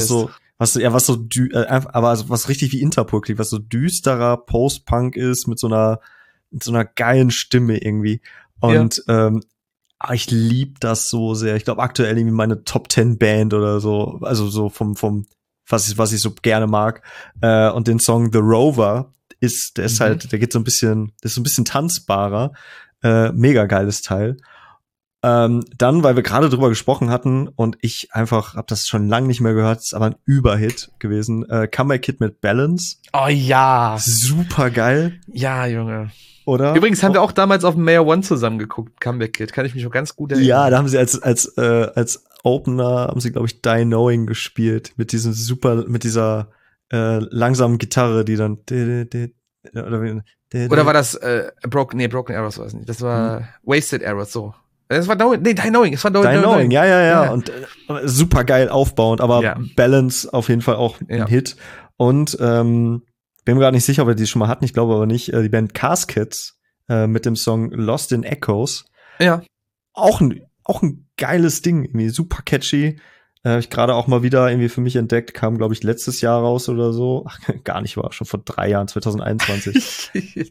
Speaker 1: was richtig wie Interpol klingt, was so düsterer Post-Punk ist, mit so einer geilen Stimme irgendwie. Und ich lieb das so sehr. Ich glaube aktuell irgendwie meine Top 10 Band oder so, also so vom was ich so gerne mag. Und den Song The Rover der ist der ist so ein bisschen tanzbarer. Mega geiles Teil. Dann, weil wir gerade drüber gesprochen hatten und ich einfach habe das schon lange nicht mehr gehört, ist aber ein Überhit gewesen. Comeback Kid mit Balance.
Speaker 2: Oh ja.
Speaker 1: Super geil.
Speaker 2: Ja, Junge.
Speaker 1: Oder?
Speaker 2: Übrigens haben wir auch damals auf dem Mayor One zusammen geguckt, Comeback Kid. Kann ich mich noch ganz gut erinnern.
Speaker 1: Ja, da haben sie als Opener haben sie, glaube ich, Die Knowing gespielt mit dieser langsamen Gitarre, die dann
Speaker 2: oder war das Broken Arrows war es nicht. Das war Wasted Arrows, so. Das war Die Knowing, es war Die Knowing.
Speaker 1: Ja. Und super geil aufbauend, aber Balance auf jeden Fall auch ein Hit. Und bin mir gar nicht sicher, ob wir die schon mal hatten, ich glaube aber nicht. Die Band Caskets mit dem Song Lost in Echoes.
Speaker 2: Ja.
Speaker 1: Auch ein geiles Ding, irgendwie super catchy. Habe ich gerade auch mal wieder irgendwie für mich entdeckt, kam, glaube ich, letztes Jahr raus oder so. Ach, gar nicht, war schon vor 3 Jahren, 2021.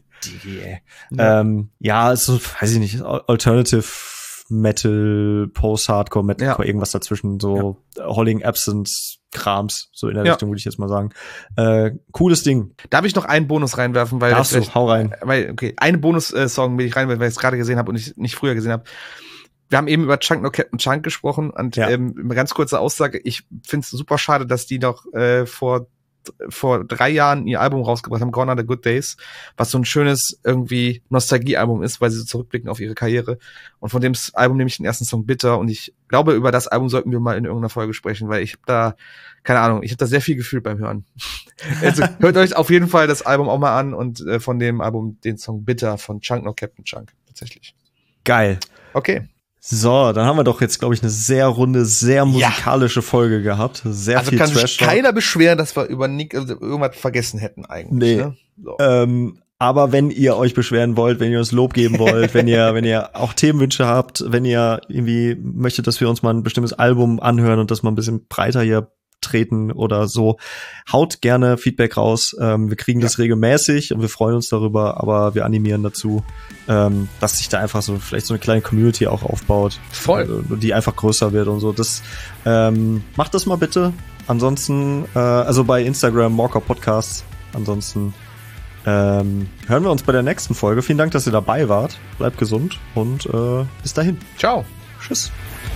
Speaker 1: Ist so, weiß ich nicht, Alternative Metal, Post-Hardcore, Metalcore, irgendwas dazwischen, so Holling Absence Krams, so in der Richtung, würde ich jetzt mal sagen. Cooles Ding.
Speaker 2: Darf ich noch einen Bonus reinwerfen? Weil
Speaker 1: hau rein.
Speaker 2: Einen Bonus-Song will ich reinwerfen, weil ich es gerade gesehen habe und ich nicht früher gesehen habe. Wir haben eben über Chunk No Captain Chunk gesprochen und eine ganz kurze Aussage. Ich finde es super schade, dass die noch vor 3 Jahren ihr Album rausgebracht haben, Gone Are the Good Days, was so ein schönes irgendwie Nostalgie-Album ist, weil sie so zurückblicken auf ihre Karriere. Und von dem Album nehme ich den ersten Song Bitter und ich glaube, über das Album sollten wir mal in irgendeiner Folge sprechen, weil ich habe da, keine Ahnung, ich habe da sehr viel Gefühl beim Hören. Also hört euch auf jeden Fall das Album auch mal an und von dem Album den Song Bitter von Chunk No Captain Chunk, tatsächlich.
Speaker 1: Geil.
Speaker 2: Okay.
Speaker 1: So, dann haben wir doch jetzt, glaube ich, eine sehr runde, sehr musikalische Folge gehabt. Sehr viel Trash. Also kann sich
Speaker 2: keiner beschweren, dass wir über irgendwas vergessen hätten eigentlich.
Speaker 1: Nee.
Speaker 2: Ne? So.
Speaker 1: Aber wenn ihr euch beschweren wollt, wenn ihr uns Lob geben wollt, wenn ihr auch Themenwünsche habt, wenn ihr irgendwie möchtet, dass wir uns mal ein bestimmtes Album anhören und das mal ein bisschen breiter hier treten oder so, haut gerne Feedback raus. Wir kriegen das regelmäßig und wir freuen uns darüber, aber wir animieren dazu, dass sich da einfach so vielleicht so eine kleine Community auch aufbaut.
Speaker 2: Voll.
Speaker 1: Die einfach größer wird und so. Das macht das mal bitte. Ansonsten, also bei Instagram, Morker Podcasts. Ansonsten hören wir uns bei der nächsten Folge. Vielen Dank, dass ihr dabei wart. Bleibt gesund und bis dahin.
Speaker 2: Ciao.
Speaker 1: Tschüss.